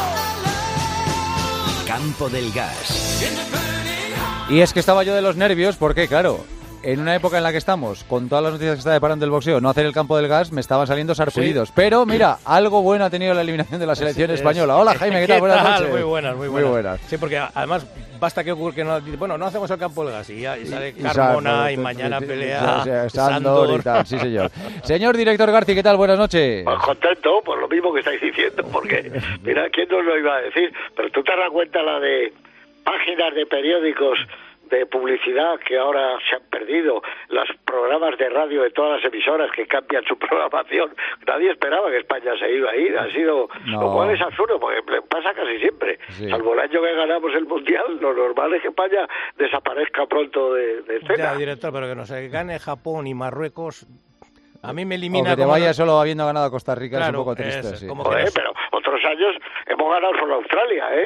Campo del Gas. Y es que estaba yo de los nervios, porque claro, en una época en la que estamos, con todas las noticias que está deparando el boxeo, no hacer el Campo del Gas, me estaban saliendo sarpullidos. Sí. Pero mira, algo bueno ha tenido la eliminación de la selección española. Hola Jaime, ¿qué tal? Buenas noches. Muy buenas. Sí, porque además basta que ocurra que no hacemos el Campo del Gas y sale Carmona y mañana pelea Sándor y tal, sí señor. Señor director García, ¿qué tal? Buenas noches. Pues contento por lo mismo que estáis diciendo, porque mira, ¿quién nos lo iba a decir? Pero tú te das cuenta la de páginas de periódicos de publicidad que ahora se han perdido, los programas de radio de todas las emisoras que cambian su programación. Nadie esperaba que España se iba a ir, ha sido, lo cual es absurdo, porque pasa casi siempre. Sí. Salvo el año que ganamos el Mundial, lo normal es que España desaparezca pronto de escena. Ya, director, pero que no se gane Japón y Marruecos, a mí me elimina. O que te vaya solo habiendo ganado a Costa Rica, claro, es un poco triste. Sí. Joder, pero otros años hemos ganado solo Australia, ¿eh?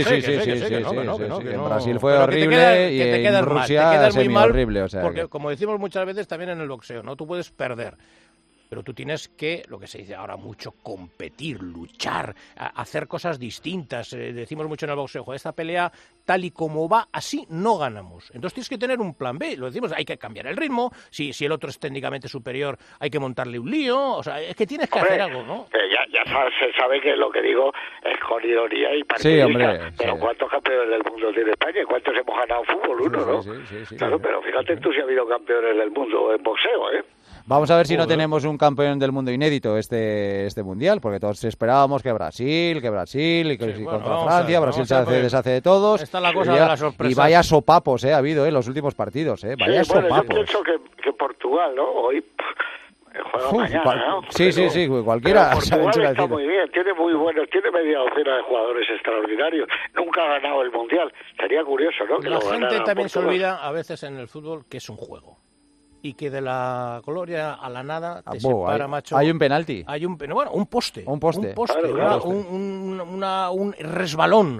Sí. En Brasil fue horrible y en Rusia semi-horrible. O sea, porque, como decimos muchas veces también en el boxeo, ¿no? Tú puedes perder, pero tú tienes que, lo que se dice ahora mucho, competir, luchar, hacer cosas distintas. Decimos mucho en el boxeo, esta pelea tal y como va, así no ganamos. Entonces tienes que tener un plan B, lo decimos, hay que cambiar el ritmo, si el otro es técnicamente superior hay que montarle un lío, o sea, es que tienes que hacer algo, ¿no? Ya se sabe que lo que digo es con ironía y partidista, pero ¿cuántos campeones del mundo tiene España y cuántos hemos ganado fútbol? Uno, ¿no? Sí, claro, pero fíjate tú si ha habido campeones del mundo en boxeo, ¿eh? Vamos a ver si no tenemos un campeón del mundo inédito este mundial, porque todos esperábamos que Brasil y que contra Francia, Brasil se deshace de todos. Está la cosa de la sorpresa. Y vaya sopapos ha habido los últimos partidos, vaya sopapos. Yo pienso que Portugal, ¿no? Hoy juega mañana, ¿no? Sí, cualquiera. Pero Portugal está muy bien, tiene media docena de jugadores extraordinarios. Nunca ha ganado el mundial. Sería curioso, ¿no? Que la gente también se olvida a veces en el fútbol que es un juego. Y que de la gloria a la nada te separa, macho. Hay un penalti. Hay un poste. Un poste. Claro. Un resbalón.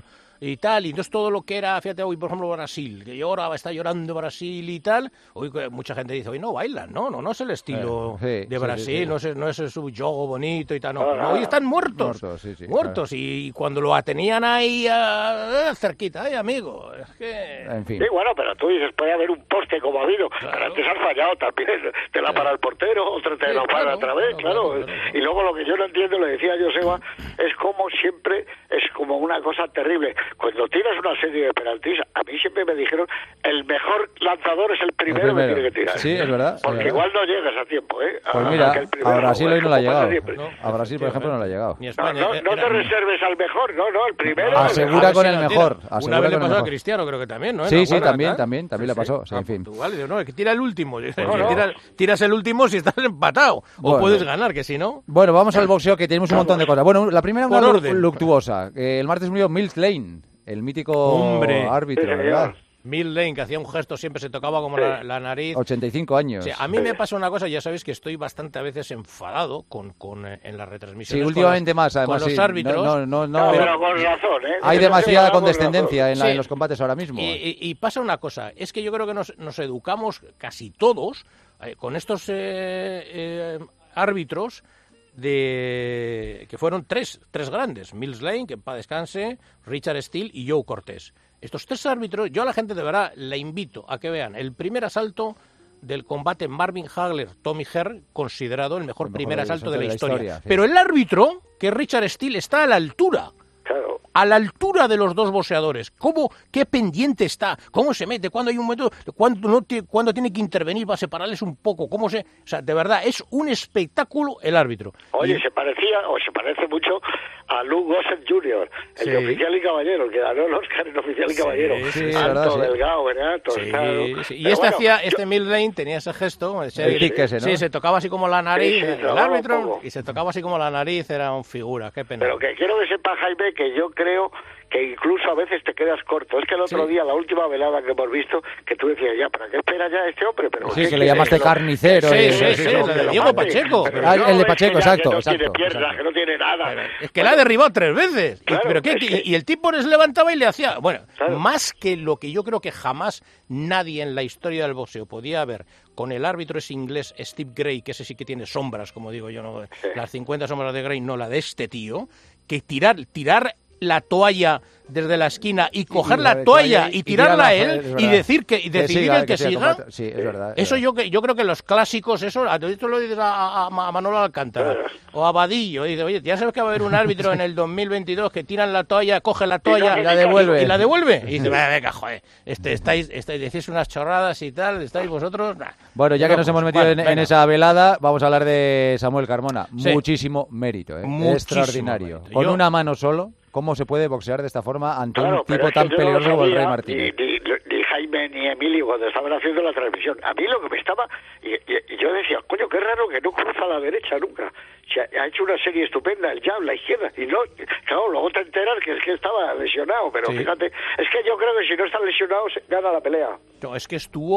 y tal, y entonces todo lo que era, fíjate, hoy por ejemplo Brasil, que está llorando Brasil y tal, hoy mucha gente dice, hoy no bailan, no es el estilo de Brasil, no es su juego bonito y tal, no, hoy están muertos, claro. Y cuando lo tenían ahí cerquita, amigo, es que... En fin. Sí, bueno, pero tú dices, puede haber un poste como ha habido, pero antes has fallado también, te la para el portero, otro te la para otra vez, claro. Y luego lo que yo no entiendo, le decía a Joseba, es como siempre, es como una cosa terrible. Cuando tiras una serie de penaltis, a mí siempre me dijeron, el mejor lanzador es el primero que tiene que tirar. Sí, es verdad. Porque igual no llegas a tiempo, ¿eh? Pues mira, a Brasil hoy no le ha llegado. A Brasil, por ejemplo, no le ha llegado. No te reserves al mejor, no, el primero. Asegura con el mejor. Una vez le pasó a Cristiano, creo que también, ¿no? Sí, también le pasó. En fin. No, es que tira el último. Tiras el último si estás empatado. O puedes ganar, que si no... Bueno, vamos al boxeo, que tenemos un montón de cosas. Bueno, la primera una luctuosa. El martes murió Mills Lane, el mítico árbitro, ¿verdad? Mills Lane, que hacía un gesto, siempre se tocaba como la nariz. 85 años. Sí, a mí me pasa una cosa, ya sabéis que estoy bastante a veces enfadado en las retransmisiones. Sí, últimamente más, además. Con los árbitros. No, pero con razón, ¿eh? Hay demasiada condescendencia en los combates ahora mismo. Y pasa una cosa, es que yo creo que nos educamos casi todos con estos árbitros que fueron tres grandes, Mills Lane, que en paz descanse, Richard Steele y Joe Cortés. Estos tres árbitros, yo a la gente de verdad la invito a que vean el primer asalto del combate Marvin Hagler-Tommy Hearn, considerado el mejor primer asalto de la historia. Sí. Pero el árbitro, que es Richard Steele, está a la altura. Claro. A la altura de los dos boxeadores. ¿Qué pendiente está? ¿Cómo se mete? ¿Cuándo hay un momento? ¿Cuándo tiene que intervenir para separarles un poco? O sea, de verdad, es un espectáculo el árbitro. Oye, se parece mucho a Lou Gossett Jr., el de Oficial y Caballero, que ganó el Oscar en Oficial y Caballero. Alto, delgado, ¿verdad? Sí. Y Mills Lane tenía ese gesto. El kick ese, ¿no? Sí, se tocaba así como la nariz, el árbitro, y se tocaba así como la nariz, era un figura, qué pena. Pero que quiero que sepa, Jaime, que yo creo que incluso a veces te quedas corto. Es que el otro día, la última velada que hemos visto, que tú decías, ¿para qué espera ya este hombre? Pero sí, que le llamaste carnicero. Sí, el de Diego Pacheco. El de Pacheco, exacto. Que no tiene piernas, que no tiene nada. Es que la ha derribado 3 veces. Claro, y el tipo les levantaba y le hacía... Bueno, más que lo que yo creo que jamás nadie en la historia del boxeo podía ver con el árbitro ese inglés Steve Gray, que ese sí que tiene sombras, como digo yo, ¿no? Las 50 sombras de Gray, no la de este tío, que tirar la toalla desde la esquina y coger la toalla y tirarla a él y decidir el que siga. Sí, es verdad. Eso yo creo que los clásicos, eso tú lo dices a Manolo Alcántara o a Vadillo, y dice, oye, ya sabes que va a haber un árbitro en el 2022 que tiran la toalla, coge la toalla y la devuelve. Y dice, venga, joder, decís unas chorradas y tal, estáis vosotros... Bueno, ya que nos hemos metido en esa velada, vamos a hablar de Samuel Carmona. Muchísimo mérito, extraordinario. Mérito. Con una mano solo, ¿cómo se puede boxear de esta forma ante un tipo tan peligroso como el Rey Martínez? Ni Jaime ni Emilio cuando estaban haciendo la transmisión. A mí lo que me estaba... Y yo decía, coño, qué raro que no cruza a la derecha nunca. Ha hecho una serie estupenda, el jab, la izquierda. Y no, claro, luego te enteras que es que estaba lesionado. Pero fíjate, es que yo creo que si no está lesionado, gana la pelea. No, es que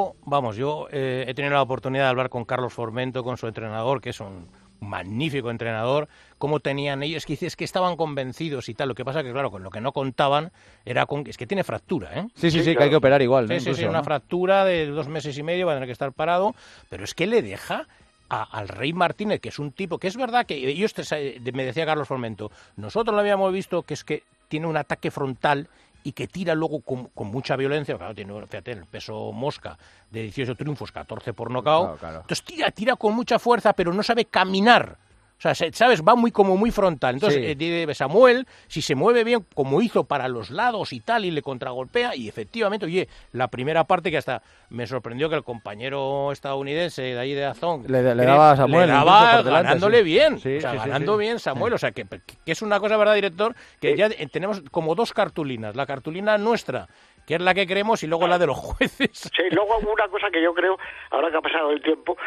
yo he tenido la oportunidad de hablar con Carlos Formento, con su entrenador, que es un magnífico entrenador, cómo tenían ellos, es que estaban convencidos y tal. Lo que pasa que, claro, con lo que no contaban es que tiene fractura, ¿eh? Sí, claro. Que hay que operar igual, ¿no? Sí, una fractura de 2 meses y medio, va a tener que estar parado, pero es que le deja al Rey Martínez, que es un tipo, que es verdad que ellos, me decía Carlos Formento, nosotros lo habíamos visto que es que tiene un ataque frontal y que tira luego con mucha violencia, claro, tiene, fíjate, el peso mosca de 18 triunfos, 14 por nocaut, claro. Entonces tira con mucha fuerza, pero no sabe caminar. O sea, ¿sabes? Va muy frontal. Entonces, Samuel, si se mueve bien, como hizo para los lados y tal, y le contragolpea, y efectivamente, oye, la primera parte que hasta me sorprendió que el compañero estadounidense de ahí de Azón le daba a Samuel, ganándole bien, ganando bien Samuel. O sea, que es una cosa, ¿verdad, director? Que ya tenemos como 2 cartulinas. La cartulina nuestra, que es la que queremos, y luego la de los jueces. Sí, luego una cosa que yo creo, ahora que ha pasado el tiempo...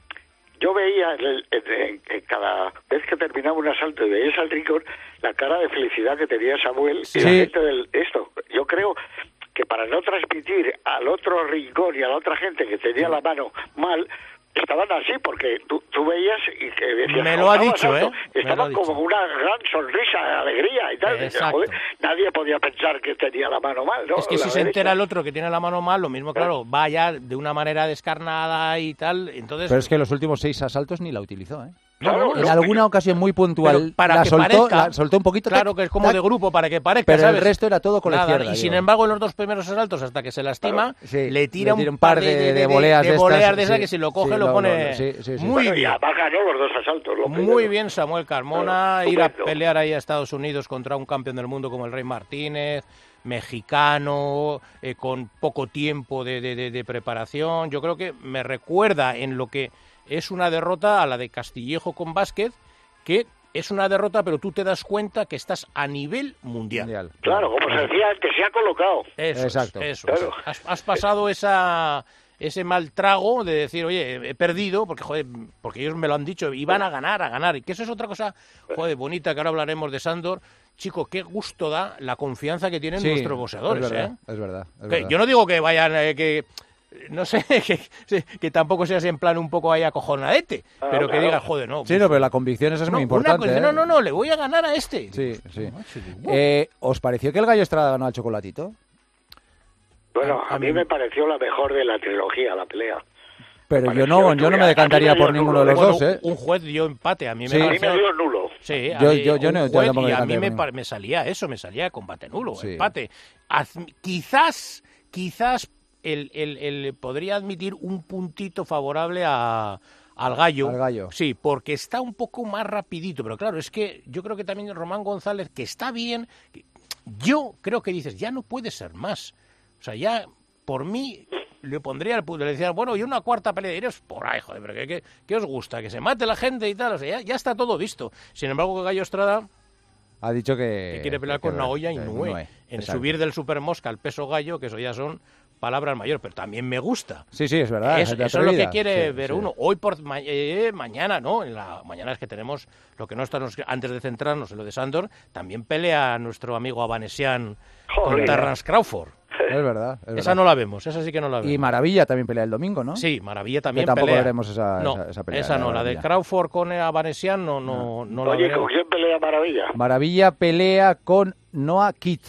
Yo veía en cada vez que terminaba un asalto y veías al rincón la cara de felicidad que tenía Samuel y la gente esto. Yo creo que para no transmitir al otro rincón y a la otra gente que tenía la mano mal, estaban así, porque tú veías y que decías... Me lo ha dicho, ¿eh? Estaban como una gran sonrisa, alegría y tal. Dices, joder, nadie podía pensar que tenía la mano mal, ¿no? Es que si se entera el otro que tiene la mano mal, lo mismo, claro, vaya de una manera descarnada y tal, entonces... Pero es que los últimos 6 asaltos ni la utilizó, ¿eh? Claro, en alguna ocasión muy puntual para que la soltó un poquito. Claro, que es como de grupo, para que parezca, pero ¿sabes? el resto era todo con la izquierda. Y sin embargo, en los 2 primeros asaltos, hasta que se lastima, le tira un par de voleas de esas que si lo coge lo pone muy bien. Va, ganó los 2 asaltos. Muy bien Samuel Carmona, ir a pelear ahí a Estados Unidos contra un campeón del mundo como el Rey Martínez, mexicano, con poco tiempo de preparación. Yo creo que me recuerda en lo que es una derrota a la de Castillejo con Vázquez, que es una derrota, pero tú te das cuenta que estás a nivel mundial. Claro, como se decía antes, se ha colocado. Exacto. Claro. Has pasado ese mal trago de decir, oye, he perdido, porque ellos me lo han dicho, y van a ganar. Y que eso es otra cosa, bonita, que ahora hablaremos de Sándor. Chico, qué gusto da la confianza que tienen nuestros boxeadores, Es verdad. Yo no digo que vayan, no sé, que tampoco seas en plan un poco ahí acojonadete, pero que digas, no. Sí, pero la convicción esa es muy importante. No, le voy a ganar a este. Sí. ¿Os pareció que el Gallo Estrada ganó al Chocolatito? Bueno, a mí me pareció la mejor de la trilogía, la pelea. Pero yo no me decantaría por ninguno de los dos, ¿eh? Un juez dio empate, a mí me dio nulo. Sí, a mí me salía combate nulo, empate. Quizás el podría admitir un puntito favorable al Gallo. Sí, porque está un poco más rapidito, pero claro, es que yo creo que también Román González, que está bien, yo creo que dices, ya no puede ser más. O sea, ya por mí le pondría el punto, le decía, bueno, y una cuarta pelea, iros por ahí, joder, pero ¿qué os gusta? Que se mate la gente y tal, o sea, ya está todo visto. Sin embargo, Gallo Estrada ha dicho que quiere pelear con Naoya Inoue. En subir del Supermosca al peso gallo, que eso ya son palabras mayores, pero también me gusta. Sí, es verdad. Eso es lo que quiere ver uno. Hoy mañana, ¿no? Mañana es que tenemos lo que no está antes de centrarnos en lo de Sándor, también pelea nuestro amigo Avanesian con Terrence Crawford. Es verdad. Esa no la vemos, esa sí que no la vemos. Y Maravilla también pelea el domingo, ¿no? Sí, Maravilla también pelea. Tampoco veremos esa pelea. Esa no, la de Crawford con Avanesian no la Oye, veremos. ¿con quién pelea Maravilla? Maravilla pelea con Noah Kitt.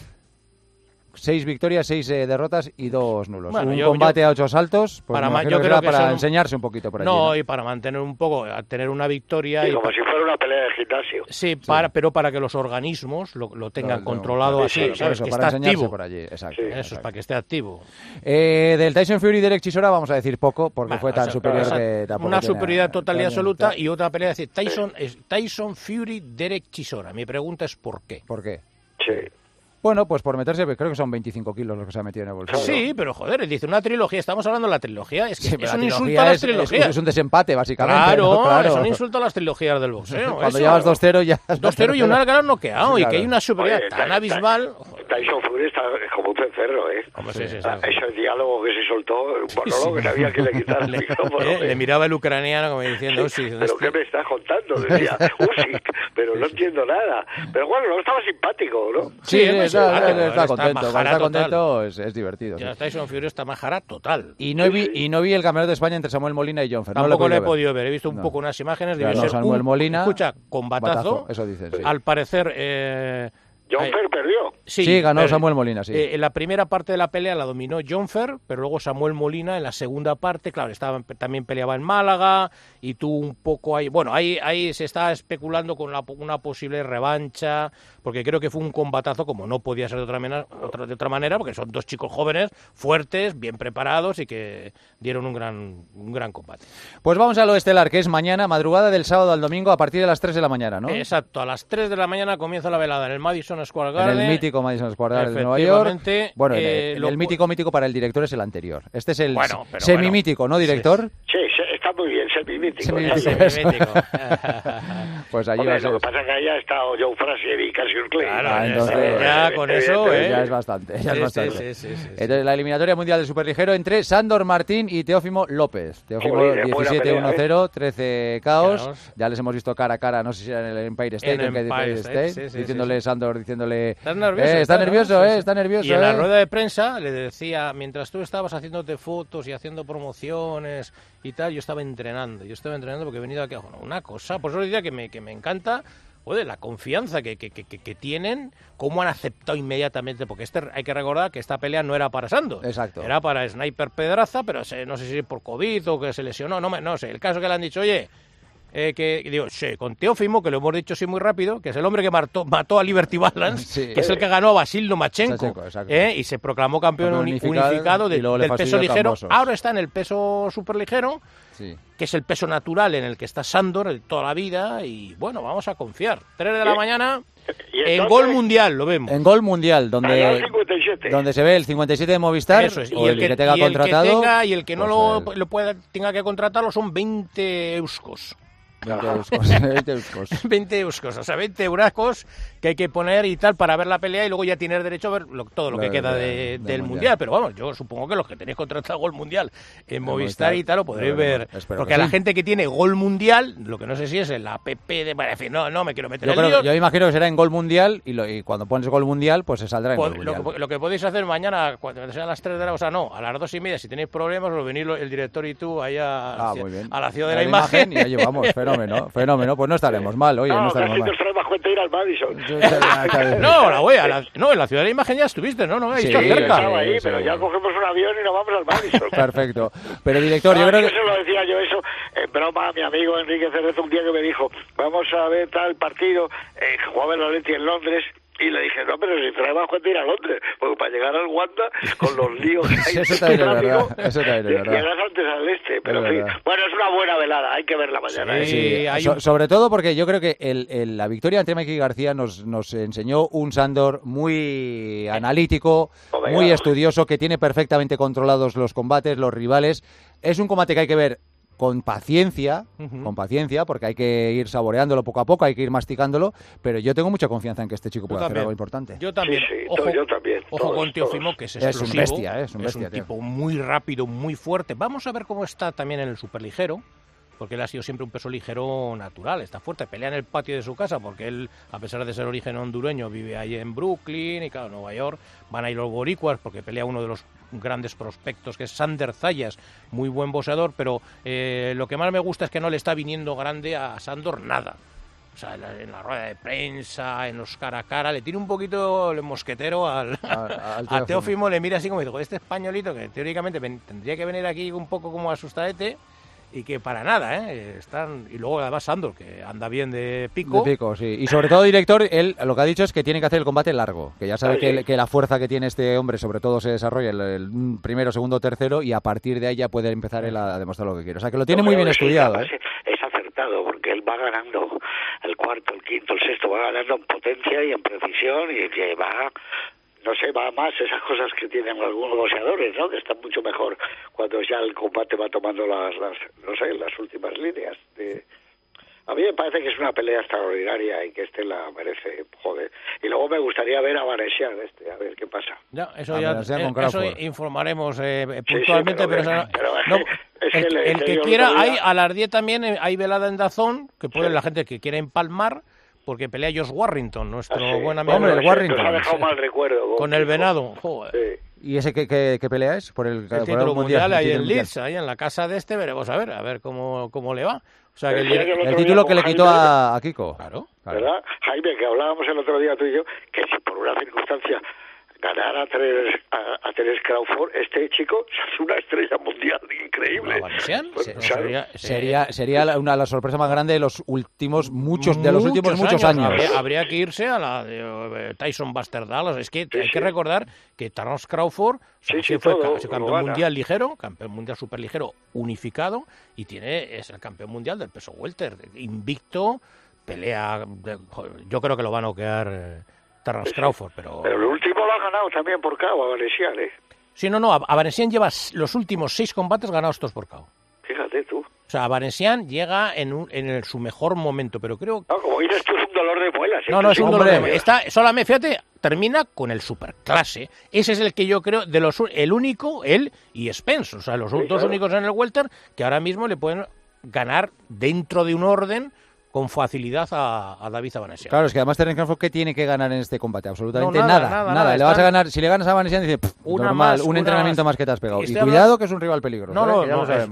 6 victorias, 6 derrotas y 2 nulos. Bueno, un combate a 8 asaltos, pues yo creo que para enseñarse un poquito por allí. No, y para mantener un poco, tener una victoria. Sí, como si fuera una pelea de gimnasio. Sí, pero para que los organismos lo tengan controlado así, ¿sabes? Eso, que para está activo. Por allí. Exacto. Eso es para que esté activo. Del Tyson Fury Derek Chisora vamos a decir poco, porque fue tan superior que tampoco una superioridad total y absoluta, y otra pelea, decir, Tyson Fury Derek Chisora. Mi pregunta es ¿por qué? ¿Por qué? Sí. Bueno, pues por meterse, creo que son 25 kilos los que se ha metido en el bolsillo. Sí, pero joder, dice una trilogía, estamos hablando de la trilogía, es que es un insulto a las trilogías. Es un desempate, básicamente. Claro, es un insulto a las trilogías del boxeo. Cuando llevas 2-0 ya... 2-0 y un álgaro noqueado, y que hay una superioridad tan abismal... Tyson Fury está como un cencerro, ¿eh? Ese diálogo que se soltó, un monólogo que sabía que le quitar el micrófono. Le miraba el ucraniano como diciendo, ¿pero qué me estás contando? Decía, Usyk, pero no entiendo nada. Pero bueno, no estaba simpático, ¿no? Sí, está contento. Cuando está contento es divertido. Ya Tyson Fury está majara total. Y no vi el campeonato de España entre Samuel Molina y John Fer. Tampoco lo he podido ver. He visto un poco unas imágenes. Ganó Samuel Molina. Escucha, combatazo. Eso dicen, sí. Al parecer... John Fer perdió. Sí, ganó Samuel Molina, sí. En la primera parte de la pelea la dominó John Fer, pero luego Samuel Molina en la segunda parte, claro, también peleaba en Málaga y tuvo un poco ahí... Bueno, ahí se está especulando con una posible revancha, porque creo que fue un combatazo como no podía ser de otra manera, porque son 2 chicos jóvenes, fuertes, bien preparados y que dieron un gran combate. Pues vamos a lo estelar, que es mañana, madrugada del sábado al domingo, a partir de las 3 de la mañana, ¿no? Exacto, a las 3 de la mañana comienza la velada en el Madison Square Garden. En el mítico Madison Square Garden de Nueva York. Bueno, el mítico para el director es el anterior. Este es el semimítico, ¿no, director? Sí, está muy bien. semimítico. Pues allí Hombre, va a ser. lo que pasa es que ahí ha estado Joe Frazier y Cassius Clay. Claro, entonces, ya con eso, ya es bastante. Sí. Entonces, la eliminatoria mundial del superligero entre Sándor Martín y Teófimo López. Teófimo 17-1-0, 13 caos. Ya les hemos visto cara a cara, no sé si era en el Empire State, diciéndole Sándor, diciéndole... ¿Estás nervioso? Está nervioso. Y en la rueda de prensa le decía, mientras tú estabas haciéndote fotos y haciendo promociones y tal, yo estaba entrenando porque he venido aquí a una cosa. Por eso diría que me encanta, joder, la confianza que tienen, cómo han aceptado inmediatamente, porque hay que recordar que esta pelea no era para Sándor. Exacto. Era para Sniper Pedraza, pero no sé si por COVID o que se lesionó, no sé. El caso que le han dicho, oye... con Teófimo, que lo hemos dicho así muy rápido, que es el hombre que mató a Liberty Balance, que es el que ganó a Basil Lomachenko, y se proclamó campeón unificado del peso ligero. Ahora está en el peso superligero, que es el peso natural en el que está Sándor toda la vida, y bueno, vamos a confiar. 3 de la mañana... En Gol Mundial lo vemos. En Gol Mundial, donde se ve el 57 de Movistar, eso es. Y el que tenga contratado. Y el que no lo pueda, tenga que contratarlo son 20 euskos. 20 euskos, o sea, 20 euracos que hay que poner y tal para ver la pelea, y luego ya tienes derecho a ver todo lo que queda del Mundial. Pero vamos, yo supongo que los que tenéis contratado Gol Mundial en Movistar y tal lo podréis ver, porque a la gente que tiene Gol Mundial, lo que no sé si es el app de... Bueno, en fin, no me quiero meter en el lío. Yo imagino que será en Gol Mundial, y cuando pones Gol Mundial, pues se saldrá en Gol Mundial. Lo que podéis hacer mañana, cuando sean las 3 de la... O sea, no, a las 2:30, si tenéis problemas, os venís el director y tú allá a la ciudad de la imagen. Y ya llevamos, fenómeno, pues no estaremos mal, oye, no estaremos mal. Ir al Madison. En la ciudad de la imagen ya estuviste, ¿no? Ahí está cerca. Ahí, pero ya cogemos un avión y nos vamos al Madison. Perfecto. Pero, director, yo creo que... Eso lo decía yo, eso, en broma, a mi amigo Enrique Cerezo un día que me dijo, vamos a ver tal partido, jugaba el Atleti en Londres, y le dije, no, pero si traemos cuenta ir a Londres, porque para llegar al Wanda, con los líos que hay... Eso también es verdad. Llegas antes al este, pero en fin. Bueno, es una buena velada, hay que verla mañana. Sobre todo porque yo creo que la victoria ante Mikey García nos enseñó un Sándor muy analítico, muy estudioso, que tiene perfectamente controlados los combates, los rivales. Es un combate que hay que ver con paciencia, porque hay que ir saboreándolo poco a poco, hay que ir masticándolo, pero yo tengo mucha confianza en que este chico pueda hacer algo importante. Yo también. Yo también. Ojo con Teófimo, que es explosivo. Es un bestia, tipo muy rápido, muy fuerte. Vamos a ver cómo está también en el superligero, porque él ha sido siempre un peso ligero natural, está fuerte, pelea en el patio de su casa, porque él, a pesar de ser origen hondureño, vive ahí en Brooklyn y claro, Nueva York. Van a ir los boricuas, porque pelea uno de los grandes prospectos, que es Sander Zayas, muy buen boxeador, pero lo que más me gusta es que no le está viniendo grande a Sándor nada. O sea, en la rueda de prensa, en los cara a cara, le tiene un poquito el mosquetero a Teófimo, le mira así como dice, este españolito que teóricamente tendría que venir aquí un poco como asustadete, y que para nada, están. Y luego además Sándor, que anda bien de pico. Sí. Y sobre todo, director, él lo que ha dicho es que tiene que hacer el combate largo, que ya sabe que la fuerza que tiene este hombre sobre todo se desarrolla el primero, segundo, tercero, y a partir de ahí ya puede empezar él a demostrar lo que quiere. O sea, que lo tiene muy bien estudiado. Es acertado, porque él va ganando el cuarto, el quinto, el sexto, va ganando en potencia y en precisión, y va... No sé, va más esas cosas que tienen algunos boxeadores, ¿no? Que están mucho mejor cuando ya el combate va tomando las últimas líneas. A mí me parece que es una pelea extraordinaria y que la merece, joder. Y luego me gustaría ver a Vanessian, a ver qué pasa. Ya, eso informaremos puntualmente, el que quiera, hay a las 10 también, hay velada en DAZN, que puede la gente que quiera empalmar, porque pelea Josh Warrington, nuestro buen amigo. Hombre, el Warrington. Ha dejado mal recuerdo. Con el venado. Joder. ¿Y ese qué pelea es? Por el título mundial, ahí en Leeds, ahí en la casa de veremos a ver cómo le va. O sea, que el título que le quitó a Kiko. Claro. ¿Verdad? Jaime, que hablábamos el otro día tú y yo, que si por una circunstancia ganar a Terence Crawford, este chico es una estrella mundial increíble. Sería la sorpresa más grande de los últimos muchos años. Habría que irse a la de Tyson Buster Dallas. Es que hay que recordar que Terence Crawford fue campeón mundial ligero, campeón mundial superligero unificado, y es el campeón mundial del peso welter, invicto, pelea. Yo creo que lo va a noquear Terence Crawford, pero el último lo ha ganado también por KO a Vanessian, Sí, a Vanessian lleva los últimos 6 combates ganados todos por KO. Fíjate tú. O sea, Vanessian llega en su mejor momento, pero creo... No, como dices tú, es un dolor de muelas. No, es un dolor de muelas. Solamente, fíjate, termina con el superclase. Ese es el que yo creo, el único, él y Spence. O sea, los dos únicos en el welter que ahora mismo le pueden ganar dentro de un orden con facilidad a David Vanessian. Claro, es que además Terence Crawford, ¿qué tiene que ganar en este combate? Absolutamente nada. Le vas a ganar, si le ganas a Vanessian, dice, normal, un entrenamiento más que te has pegado. Y cuidado que es un rival peligroso. No,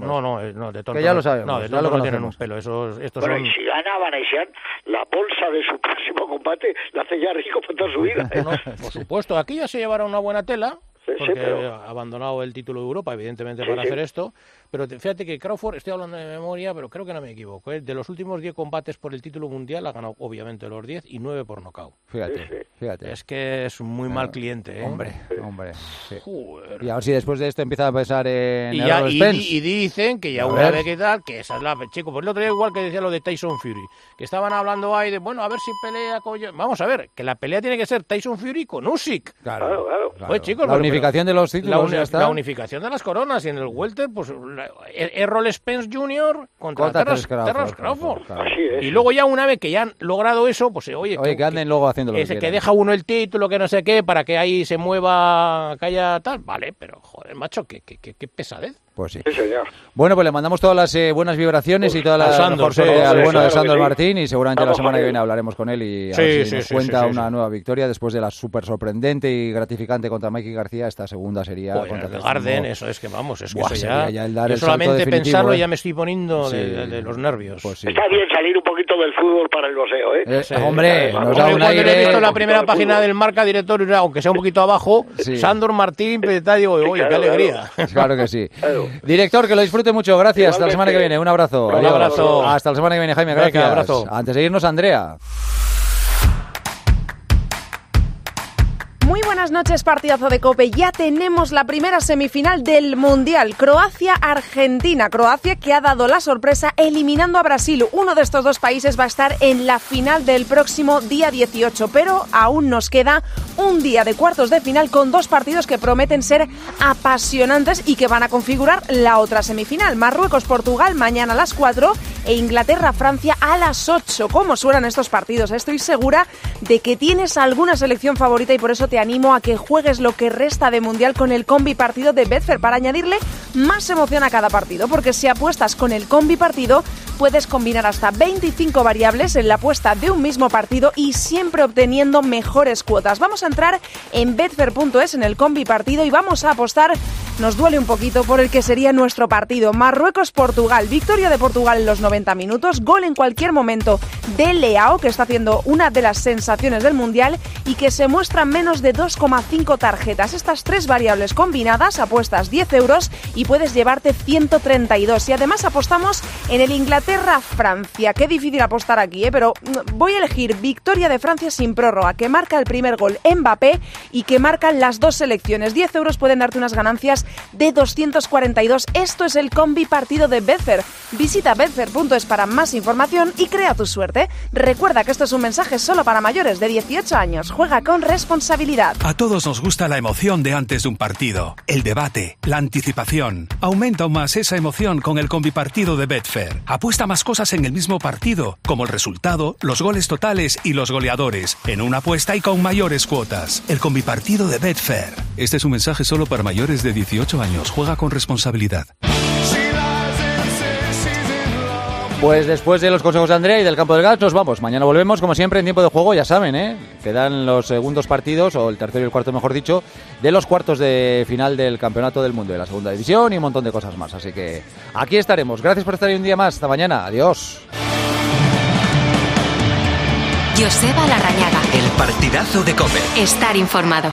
de tonto. Que ya lo sabemos. No, de tonto no tienen un pelo. Y si gana Vanessian, la bolsa de su próximo combate la hace ya rico por toda su vida. Por supuesto, aquí ya se llevará una buena tela. Porque pero... ha abandonado el título de Europa, evidentemente, para hacer esto. Pero fíjate que Crawford, estoy hablando de memoria, pero creo que no me equivoco. De los últimos 10 combates por el título mundial, ha ganado obviamente los 10 y 9 por nocaut. Fíjate. Es que es un muy mal cliente, ¿eh? Hombre. Sí. Y a ver si después de esto empieza a pensar en y dicen que ya una vez que tal, que esa es la... Chico, pues el otro día igual que decía lo de Tyson Fury, que estaban hablando ahí de, bueno, a ver si pelea con... Vamos a ver, que la pelea tiene que ser Tyson Fury con Usyk. Claro. Pues chicos, la unificación de los títulos ya está. La unificación de las coronas y en el welter, pues Errol Spence Jr. contra Terence Crawford. Así es. Y luego ya una vez que ya han logrado eso, pues oye que anden luego haciendo lo que deja uno el título, que no sé qué, para que ahí se mueva, que haya tal, vale, pero joder, macho, qué pesadez. Pues sí. Sí, señor. Bueno, pues le mandamos todas las buenas vibraciones y toda la mejor suerte al bueno de Sandor Martín, y seguramente la semana que viene hablaremos con él y a ver si nos cuenta una nueva victoria después de la súper sorprendente y gratificante contra Mikey García. Esta segunda sería contra Garden, eso es que vamos, es que eso ya el dar yo el solamente pensarlo ya me estoy poniendo de los nervios. Pues sí. Está bien salir un poquito del fútbol para el boxeo, ¿eh? Hombre, nos da un aire... Cuando he visto la primera página del Marca Directorio, aunque sea un poquito abajo, Sandor Martín, digo, oye, qué alegría. Claro que sí. Director, que lo disfrute mucho, gracias. Hasta la semana que viene, un abrazo. Un abrazo. Hasta la semana que viene, Jaime, gracias. Venga, abrazo. Antes de irnos, Andrea. Muy buenas noches, partidazo de COPE. Ya tenemos la primera semifinal del Mundial. Croacia-Argentina. Croacia que ha dado la sorpresa eliminando a Brasil. Uno de estos dos países va a estar en la final del próximo día 18. Pero aún nos queda un día de cuartos de final con dos partidos que prometen ser apasionantes y que van a configurar la otra semifinal. Marruecos-Portugal mañana a las 4 e Inglaterra-Francia a las 8. ¿Cómo suenan estos partidos? Estoy segura de que tienes alguna selección favorita y por eso te animo a que juegues lo que resta de Mundial con el combi partido de Betfair para añadirle más emoción a cada partido, porque si apuestas con el combi partido puedes combinar hasta 25 variables en la apuesta de un mismo partido y siempre obteniendo mejores cuotas. Vamos a entrar en betfair.es en el combi partido y vamos a apostar, nos duele un poquito, por el que sería nuestro partido. Marruecos-Portugal, victoria de Portugal en los 90 minutos, gol en cualquier momento de Leao, que está haciendo una de las sensaciones del Mundial y que se muestra menos de 2,5 tarjetas. Estas tres variables combinadas, apuestas 10 euros y puedes llevarte 132. Y además apostamos en el Inglaterra-Francia. Qué difícil apostar aquí, pero voy a elegir victoria de Francia sin prórroga, que marca el primer gol Mbappé y que marcan las dos selecciones. 10 euros pueden darte unas ganancias de 242. Esto es el combi partido de Betfair. Visita betfair.es para más información y crea tu suerte. Recuerda que esto es un mensaje solo para mayores de 18 años. Juega con responsabilidad. A todos nos gusta la emoción de antes de un partido, el debate, la anticipación. Aumenta aún más esa emoción con el combipartido de Betfair. Apuesta más cosas en el mismo partido, como el resultado, los goles totales y los goleadores, en una apuesta y con mayores cuotas. El combipartido de Betfair. Este es un mensaje solo para mayores de 18 años. Juega con responsabilidad. Pues después de los consejos de Andrea y del campo del gas nos vamos. Mañana volvemos, como siempre, en tiempo de juego, ya saben, quedan los segundos partidos, o el tercero y el cuarto, mejor dicho, de los cuartos de final del Campeonato del Mundo, de la segunda división y un montón de cosas más. Así que aquí estaremos. Gracias por estar ahí un día más. Hasta mañana. Adiós. Joseba Larrañaga. El partidazo de COPE. Estar informado.